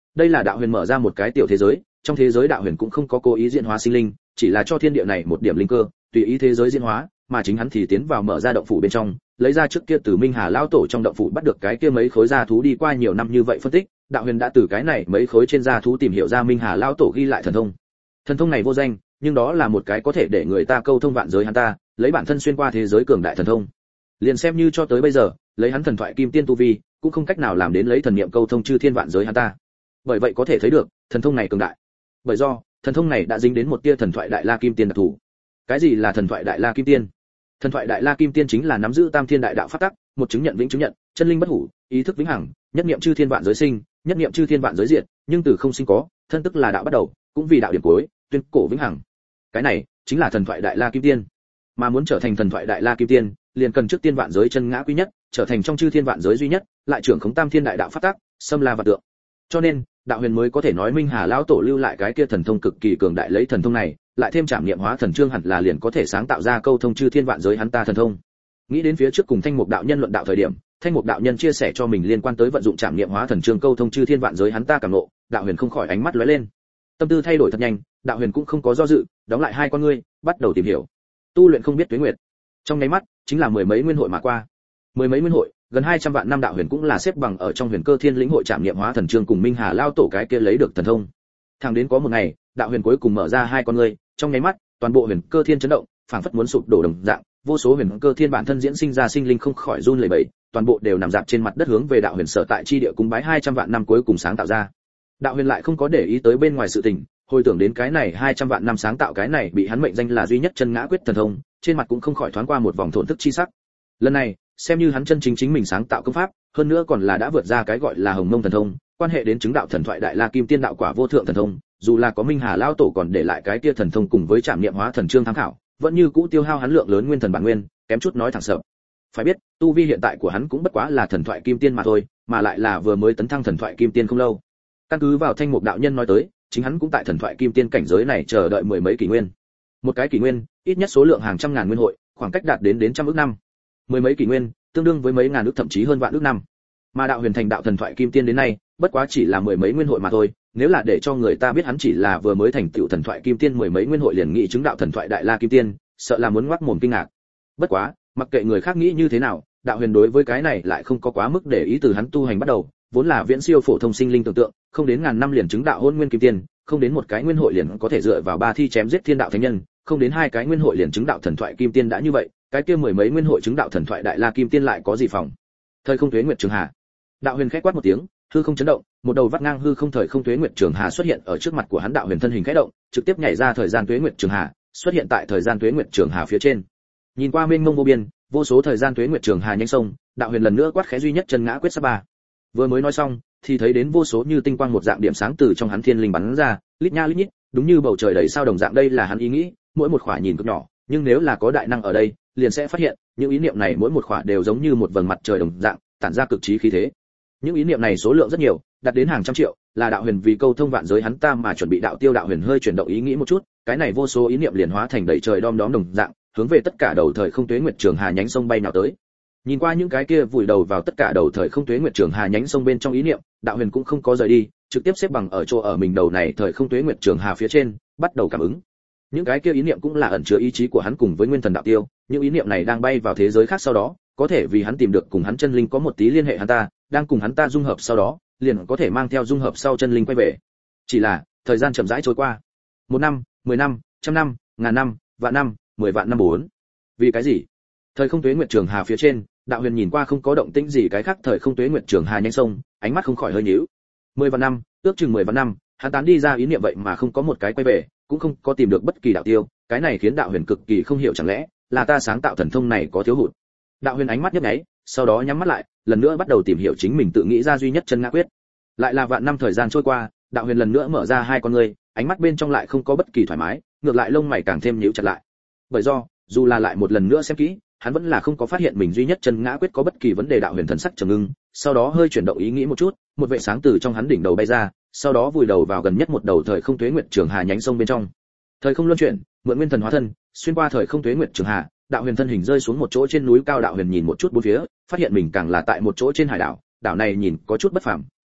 Đây là đạo huyền mở ra một cái tiểu thế giới, trong thế giới đạo huyền cũng không có cố ý diễn hóa sinh linh, chỉ là cho thiên địa này một điểm linh cơ, tùy ý thế giới diễn hóa, mà chính hắn thì tiến vào mở ra động phủ bên trong, lấy ra trước kia từ Minh Hà lão tổ trong động phủ bắt được cái kia mấy khối da thú, đi qua nhiều năm như vậy phân tích, đạo huyền đã từ cái này mấy khối trên da thú tìm hiểu ra Minh Hà lão tổ ghi lại thần thông. Thần thông này vô danh, nhưng đó là một cái có thể để người ta câu thông vạn giới hắn ta, lấy bản thân xuyên qua thế giới cường đại thần thông. Liền xem như cho tới bây giờ, lấy hắn thần thoại kim tiên tu vi, cũng không cách nào làm đến lấy thần niệm câu thông chư thiên vạn giới hắn ta. Bởi vậy có thể thấy được, thần thông này cường đại. Bởi do, thần thông này đã dính đến một tia thần thoại đại la kim tiên đặc thù. Cái gì là thần thoại đại la kim tiên? Thần thoại đại la kim tiên chính là nắm giữ tam thiên đại đạo pháp tắc, một chứng nhận vĩnh chứng nhận, chân linh bất hủ, ý thức vĩnh hằng, nhất niệm chư thiên vạn giới sinh, nhất niệm chư thiên vạn giới diệt, nhưng từ không sinh có, thân tức là đạo bắt đầu, cũng vì đạo điểm cuối, tuyên cổ vĩnh hằng. Cái này chính là thần thoại đại la kim tiên. Mà muốn trở thành thần thoại đại la kim tiên, liền cần trước tiên vạn giới chân ngã quý nhất, trở thành trong chư thiên vạn giới duy nhất, lại trưởng khống tam thiên đại đạo pháp tắc, xâm la vạn tượng. Cho nên, đạo huyền mới có thể nói Minh Hà lão tổ lưu lại cái kia thần thông cực kỳ cường đại, lấy thần thông này, lại thêm trảm niệm hóa thần chương hẳn là liền có thể sáng tạo ra câu thông chư thiên vạn giới hắn ta thần thông. Nghĩ đến phía trước cùng Thanh Mục đạo nhân luận đạo thời điểm, Thanh Mục đạo nhân chia sẻ cho mình liên quan tới vận dụng trảm niệm hóa thần chương câu thông chư thiên vạn giới hắn ta cảm ngộ, đạo huyền không khỏi ánh mắt lóe lên. Tâm tư thay đổi thật nhanh, đạo huyền cũng không có do dự, đóng lại hai con ngươi, bắt đầu tìm hiểu. Tu luyện không biết tuế nguyệt. Trong nháy mắt, chính là mười mấy nguyên hội mà qua. Mười mấy nguyên hội, gần 200 vạn năm đạo huyền cũng là xếp bằng ở trong Huyền Cơ Thiên lĩnh hội trảm niệm hóa thần chương cùng Minh Hà lao tổ cái kia lấy được thần thông. Thẳng đến có một ngày, đạo huyền cuối cùng mở ra hai con ngươi, trong nháy mắt, toàn bộ Huyền Cơ Thiên chấn động, phảng phất muốn sụp đổ đồng dạng, vô số Huyền Cơ Thiên bản thân diễn sinh ra sinh linh không khỏi run lẩy bẩy, toàn bộ đều nằm dạp trên mặt đất hướng về đạo huyền sở tại chi địa cúng bái 200 vạn năm cuối cùng sáng tạo ra. Đạo huyền lại không có để ý tới bên ngoài sự tình, hồi tưởng đến cái này 200 vạn năm sáng tạo cái này bị hắn mệnh danh là duy nhất chân ngã quyết thần thông, trên mặt cũng không khỏi thoáng qua một vòng thổn thức chi sắc. Lần này, xem như hắn chân chính mình sáng tạo công pháp, hơn nữa còn là đã vượt ra cái gọi là Hồng Mông thần thông, quan hệ đến chứng đạo thần thoại đại la kim tiên đạo quả vô thượng thần thông, dù là có Minh Hà lão tổ còn để lại cái kia thần thông cùng với trảm niệm hóa thần chương tham khảo, vẫn như cũ tiêu hao hắn lượng lớn nguyên thần bản nguyên, kém chút nói thẳng sợ. Phải biết, tu vi hiện tại của hắn cũng bất quá là thần thoại kim tiên mà thôi, mà lại là vừa mới tấn thăng thần thoại kim tiên không lâu. Căn cứ vào Thanh Mục đạo nhân nói tới, chính hắn cũng tại thần thoại kim tiên cảnh giới này chờ đợi mười mấy kỷ nguyên. Một cái kỷ nguyên, ít nhất số lượng hàng trăm ngàn nguyên hội, khoảng cách đạt đến trăm ức năm. Mười mấy kỷ nguyên, tương đương với mấy ngàn ức thậm chí hơn vạn ức năm. Mà đạo huyền thành đạo thần thoại kim tiên đến nay, bất quá chỉ là mười mấy nguyên hội mà thôi, nếu là để cho người ta biết hắn chỉ là vừa mới thành tựu thần thoại kim tiên mười mấy nguyên hội liền nghị chứng đạo thần thoại đại la kim tiên, sợ là muốn ngoác mồm kinh ngạc. Bất quá, mặc kệ người khác nghĩ như thế nào, đạo huyền đối với cái này lại không có quá mức để ý, từ hắn tu hành bắt đầu, vốn là viễn siêu phổ thông sinh linh tưởng tượng, không đến ngàn năm liền chứng đạo hôn nguyên kim tiên, không đến một cái nguyên hội liền có thể dựa vào ba thi chém giết thiên đạo thánh nhân, không đến hai cái nguyên hội liền chứng đạo thần thoại kim tiên đã như vậy, cái kia mười mấy nguyên hội chứng đạo thần thoại đại la kim tiên lại có gì phòng. Thời không tuế nguyệt trường hà. Đạo huyền khẽ quát một tiếng, hư không chấn động, một đầu vắt ngang hư không thời không tuế nguyệt trường hà xuất hiện ở trước mặt của hắn. Đạo huyền thân hình khẽ động, trực tiếp nhảy ra thời gian tuế nguyệt trường hà, xuất hiện tại thời gian tuế nguyệt trường hà phía trên. Nhìn qua mênh mông vô biên, vô số thời gian tuế nguyệt trường hà nhanh sông, đạo huyền lần nữa quát khẽ duy nhất chân ngã quyết sắp ba. Vừa mới nói xong, thì thấy đến vô số như tinh quang một dạng điểm sáng từ trong hắn thiên linh bắn ra, lít nha lít nhít, đúng như bầu trời đầy sao đồng dạng. Đây là hắn ý nghĩ, mỗi một khỏa nhìn cực nhỏ, nhưng nếu là có đại năng ở đây, liền sẽ phát hiện, những ý niệm này mỗi một khỏa đều giống như một vầng mặt trời đồng dạng, tản ra cực trí khí thế. Những ý niệm này số lượng rất nhiều, đạt đến hàng trăm triệu, là đạo huyền vì câu thông vạn giới hắn ta mà chuẩn bị đạo tiêu. Đạo huyền hơi chuyển động ý nghĩ một chút, cái này vô số ý niệm liền hóa thành đầy trời đom đóm đồng dạng, hướng về tất cả đầu thời không tuế nguyệt trường hà nhánh sông bay nào tới. Nhìn qua những cái kia vùi đầu vào tất cả đầu thời không tuế nguyệt trường hà nhánh sông bên trong ý niệm, đạo huyền cũng không có rời đi, trực tiếp xếp bằng ở chỗ ở mình đầu này thời không tuế nguyệt trường hà phía trên, bắt đầu cảm ứng. Những cái kia ý niệm cũng là ẩn chứa ý chí của hắn cùng với nguyên thần đạo tiêu, những ý niệm này đang bay vào thế giới khác sau đó, có thể vì hắn tìm được cùng hắn chân linh có một tí liên hệ hắn ta, đang cùng hắn ta dung hợp sau đó, liền có thể mang theo dung hợp sau chân linh quay về. Chỉ là, thời gian chậm rãi trôi qua. 1 năm, 10 năm, trăm năm, ngàn năm, vạn năm, 10 vạn năm bốn. Vì cái gì? Thời không tuế nguyệt trường hà phía trên, đạo huyền nhìn qua không có động tĩnh gì cái khác thời không tuế nguyệt trường hà nhanh sông, ánh mắt không khỏi hơi nhíu. 10 vạn năm, ước chừng 10 vạn năm, hắn tán đi ra ý niệm vậy mà không có một cái quay về, cũng không có tìm được bất kỳ đạo tiêu, cái này khiến đạo huyền cực kỳ không hiểu, chẳng lẽ là ta sáng tạo thần thông này có thiếu hụt. Đạo huyền ánh mắt nhấp nháy, sau đó nhắm mắt lại, lần nữa bắt đầu tìm hiểu chính mình tự nghĩ ra duy nhất chân ngã quyết. Lại là vạn năm thời gian trôi qua, đạo huyền lần nữa mở ra hai con ngươi, ánh mắt bên trong lại không có bất kỳ thoải mái, ngược lại lông mày càng thêm nhíu chặt lại. Bởi do, dù là lại một lần nữa xem kỹ, hắn vẫn là không có phát hiện mình duy nhất chân ngã quyết có bất kỳ vấn đề. Đạo huyền thần sắc trầm ngưng, sau đó hơi chuyển động ý nghĩ một chút, một vệ sáng từ trong hắn đỉnh đầu bay ra, sau đó vùi đầu vào gần nhất một đầu thời không tuế nguyệt trường hà nhánh sông bên trong. Thời không luân chuyển, mượn nguyên thần hóa thân, xuyên qua thời không tuế nguyệt trường hà, đạo huyền thân hình rơi xuống một chỗ trên núi cao. Đạo huyền nhìn một chút bốn phía, phát hiện mình càng là tại một chỗ trên hải đảo, đảo này nhìn có chút bất phàm,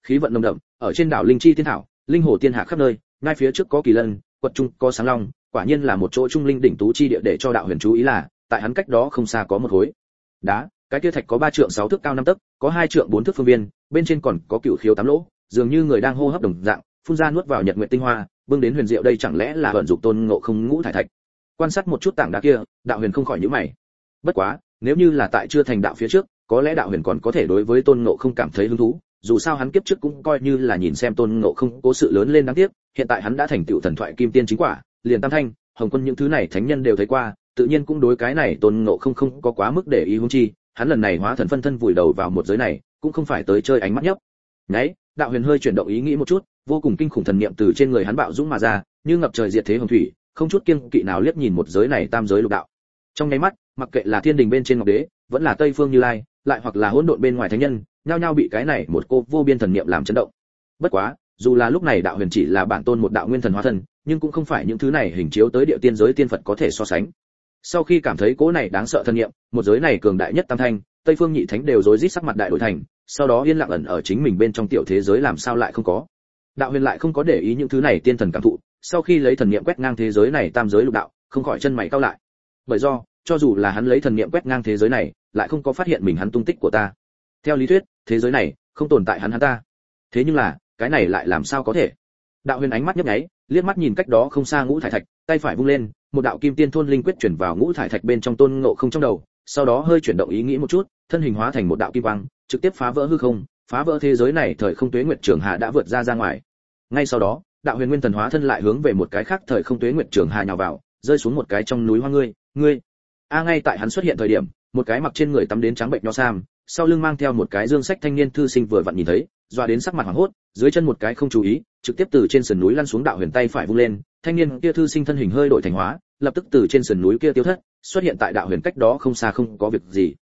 khí vận nồng đậm, ở trên đảo linh chi thiên thảo, linh hồ tiên hạ khắp nơi, ngay phía trước có kỳ lân, quật trung có sáng long, quả nhiên là một chỗ trung linh đỉnh tú chi địa. Để cho đạo huyền chú ý là, tại hắn cách đó không xa có một khối đá, cái kia thạch có 3 trượng 6 thước cao 5 tấc, có 2 trượng 4 thước phương viên, bên trên còn có cửu khiếu 8 lỗ, dường như người đang hô hấp đồng dạng, phun ra nuốt vào nhật nguyệt tinh hoa, bưng đến huyền diệu. Đây chẳng lẽ là vận dụng Tôn Ngộ Không ngũ thải thạch? Quan sát một chút tảng đá kia, đạo huyền không khỏi nhíu mày. Bất quá, nếu như là tại chưa thành đạo phía trước, có lẽ đạo huyền còn có thể đối với Tôn Ngộ Không cảm thấy hứng thú, dù sao hắn kiếp trước cũng coi như là nhìn xem Tôn Ngộ Không cố sự lớn lên. Đáng tiếc, hiện tại hắn đã thành tựu thần thoại kim tiên chính quả, liền tam thanh, hồng quân những thứ này thánh nhân đều thấy qua, tự nhiên cũng đối cái này Tôn Ngộ Không không có quá mức để ý. Huống chi, hắn lần này hóa thần phân thân vùi đầu vào một giới này, cũng không phải tới chơi ánh mắt nhấp. Nháy, đạo huyền hơi chuyển động ý nghĩ một chút, vô cùng kinh khủng thần niệm từ trên người hắn bạo dũng mà ra, như ngập trời diệt thế hồng thủy, không chút kiêng kỵ nào liếc nhìn một giới này tam giới lục đạo. Trong nháy mắt, mặc kệ là thiên đình bên trên ngọc đế, vẫn là tây phương như lai, lại hoặc là hỗn độn bên ngoài thánh nhân, nhao nhao bị cái này một cô vô biên thần niệm làm chấn động. Bất quá, dù là lúc này đạo huyền chỉ là bản tôn một đạo nguyên thần hóa thân, nhưng cũng không phải những thứ này hình chiếu tới địa tiên giới tiên phật có thể so sánh. Sau khi cảm thấy cỗ này đáng sợ thần niệm, một giới này cường đại nhất tam thanh, tây phương nhị thánh đều rối rít sắc mặt đại đổi thành, sau đó yên lặng ẩn ở chính mình bên trong tiểu thế giới. Làm sao lại không có? Đạo huyền lại không có để ý những thứ này tiên thần cảm thụ, sau khi lấy thần niệm quét ngang thế giới này tam giới lục đạo, không khỏi chân mày cau lại. Bởi do, cho dù là hắn lấy thần niệm quét ngang thế giới này, lại không có phát hiện mình hắn tung tích của ta. Theo lý thuyết, thế giới này không tồn tại hắn ta. Thế nhưng là, cái này lại làm sao có thể? Đạo huyền ánh mắt nhấp nháy, liếc mắt nhìn cách đó không xa ngũ thải thạch, tay phải vung lên, một đạo kim tiên thôn linh quyết chuyển vào ngũ thải thạch bên trong Tôn Ngộ Không trong đầu, sau đó hơi chuyển động ý nghĩ một chút, thân hình hóa thành một đạo kim quang, trực tiếp phá vỡ hư không, phá vỡ thế giới này. Thời không tuế nguyệt trường hà đã vượt ra ngoài. Ngay sau đó, đạo huyền nguyên thần hóa thân lại hướng về một cái khác thời không tuế nguyệt trường hà nhào vào, rơi xuống một cái trong núi hoa. Ngươi ngay tại hắn xuất hiện thời điểm, một cái mặc trên người tắm đến trắng bệnh nho sam, sau lưng mang theo một cái dương sách thanh niên thư sinh vừa vặn nhìn thấy, dọa đến sắc mặt hoảng hốt, dưới chân một cái không chú ý, trực tiếp từ trên sườn núi lăn xuống. Đạo huyền tay phải vung lên, thanh niên kia thư sinh thân hình hơi đổi thành hóa, lập tức từ trên sườn núi kia tiêu thất, xuất hiện tại đạo huyền cách đó không xa. Không có việc gì.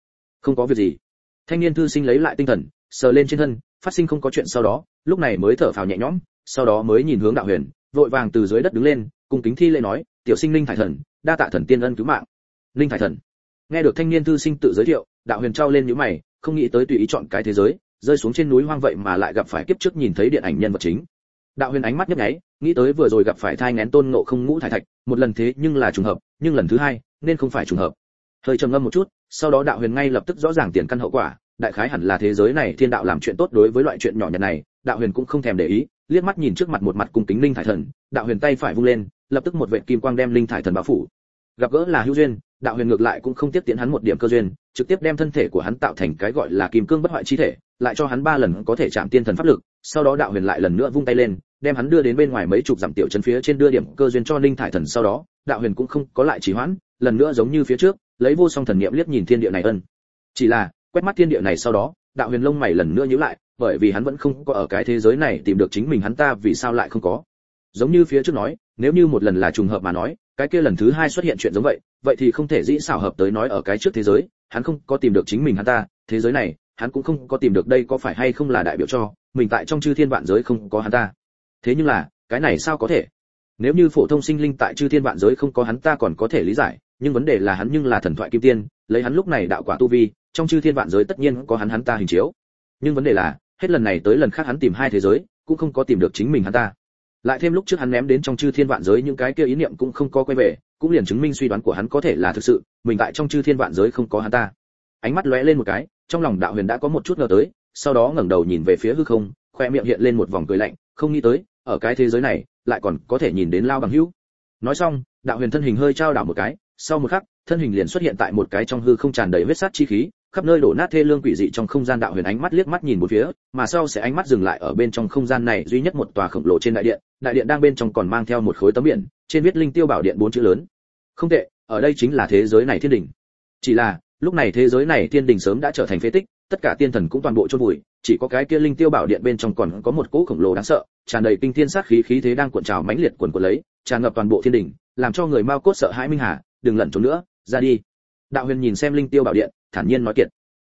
Thanh niên thư sinh lấy lại tinh thần, sờ lên trên thân, phát sinh không có chuyện. Sau đó, lúc này mới thở phào nhẹ nhõm, sau đó mới nhìn hướng đạo huyền, vội vàng từ dưới đất đứng lên, cung kính thi lễ nói: "Tiểu sinh Linh Thải Thần, đa tạ thần tiên ân cứu mạng." Linh Thải Thần. Nghe được thanh niên thư sinh tự giới thiệu, đạo huyền trao lên nhíu mày, không nghĩ tới tùy ý chọn cái thế giới, rơi xuống trên núi hoang vậy mà lại gặp phải kiếp trước nhìn thấy điện ảnh nhân vật chính. Đạo huyền ánh mắt nhấp nháy, nghĩ tới vừa rồi gặp phải thai nghén Tôn Ngộ Không ngũ thải thạch, một lần thế nhưng là trùng hợp, nhưng lần thứ hai nên không phải trùng hợp. Hơi trầm ngâm một chút, sau đó đạo huyền ngay lập tức rõ ràng tiền căn hậu quả, đại khái hẳn là thế giới này thiên đạo làm chuyện tốt. Đối với loại chuyện nhỏ nhặt này, đạo huyền cũng không thèm để ý, liếc mắt nhìn trước mặt một mặt cung kính Linh Thải Thần, đạo huyền tay phải vung lên, lập tức một vệt kim quang đem Linh Thải Thần bao phủ. Gặp gỡ là hữu duyên, đạo huyền ngược lại cũng không tiếp tiến hắn một điểm cơ duyên, trực tiếp đem thân thể của hắn tạo thành cái gọi là kim cương bất hoại chi thể, lại cho hắn 3 lần có thể chạm tiên thần pháp lực. Sau đó đạo huyền lại lần nữa vung tay lên, đem hắn đưa đến bên ngoài mấy chục dặm tiểu trấn phía trên, đưa điểm cơ duyên cho Linh Thải Thần. Sau đó, đạo huyền cũng không có lại trì hoãn, lần nữa giống như phía trước, lấy vô song thần niệm liếc nhìn thiên địa này ân. Chỉ là, quét mắt thiên địa này sau đó, đạo huyền lông mày lần nữa nhíu lại, bởi vì hắn vẫn không có ở cái thế giới này tìm được chính mình hắn ta. Vì sao lại không có? Giống như phía trước nói, nếu như một lần là trùng hợp mà nói, cái kia lần thứ hai xuất hiện chuyện giống vậy thì không thể dĩ xảo hợp tới nói ở cái trước thế giới, hắn không có tìm được chính mình hắn ta, thế giới này, hắn cũng không có tìm được. Đây có phải hay không là đại biểu cho mình tại trong chư thiên vạn giới không có hắn ta? Thế nhưng là, cái này sao có thể? Nếu như phổ thông sinh linh tại chư thiên vạn giới không có hắn ta còn có thể lý giải, nhưng vấn đề là hắn nhưng là thần thoại kim tiên, lấy hắn lúc này đạo quả tu vi, trong chư thiên vạn giới tất nhiên có hắn ta hình chiếu. Nhưng vấn đề là, hết lần này tới lần khác hắn tìm 2 thế giới, cũng không có tìm được chính mình hắn ta. Lại thêm lúc trước hắn ném đến trong chư thiên vạn giới những cái kia ý niệm cũng không có quay về, cũng liền chứng minh suy đoán của hắn có thể là thực sự, mình tại trong chư thiên vạn giới không có hắn ta. Ánh mắt lóe lên một cái, trong lòng đạo huyền đã có một chút ngờ tới, sau đó ngẩng đầu nhìn về phía hư không, khoe miệng hiện lên một vòng cười lạnh, không nghĩ tới, ở cái thế giới này, lại còn có thể nhìn đến Lao bằng hữu. Nói xong, đạo huyền thân hình hơi trao đảo một cái, sau một khắc, thân hình liền xuất hiện tại một cái trong hư không tràn đầy huyết sát chi khí, khắp nơi đổ nát thê lương quỷ dị trong không gian. Đạo huyền ánh mắt liếc mắt nhìn một phía, mà sau sẽ ánh mắt dừng lại ở bên trong không gian này duy nhất một tòa khổng lồ trên đại điện. Đại điện đang bên trong còn mang theo một khối tấm biển, trên viết Linh Tiêu Bảo Điện 4 chữ lớn. Không tệ, ở đây chính là thế giới này thiên đình. Chỉ là, lúc này thế giới này thiên đình sớm đã trở thành phế tích, tất cả tiên thần cũng toàn bộ chôn vùi, chỉ có cái kia Linh Tiêu Bảo Điện bên trong còn có một cỗ khổng lồ đáng sợ, tràn đầy kinh thiên sát khí, khí thế đang cuộn trào mãnh liệt cuồn cuộn lấy, tràn ngập toàn bộ thiên đình, làm cho người Mao cốt sợ hãi. Minh Hà, đừng lẩn trốn nữa, ra đi. Đạo huyền nhìn xem Linh Tiêu Bảo Điện, thản nhiên nói: Kiệt,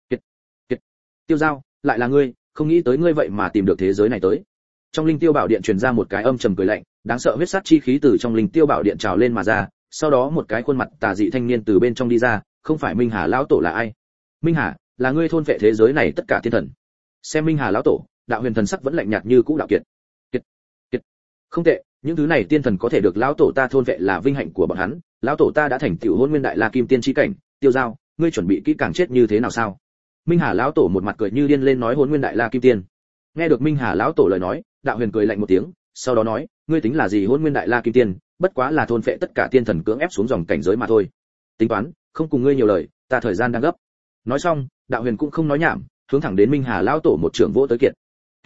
Tiêu Giao, lại là ngươi, không nghĩ tới ngươi vậy mà tìm được thế giới này tới. Trong Linh Tiêu Bảo Điện truyền ra một cái âm trầm cười lạnh, đáng sợ huyết sát chi khí từ trong Linh Tiêu Bảo Điện trào lên mà ra, sau đó một cái khuôn mặt tà dị thanh niên từ bên trong đi ra, không phải Minh Hà lão tổ là ai? Minh Hà, là ngươi thôn vệ thế giới này tất cả thiên thần. Xem Minh Hà lão tổ, đạo huyền thần sắc vẫn lạnh nhạt như cũ. Đạo kiệt, kiệt, không tệ, những thứ này tiên thần có thể được lão tổ ta thôn vệ là vinh hạnh của bọn hắn, lão tổ ta đã thành tựu hôn nguyên đại la kim tiên chi cảnh. Tiêu Giao, ngươi chuẩn bị kỹ càng chết như thế nào sao? Minh Hà lão tổ một mặt cười như điên lên nói hôn nguyên đại la kim tiên. Nghe được Minh Hà lão tổ lời nói, đạo huyền cười lạnh một tiếng, sau đó nói, ngươi tính là gì hôn nguyên đại la kim tiên, bất quá là thôn phệ tất cả tiên thần cưỡng ép xuống dòng cảnh giới mà thôi. Tính toán, không cùng ngươi nhiều lời, ta thời gian đang gấp. Nói xong, đạo huyền cũng không nói nhảm, hướng thẳng đến Minh Hà lão tổ một trường vỗ tới. Kiệt,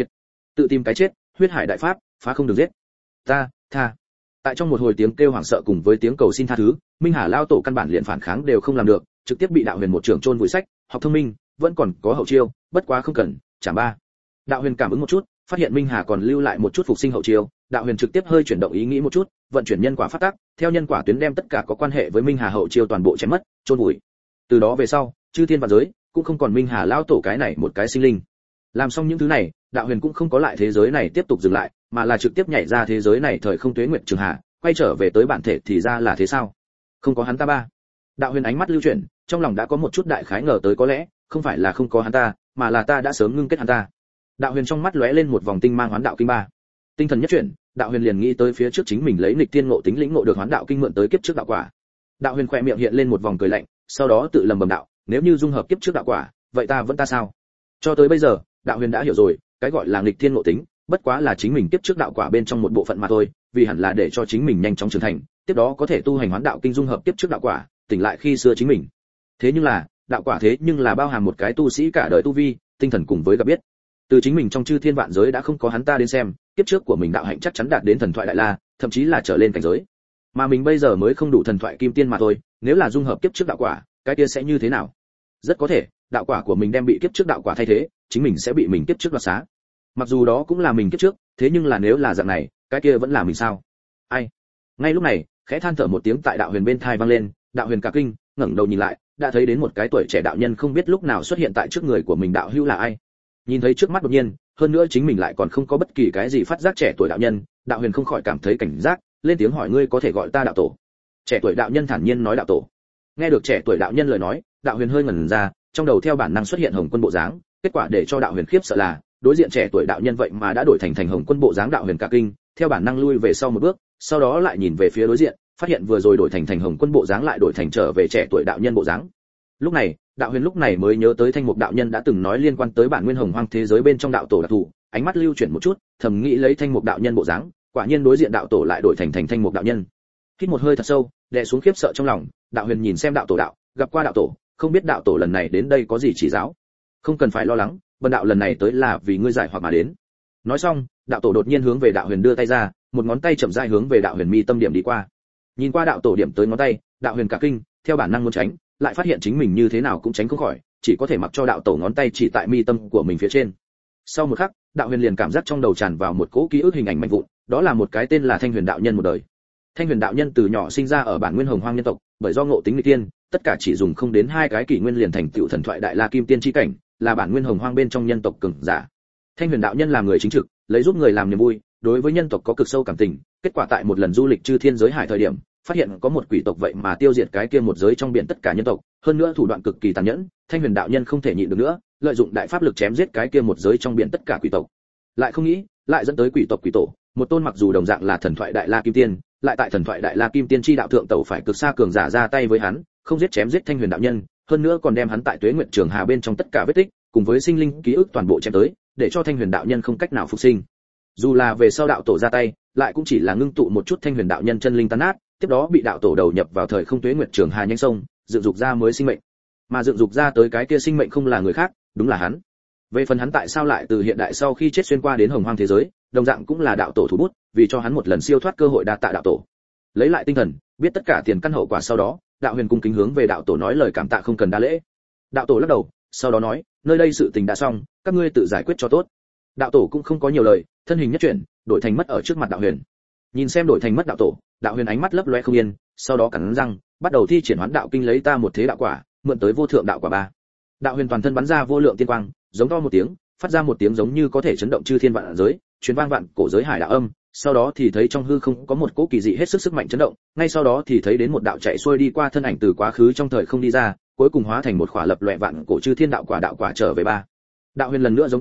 tự tìm cái chết, huyết hải đại pháp, phá không được giết. Ta, tha. Tại trong một hồi tiếng kêu hoảng sợ cùng với tiếng cầu xin tha thứ, Minh Hà lão tổ căn bản liền phản kháng đều không làm được, trực tiếp bị đạo huyền một trường chôn vùi sách. Học thông minh, vẫn còn có hậu chiêu, bất quá không cần, chảm ba. Đạo huyền cảm ứng một chút, phát hiện Minh Hà còn lưu lại một chút phục sinh hậu chiêu, đạo huyền trực tiếp hơi chuyển động ý nghĩ một chút, vận chuyển nhân quả pháp tắc, theo nhân quả tuyến đem tất cả có quan hệ với Minh Hà hậu chiêu toàn bộ chém mất, chôn vùi. Từ đó về sau, chư thiên vạn giới cũng không còn Minh Hà lão tổ cái này một cái sinh linh. Làm xong những thứ này, đạo huyền cũng không có lại thế giới này tiếp tục dừng lại, mà là trực tiếp nhảy ra thế giới này thời không tuế nguyệt trường hà, quay trở về tới bản thể. Thì ra là thế sao? Không có hắn ta ba. Đạo huyền ánh mắt lưu chuyển, trong lòng đã có một chút đại khái ngờ tới, có lẽ không phải là không có hắn ta, mà là ta đã sớm ngưng kết hắn ta. Đạo huyền trong mắt lóe lên một vòng tinh mang hoán đạo kinh ba. Tinh thần nhất chuyển, đạo huyền liền nghĩ tới phía trước chính mình lấy nghịch tiên ngộ tính lĩnh ngộ được hoán đạo kinh mượn tới kiếp trước đạo quả. Đạo huyền khẽ miệng hiện lên một vòng cười lạnh, sau đó tự lầm bầm đạo, nếu như dung hợp kiếp trước đạo quả, vậy ta vẫn ta sao? Cho tới bây giờ, đạo huyền đã hiểu rồi, cái gọi là nghịch tiên ngộ tính, bất quá là chính mình kiếp trước đạo quả bên trong một bộ phận mà thôi, vì hẳn là để cho chính mình nhanh chóng trưởng thành, tiếp đó có thể tu hành hoán đạo kinh dung hợp kiếp trước đạo quả, tỉnh lại khi xưa chính mình. Thế nhưng là, đạo quả thế nhưng là bao hàm một cái tu sĩ cả đời tu vi, tinh thần cùng với gặp biết. Từ chính mình trong chư thiên vạn giới đã không có hắn ta đến xem, kiếp trước của mình đạo hạnh chắc chắn đạt đến thần thoại đại la, thậm chí là trở lên cảnh giới. Mà mình bây giờ mới không đủ thần thoại kim tiên mà thôi, nếu là dung hợp kiếp trước đạo quả, cái kia sẽ như thế nào? Rất có thể, đạo quả của mình đem bị kiếp trước đạo quả thay thế, chính mình sẽ bị mình kiếp trước đoạt xá. Mặc dù đó cũng là mình kiếp trước, thế nhưng là nếu là dạng này, cái kia vẫn là mình sao? Ai? Ngay lúc này, khẽ than thở một tiếng tại đạo huyền bên tai vang lên, đạo huyền cả kinh, ngẩng đầu nhìn lại, đã thấy đến một cái tuổi trẻ đạo nhân không biết lúc nào xuất hiện tại trước người của mình. Đạo hữu là ai? Nhìn thấy trước mắt đột nhiên, hơn nữa chính mình lại còn không có bất kỳ cái gì phát giác trẻ tuổi đạo nhân, đạo huyền không khỏi cảm thấy cảnh giác, lên tiếng hỏi, ngươi có thể gọi ta đạo tổ? Trẻ tuổi đạo nhân thản nhiên nói, đạo tổ. Nghe được trẻ tuổi đạo nhân lời nói, đạo huyền hơi ngẩn ra, trong đầu theo bản năng xuất hiện Hồng Quân bộ dáng, kết quả để cho đạo huyền khiếp sợ là, đối diện trẻ tuổi đạo nhân vậy mà đã đổi thành Hồng Quân bộ dáng. Đạo huyền cả kinh, theo bản năng lui về sau một bước, sau đó lại nhìn về phía đối diện, phát hiện vừa rồi đổi thành Hồng Quân bộ dáng lại đổi thành trở về trẻ tuổi đạo nhân bộ dáng. Lúc này, đạo huyền lúc này mới nhớ tới Thanh Mục đạo nhân đã từng nói liên quan tới bản nguyên hồng hoang thế giới bên trong đạo tổ đặc thù, ánh mắt lưu chuyển một chút, thầm nghĩ lấy Thanh Mục đạo nhân bộ dáng, quả nhiên đối diện đạo tổ lại đổi thành Thanh Mục đạo nhân. Hít một hơi thật sâu, đè xuống khiếp sợ trong lòng, đạo huyền nhìn xem đạo tổ đạo, gặp qua đạo tổ, không biết đạo tổ lần này đến đây có gì chỉ giáo? Không cần phải lo lắng, bần đạo lần này tới là vì ngươi giải hoặc mà đến. Nói xong, đạo tổ đột nhiên hướng về đạo huyền đưa tay ra, một ngón tay chậm rãi hướng về đạo huyền mi tâm điểm đi qua. Nhìn qua đạo tổ điểm tới ngón tay, đạo huyền cả kinh, theo bản năng muốn tránh, lại phát hiện chính mình như thế nào cũng tránh không khỏi, chỉ có thể mặc cho đạo tổ ngón tay chỉ tại mi tâm của mình phía trên. Sau một khắc, đạo huyền liền cảm giác trong đầu tràn vào một cỗ ký ức hình ảnh mạnh vụn, đó là một cái tên là Thanh Huyền đạo nhân một đời. Thanh Huyền đạo nhân từ nhỏ sinh ra ở bản nguyên hồng hoang nhân tộc, bởi do ngộ tính nghịch tiên, tất cả chỉ dùng không đến 2 cái kỷ nguyên liền thành tựu thần thoại đại la kim tiên chi cảnh, là bản nguyên hồng hoang bên trong nhân tộc cường giả. Thanh Huyền đạo nhân là người chính trực, lấy giúp người làm niềm vui, đối với nhân tộc có cực sâu cảm tình, kết quả tại một lần du lịch chư thiên giới hải thời điểm, phát hiện có một quỷ tộc vậy mà tiêu diệt cái kia một giới trong biển tất cả nhân tộc, hơn nữa thủ đoạn cực kỳ tàn nhẫn, Thanh Huyền đạo nhân không thể nhịn được nữa, lợi dụng đại pháp lực chém giết cái kia một giới trong biển tất cả quỷ tộc. Lại không nghĩ, lại dẫn tới quỷ tộc quỷ tổ, một tôn mặc dù đồng dạng là thần thoại đại la kim tiên, lại tại thần thoại đại la kim tiên chi đạo thượng tẩu phải cực xa cường giả ra tay với hắn, không giết chém giết Thanh Huyền đạo nhân, hơn nữa còn đem hắn tại Tuế Nguyệt Trường Hà bên trong tất cả vết tích, cùng với sinh linh ký ức toàn bộ chém tới, để cho Thanh Huyền đạo nhân không cách nào phục sinh. Dù là về sau đạo tổ ra tay, lại cũng chỉ là ngưng tụ một chút Thanh Huyền đạo nhân chân linh tan nát, tiếp đó bị đạo tổ đầu nhập vào thời không Tuế Nguyệt Trường Hà nhanh sông, dựng dục ra mới sinh mệnh. Mà dựng dục ra tới cái kia sinh mệnh không là người khác, đúng là hắn. Về phần hắn tại sao lại từ hiện đại sau khi chết xuyên qua đến hồng hoang thế giới, đồng dạng cũng là đạo tổ thủ bút, vì cho hắn một lần siêu thoát cơ hội đa tạ đạo tổ. Lấy lại tinh thần, biết tất cả tiền căn hậu quả sau đó, đạo huyền cung kính hướng về đạo tổ nói lời cảm tạ không cần đa lễ. Đạo tổ lắc đầu, sau đó nói, nơi đây sự tình đã xong, các ngươi tự giải quyết cho tốt. Đạo tổ cũng không có nhiều lời, thân hình nhất chuyển, đổi thành mất ở trước mặt đạo huyền. Nhìn xem đổi thành mất đạo tổ, đạo huyền ánh mắt lấp loe không yên, sau đó cắn răng, bắt đầu thi triển hoán đạo kinh lấy ta một thế đạo quả, mượn tới vô thượng đạo quả ba. Đạo huyền toàn thân bắn ra vô lượng tiên quang, giống to một tiếng, phát ra một tiếng giống như có thể chấn động chư thiên vạn giới, truyền vang vạn cổ giới hải đạo âm. Sau đó thì thấy trong hư không có một cỗ kỳ dị hết sức mạnh chấn động, ngay sau đó thì thấy đến một đạo chạy xuôi đi qua thân ảnh từ quá khứ trong thời không đi ra, cuối cùng hóa thành một khỏa lập loè vạn cổ chư thiên đạo quả trở về ba. Đạo huyền lần nữa giống to,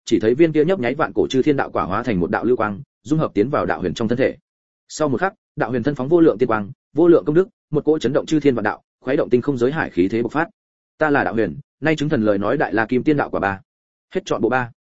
chỉ thấy viên kia nhấp nháy vạn cổ chư thiên đạo quả hóa thành một đạo lưu quang, dung hợp tiến vào đạo huyền trong thân thể. Sau một khắc, đạo huyền thân phóng vô lượng tiên quang, vô lượng công đức, một cỗ chấn động chư thiên vạn đạo, khuấy động tinh không giới hải khí thế bộc phát. Ta là đạo huyền, nay chứng thần lời nói đại la kim tiên đạo quả ba. Hết chọn bộ ba.